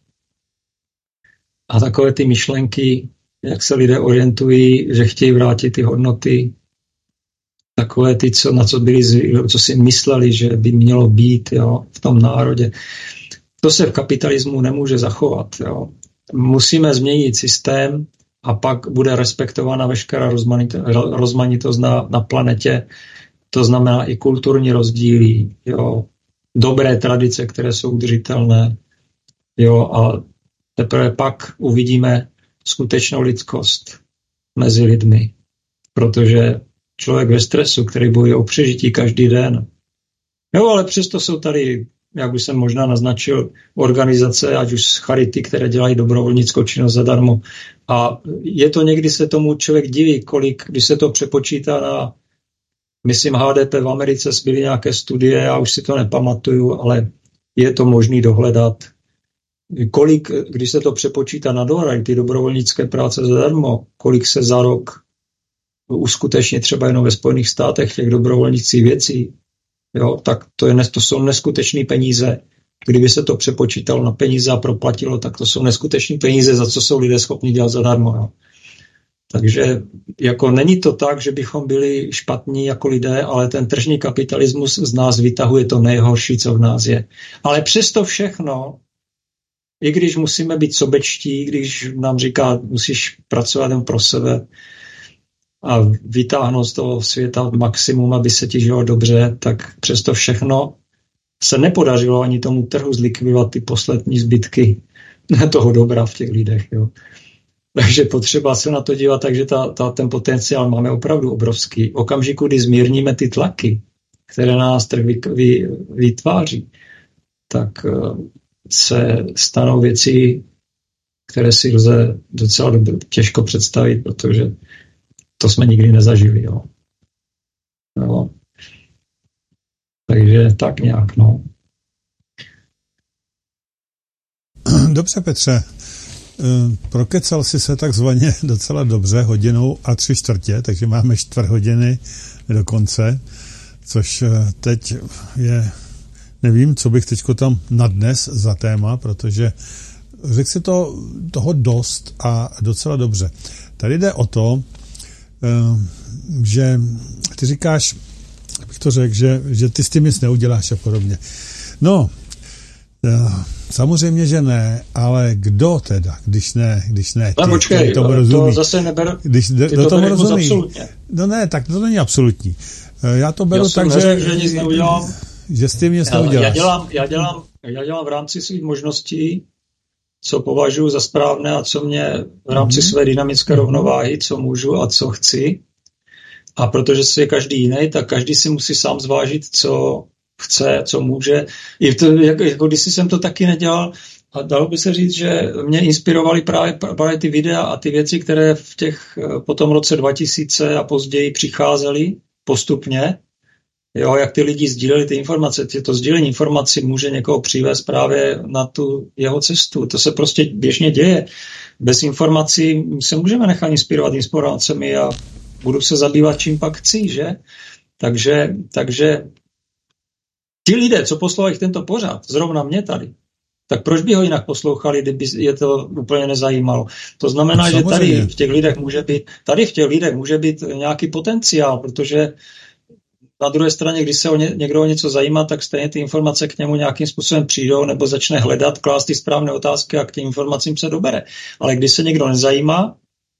A takové ty myšlenky, jak se lidé orientují, že chtějí vrátit ty hodnoty, takové ty, co, na co byli, co si mysleli, že by mělo být, jo, v tom národě. To se v kapitalismu nemůže zachovat. Jo. Musíme změnit systém a pak bude respektována veškerá rozmanitost na, na planetě. To znamená i kulturní rozdíly, jo, dobré tradice, které jsou udržitelné. Jo, a teprve pak uvidíme skutečnou lidskost mezi lidmi. Protože člověk ve stresu, který bojuje o přežití každý den. Jo, ale přesto jsou tady, jak už jsem možná naznačil, organizace, ať už z charity, které dělají dobrovolnickou činnost zadarmo. A je to někdy, se tomu člověk diví, kolik, když se to přepočítá na, myslím, H D P v Americe, byly nějaké studie, já už si to nepamatuju, ale je to možný dohledat. Kolik, když se to přepočítá na dolary, ty dobrovolnické práce zadarmo, kolik se za rok uskuteční třeba jenom ve Spojených státech těch dobrovolnických věcí, jo, tak to, je, to jsou neskutečné peníze. Kdyby se to přepočítalo na peníze a proplatilo, tak to jsou neskutečné peníze, za co jsou lidé schopni dělat zadarmo. Jo. Takže jako není to tak, že bychom byli špatní jako lidé, ale ten tržní kapitalismus z nás vytahuje to nejhorší, co v nás je. Ale přesto všechno, i když musíme být sobečtí, když nám říká, musíš pracovat jen pro sebe a vytáhnout z toho světa maximum, aby se ti žilo dobře, tak přesto všechno se nepodařilo ani tomu trhu zlikvidovat ty poslední zbytky toho dobra v těch lidech. Jo. Takže potřeba se na to dívat, takže ta, ta, ten potenciál máme opravdu obrovský. V okamžiku, kdy zmírníme ty tlaky, které nás trh vy, vy, vytváří, tak se stanou věci, které si lze docela dobře, těžko představit, protože to jsme nikdy nezažili. Jo. Jo. Takže tak nějak, no. Dobře, Petře. Prokecal si se takzvaně docela dobře hodinou a tři čtvrtě, takže máme čtvrt hodiny do konce, což teď je, nevím, co bych teďko tam nadnes za téma, protože řekl si to, toho dost a docela dobře. Tady jde o to, že ty říkáš, bych to řekl, že, že ty s tím nic neuděláš a podobně. No, samozřejmě, že ne, ale kdo teda, když ne, když ne ty, ale počkej, tomu rozumí. To zase neberu, když do, do tomu rozumí. Absolutně. No ne, tak to není absolutní. Já to beru já tak, neřekl, že, že nic neudělám. Že s tím nic já, neuděláš. Já dělám, já, dělám, já dělám v rámci svých možností, co považuji za správné a co mě v rámci mm-hmm. své dynamické rovnováhy, co můžu a co chci. A protože si je každý jiný, tak každý si musí sám zvážit, co chce, co může. I to, jako, jako když jsem to taky nedělal, a dalo by se říct, že mě inspirovaly právě, právě ty videa a ty věci, které v těch potom roce dva tisíce a později přicházely postupně. Jo, jak ty lidi sdíleli ty informace, to sdílení informací může někoho přivést právě na tu jeho cestu. To se prostě běžně děje. Bez informací se můžeme nechat inspirovat informacemi a budu se zabývat čím pak chci, že? Takže, takže ti lidé, co poslouchají tento pořad, zrovna mě tady, tak proč by ho jinak poslouchali, kdyby je to úplně nezajímalo? To znamená, že tady v těch lidech může být, tady v těch lidech může být nějaký potenciál, protože na druhé straně, když se o ně, někdo o něco zajímá, tak stejně ty informace k němu nějakým způsobem přijdou nebo začne hledat, klást ty správné otázky a k těm informacím se dobere. Ale když se někdo nezajímá,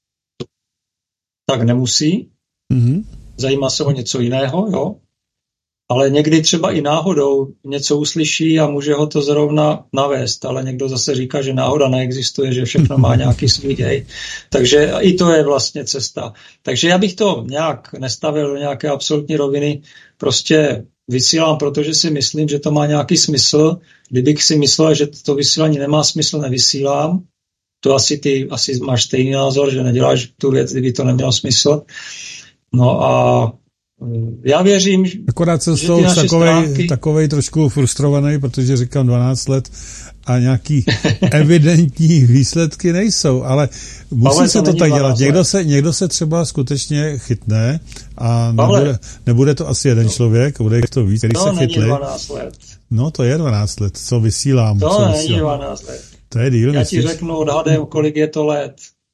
tak nemusí. Mm-hmm. Zajímá se o něco jiného, jo. Ale někdy třeba i náhodou něco uslyší a může ho to zrovna navést, ale někdo zase říká, že náhoda neexistuje, že všechno má nějaký svůj děj. Takže i to je vlastně cesta. Takže já bych to nějak nestavil do nějaké absolutní roviny, prostě vysílám, protože si myslím, že to má nějaký smysl. Kdybych si myslel, že to vysílání nemá smysl, nevysílám. To asi ty asi máš stejný názor, že neděláš tu věc, kdyby to nemělo smysl. No a já věřím, akorát jsem z toho takovej, takovej trošku frustrovaný, protože říkám dvanáct let a nějaký evidentní výsledky nejsou, ale musí ale se to tak dělat. Někdo se, někdo se třeba skutečně chytne a nebude, nebude to asi jeden člověk, bude to víc, který to se chytli. dvanáct let. No to je dvanáct let, co vysílám. To co není vysílám. dvanáct let. To je díl, já myslíš? ti řeknu odhadem, kolik je to let.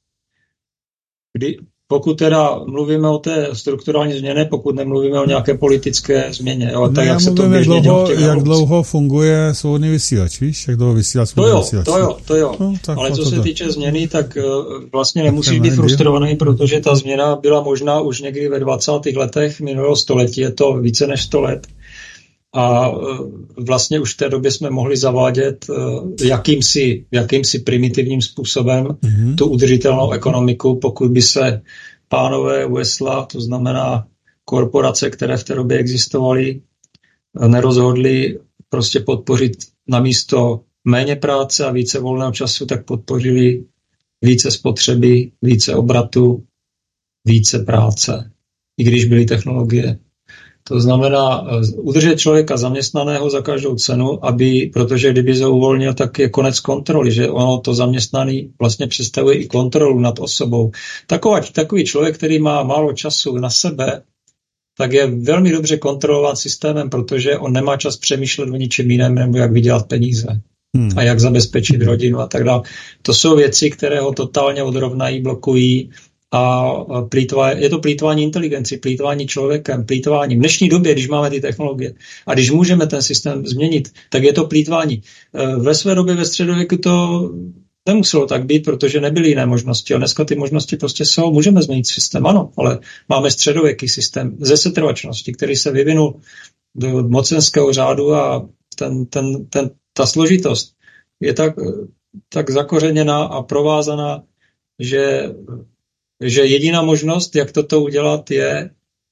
Kdy, pokud teda mluvíme o té strukturální změně, pokud nemluvíme o nějaké politické změně. Jo, tak, no, jak se to jak, dlouho, jak revolucí. dlouho funguje svobodný vysílač, víš? Jak dlouho vysílá svobodný to jo, vysílač? To jo, to jo. No, ale co to se to. týče změny, tak uh, vlastně nemusíš být frustrovaný, protože ta změna byla možná už někdy ve dvacátých letech minulého století, je to více než sto let. A vlastně už v té době jsme mohli zavádět jakýmsi, jakýmsi primitivním způsobem mm-hmm. tu udržitelnou ekonomiku, pokud by se pánové U S L A, to znamená korporace, které v té době existovaly, nerozhodli prostě podpořit namísto méně práce a více volného času, tak podpořili více spotřeby, více obratu, více práce, i když byly technologie. To znamená udržet člověka zaměstnaného za každou cenu, aby, protože kdyby se uvolnil, tak je konec kontroly, že ono to zaměstnaný vlastně představuje i kontrolu nad osobou. Takový, takový člověk, který má málo času na sebe, tak je velmi dobře kontrolován systémem, protože on nemá čas přemýšlet o ničem jiném, nebo jak vydělat peníze hmm. a jak zabezpečit rodinu a tak dále. To jsou věci, které ho totálně odrovnají, blokují, a plýtvá, je to plýtvání inteligenci, plýtvání člověkem, plýtvání. V dnešní době, když máme ty technologie a když můžeme ten systém změnit, tak je to plýtvání. Ve své době ve středověku to nemuselo tak být, protože nebyly jiné možnosti. A dneska ty možnosti prostě jsou. Můžeme změnit systém, ano, ale máme středověký systém ze setrvačnosti, který se vyvinul do mocenského řádu a ten, ten, ten, ta složitost je tak, tak zakořeněná a provázaná, že že jediná možnost, jak toto udělat, je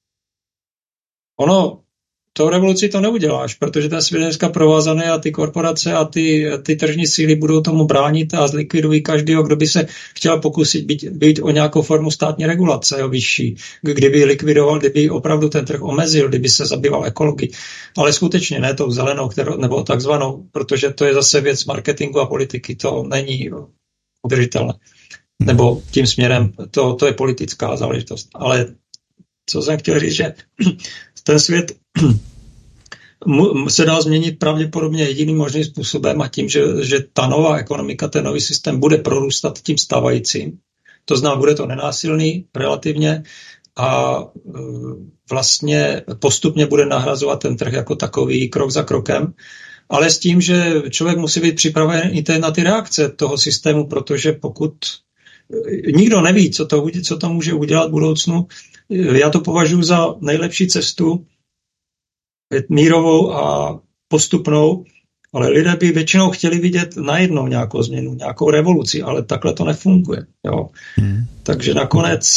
ono, tou revoluci to neuděláš, protože ten svět je dneska provázaný a ty korporace a ty, ty tržní síly budou tomu bránit a zlikvidují každého, kdo by se chtěl pokusit být, být o nějakou formu státní regulace, jo, vyšší, kdyby likvidoval, kdyby opravdu ten trh omezil, kdyby se zabýval ekologii. Ale skutečně ne tou zelenou, kterou, nebo takzvanou, protože to je zase věc marketingu a politiky, to není udržitelné. Nebo tím směrem, to, to je politická záležitost. Ale co jsem chtěl říct, že ten svět se dá změnit pravděpodobně jediným možným způsobem a tím, že, že ta nová ekonomika, ten nový systém bude prorůstat tím stávajícím. To znamená, bude to nenásilný relativně a vlastně postupně bude nahrazovat ten trh jako takový krok za krokem. Ale s tím, že člověk musí být připraven i na ty reakce toho systému, protože pokud nikdo neví, co to, co to může udělat v budoucnu. Já to považuji za nejlepší cestu, mírovou a postupnou, ale lidé by většinou chtěli vidět najednou nějakou změnu, nějakou revoluci, ale takhle to nefunguje. Jo. Hmm. Takže nakonec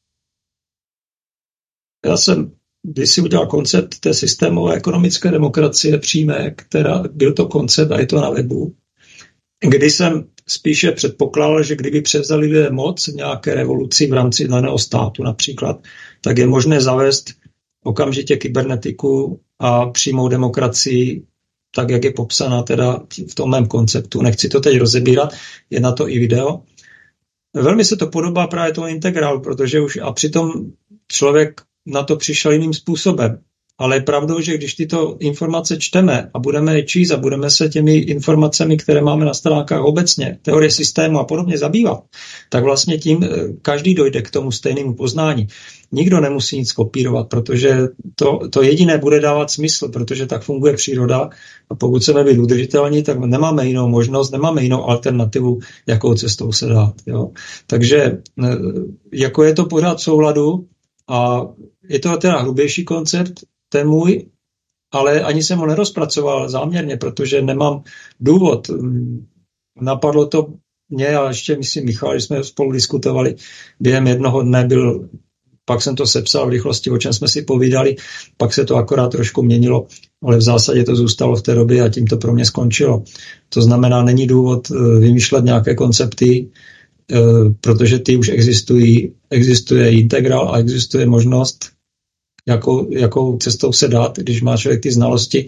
já jsem když si udělal koncept té systémové ekonomické demokracie přímé, která byl to koncept a je to na webu, kdy jsem spíše předpokládal, že kdyby převzali lidé moc v nějaké revoluci v rámci daného státu například, tak je možné zavést okamžitě kybernetiku a přímou demokracii, tak jak je popsaná teda v tom mém konceptu. Nechci to teď rozebírat, je na to i video. Velmi se to podobá právě tomu integrálu, protože už a přitom člověk na to přišel jiným způsobem. Ale je pravdou, že když tyto informace čteme a budeme je číst a budeme se těmi informacemi, které máme na stránkách obecně, teorie systému a podobně zabývat, tak vlastně tím každý dojde k tomu stejnému poznání. Nikdo nemusí nic kopírovat, protože to, to jediné bude dávat smysl, protože tak funguje příroda a pokud chceme být udržitelní, tak nemáme jinou možnost, nemáme jinou alternativu, jakou cestou se dát. Jo. Takže jako je to pořád v souladu a je to teda hrubější koncept, ten můj, ale ani jsem ho nerozpracoval záměrně, protože nemám důvod. Napadlo to mě a ještě myslím Michal, že jsme spolu diskutovali během jednoho dne, byl, pak jsem to sepsal v rychlosti, o čem jsme si povídali, pak se to akorát trošku měnilo, ale v zásadě to zůstalo v té době a tím to pro mě skončilo. To znamená, není důvod vymýšlet nějaké koncepty, protože ty už existují, existuje integrál a existuje možnost jakou, jakou cestou se dát, když má člověk ty znalosti.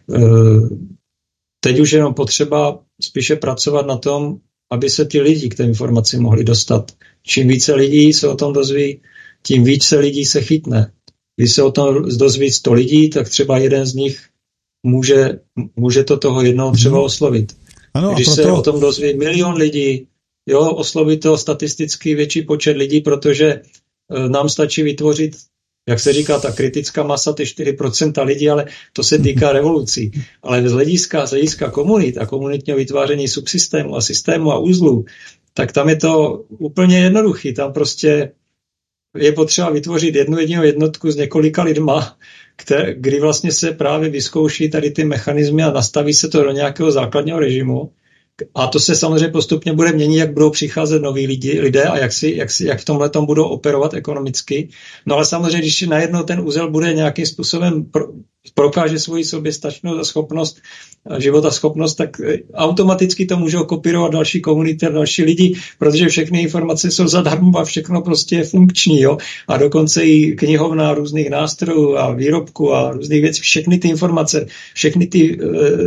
Teď už jenom potřeba spíše pracovat na tom, aby se ty lidi k té informaci mohli dostat. Čím více lidí se o tom dozví, tím více lidí se chytne. Když se o tom dozví sto lidí, tak třeba jeden z nich může, může to toho jednoho třeba oslovit. Ano, Když proto... se o tom dozví milion lidí, jo, osloví to statisticky větší počet lidí, protože e, nám stačí vytvořit, jak se říká, ta kritická masa, ty čtyři procenta lidí, ale to se týká revolucí. Ale z hlediska, z hlediska komunit a komunitního vytváření subsystému a systému a uzlů, tak tam je to úplně jednoduchý. Tam prostě je potřeba vytvořit jednu jedinou jednotku s několika lidma, které, kdy vlastně se právě vyzkouší tady ty mechanismy a nastaví se to do nějakého základního režimu. A to se samozřejmě postupně bude měnit, jak budou přicházet noví lidi, lidé a jak, si, jak, si, jak v tomhle tom budou operovat ekonomicky. No ale samozřejmě, když najednou ten úzel bude nějakým způsobem pro, prokáže svoji soběstačnost a schopnost, života schopnost, tak automaticky to můžou kopírovat další komunity a další lidi, protože všechny informace jsou zadarmo a všechno prostě je funkční. Jo? A dokonce i knihovna různých nástrojů a výrobků a různých věcí, všechny ty informace, všechny ty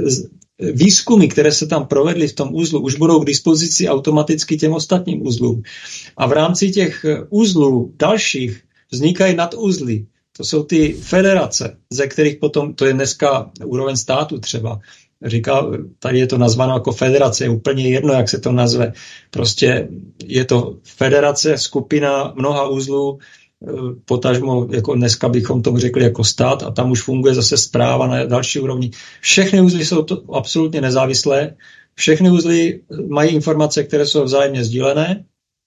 výzkumy, které se tam provedly v tom uzlu, už budou k dispozici automaticky těm ostatním uzlům. A v rámci těch uzlů dalších vznikají naduzly. To jsou ty federace, ze kterých potom, to je dneska úroveň státu třeba, říká, tady je to nazváno jako federace, je úplně jedno, jak se to nazve. Prostě je to federace, skupina mnoha uzlů, potažmo, jako dneska bychom tomu řekli jako stát, a tam už funguje zase správa na další úrovni. Všechny uzly jsou to absolutně nezávislé, všechny uzly mají informace, které jsou vzájemně sdílené,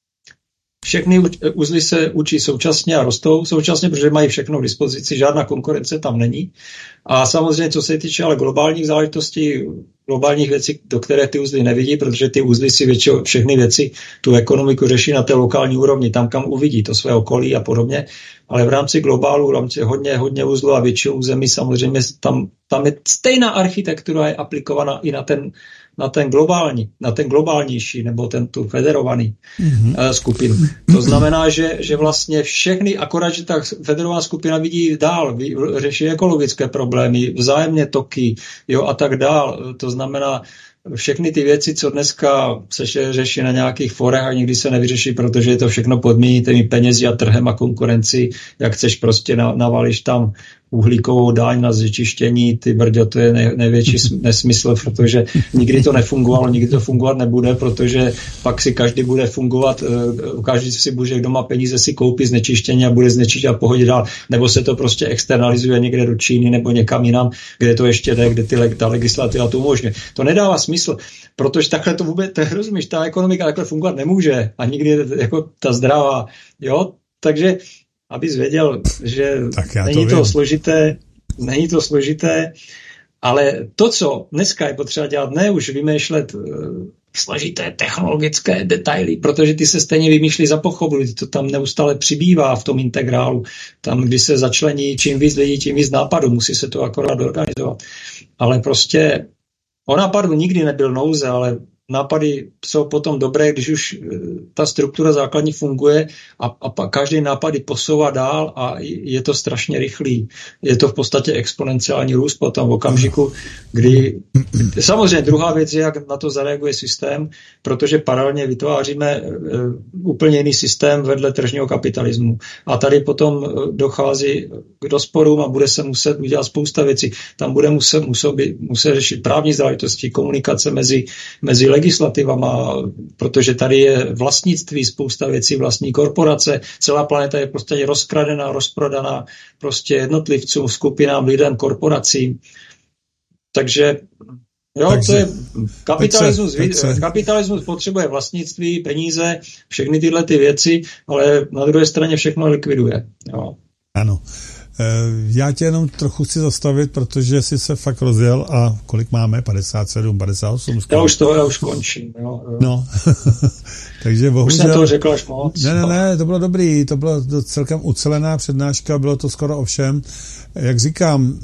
všechny uzly se učí současně a rostou současně, protože mají všechno k dispozici, žádná konkurence tam není. A samozřejmě, co se týče ale globálních záležitostí, globálních věcí, do které ty uzly nevidí, protože ty uzly si většinou všechny věci, tu ekonomiku řeší na té lokální úrovni, tam, kam uvidí to své okolí a podobně. Ale v rámci globálu, v rámci hodně, hodně uzlů a většího území, samozřejmě tam, tam je stejná architektura je aplikovaná i na ten, na ten globální, na ten globálnější, nebo ten tu federovaný mm-hmm. skupinu. To znamená, že, že vlastně všechny, akorát, že ta federovaná skupina vidí dál, řeší ekologické problémy, vzájemně toky, jo, a tak dál. To znamená, všechny ty věci, co dneska se řeší na nějakých forech a nikdy se nevyřeší, protože je to všechno podmíní těmi penězi a trhem a konkurenci, jak chceš prostě navališ tam uhlíkovou dáň na znečištění, ty brďo, to je nej, největší nesmysl, protože nikdy to nefungovalo, nikdy to fungovat nebude, protože pak si každý bude fungovat, každý si bude doma peníze si koupí znečištění a bude znečistit a pohodit dál, nebo se to prostě externalizuje někde do Číny nebo někam jinam, kde to ještě jde, kde ty, ta legislativa to umožňuje. To nedává smysl, protože takhle to vůbec, tak rozumíš, ta ekonomika takhle fungovat nemůže a nikdy jako ta zdravá, jo, takže abys věděl, že není to, to složité, není to složité, ale to, co dneska je potřeba dělat, ne už vymýšlet uh, složité technologické detaily, protože ty se stejně vymýšlí za pochodu, to tam neustále přibývá v tom integrálu, tam, když se začlení čím víc lidí, tím víc nápadů, musí se to akorát organizovat. Ale prostě o nápadu nikdy nebyl nouze, ale nápady jsou potom dobré, když už ta struktura základní funguje a, a každý nápady posouvá dál a je to strašně rychlý. Je to v podstatě exponenciální růst potom v okamžiku, kdy... Samozřejmě druhá věc je, jak na to zareaguje systém, protože paralelně vytváříme úplně jiný systém vedle tržního kapitalismu. A tady potom dochází k rozporům a bude se muset udělat spousta věcí. Tam bude muset, muset, muset řešit právní záležitosti, komunikace mezi, mezi legislativama, protože tady je vlastnictví, spousta věcí vlastní korporace, celá planeta je prostě rozkradená, rozprodaná prostě jednotlivcům, skupinám, lidem, korporacím. Takže jo, takže, to je kapitalismus, tak se, tak se. Kapitalismus potřebuje vlastnictví, peníze, všechny tyhle ty věci, ale na druhé straně všechno likviduje. Jo. Ano. Já tě jenom trochu chci zastavit, protože jsi se fakt rozjel a kolik máme? padesát sedm, padesát osm? Já už to, já už končím. Jo, jo. No, takže bohužel... Už jsem to řekl až moc. Ne, ne, ne, to bylo dobrý, to byla celkem ucelená přednáška, bylo to skoro o všem. Jak říkám,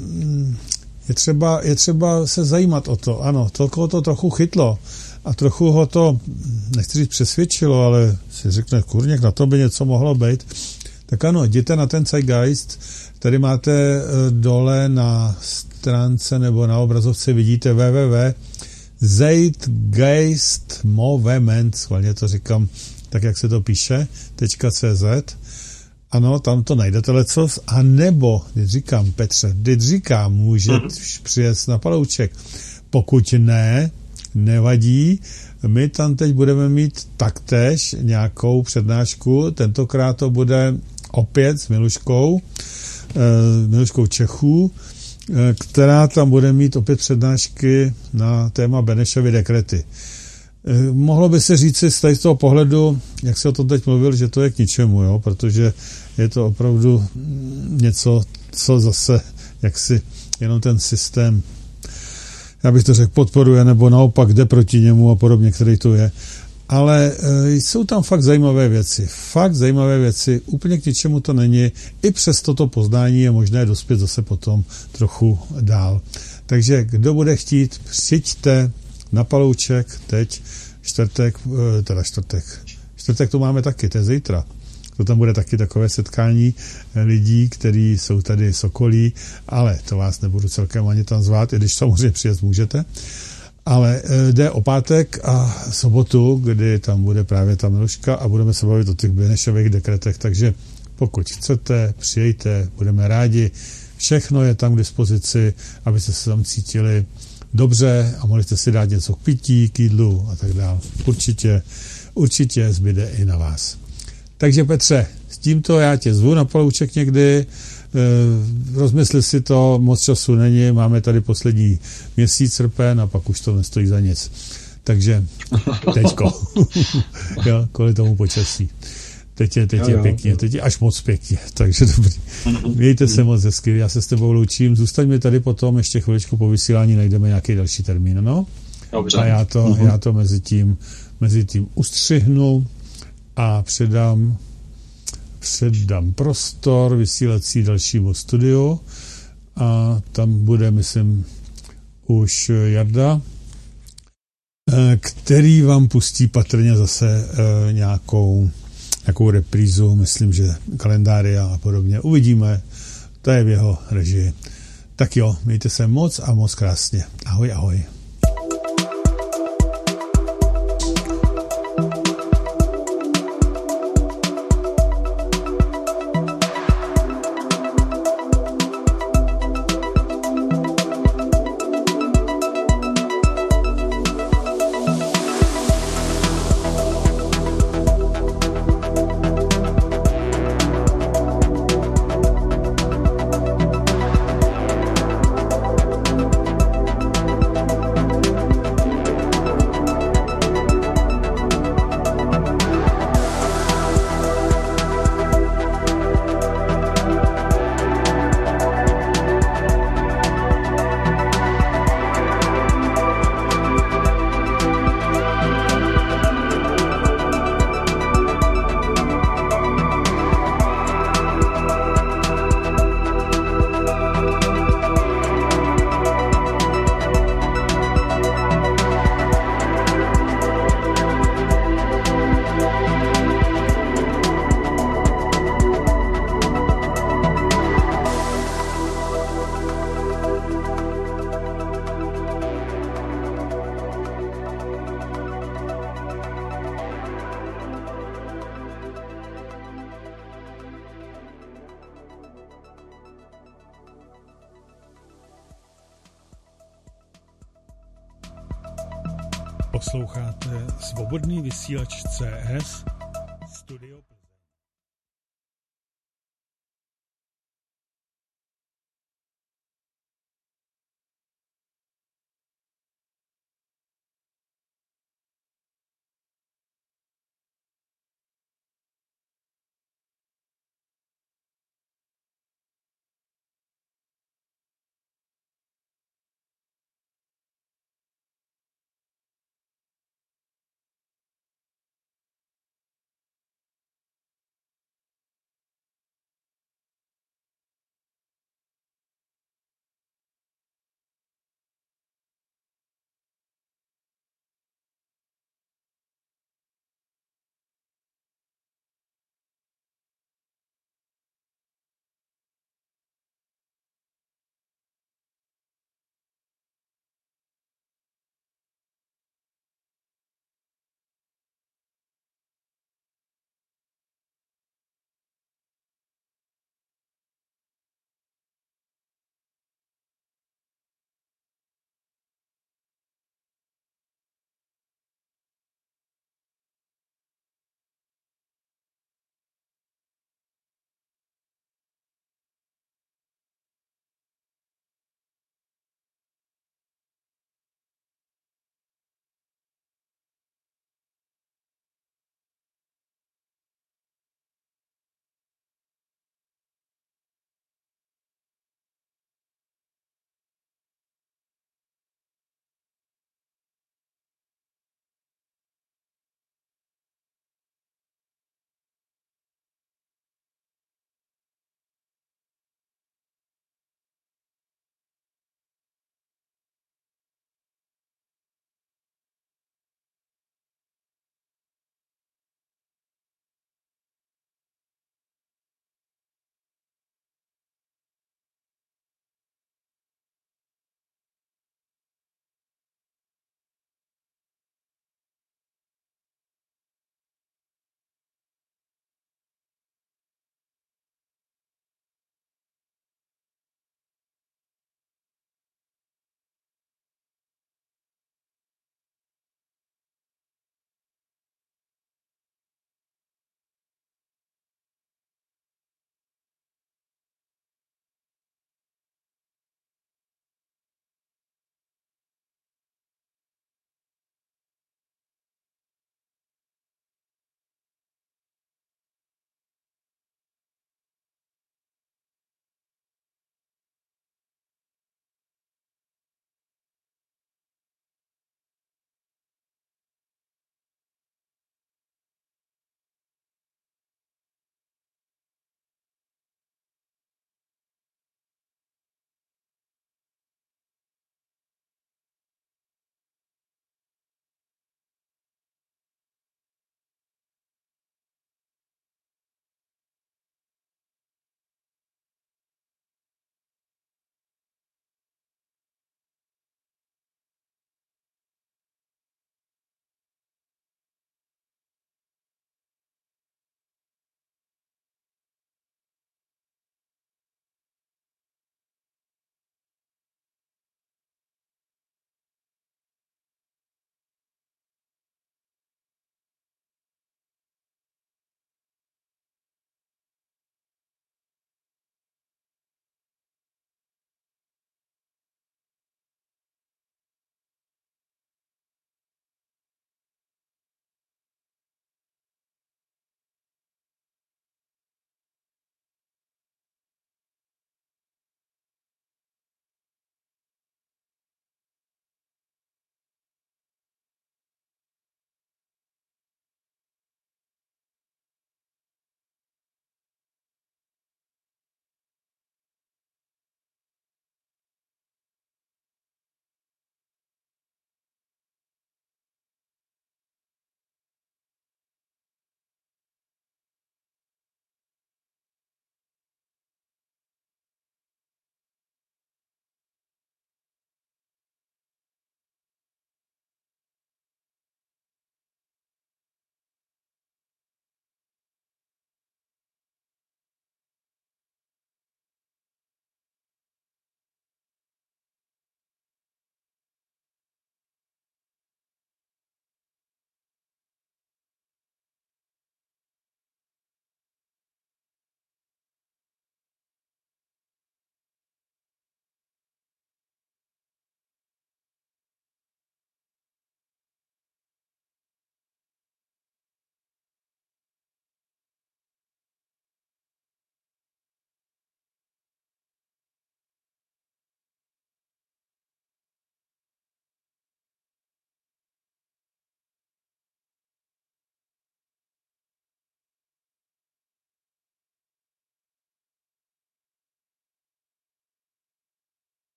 je třeba, je třeba se zajímat o to, ano, to to trochu chytlo a trochu ho to, nechci říct přesvědčilo, ale si řekne, kurněk, na to by něco mohlo být. Tak ano, jděte na ten Zeitgeist, tady máte dole na stránce nebo na obrazovce vidíte w w w tečka zeitgeistmovement, schválně to říkám tak, jak se to píše, .cz. Ano, tam to najdete lecos, a nebo, když říkám, Petře, když říkám, může přijet na Palouček. Pokud ne, nevadí, my tam teď budeme mít taktéž nějakou přednášku, tentokrát to bude opět s Miluškou, eh, Miluškou Čechů, eh, která tam bude mít opět přednášky na téma Benešovy dekrety. Eh, mohlo by se říci z toho pohledu, jak se o tom teď mluvil, že to je k ničemu, jo? Protože je to opravdu něco, co zase jaksi jenom ten systém, já bych to řekl, podporuje, nebo naopak jde proti němu a podobně, který to je. Ale e, jsou tam fakt zajímavé věci. Fakt zajímavé věci, úplně k ničemu to není. I přes toto poznání je možné dospět zase potom trochu dál. Takže kdo bude chtít, přijďte na Palouček teď, čtvrtek, e, teda čtvrtek. Čtvrtek to máme taky, to je zítra. To tam bude taky takové setkání lidí, kteří jsou tady z okolí, ale to vás nebudu celkem ani tam zvát, i když samozřejmě přijet můžete. Ale jde o pátek a sobotu, kdy tam bude právě ta Miluška a budeme se bavit o těch Benešových dekretech, takže pokud chcete, přijďte, budeme rádi. Všechno je tam k dispozici, abyste se tam cítili dobře a mohli jste si dát něco k pití, k jídlu a tak dále. Určitě, určitě zbyde i na vás. Takže Petře, s tímto já tě zvu na Palouček někdy, e, rozmysli si to, moc času není, máme tady poslední měsíc srpen a pak už to nestojí za nic. Takže teďko, jo, kvůli tomu počasí. Teď je, teď jo, je jo, pěkně, jo. teď je až moc pěkně, takže dobrý. Mějte se moc hezky, já se s tebou loučím, zůstaň mi tady potom, ještě chviličku po vysílání najdeme nějaký další termín, no? Dobře. A já to, uh-huh. já to mezi tím, mezi tím ustřihnu a předám, předám prostor vysílací dalšímu studiu a tam bude, myslím, už Jarda, který vám pustí patrně zase nějakou, nějakou reprízu, myslím, že kalendária a podobně. Uvidíme, to je v jeho režii. Tak jo, mějte se moc a moc krásně. Ahoj, ahoj. Posloucháte Svobodný vysílač C S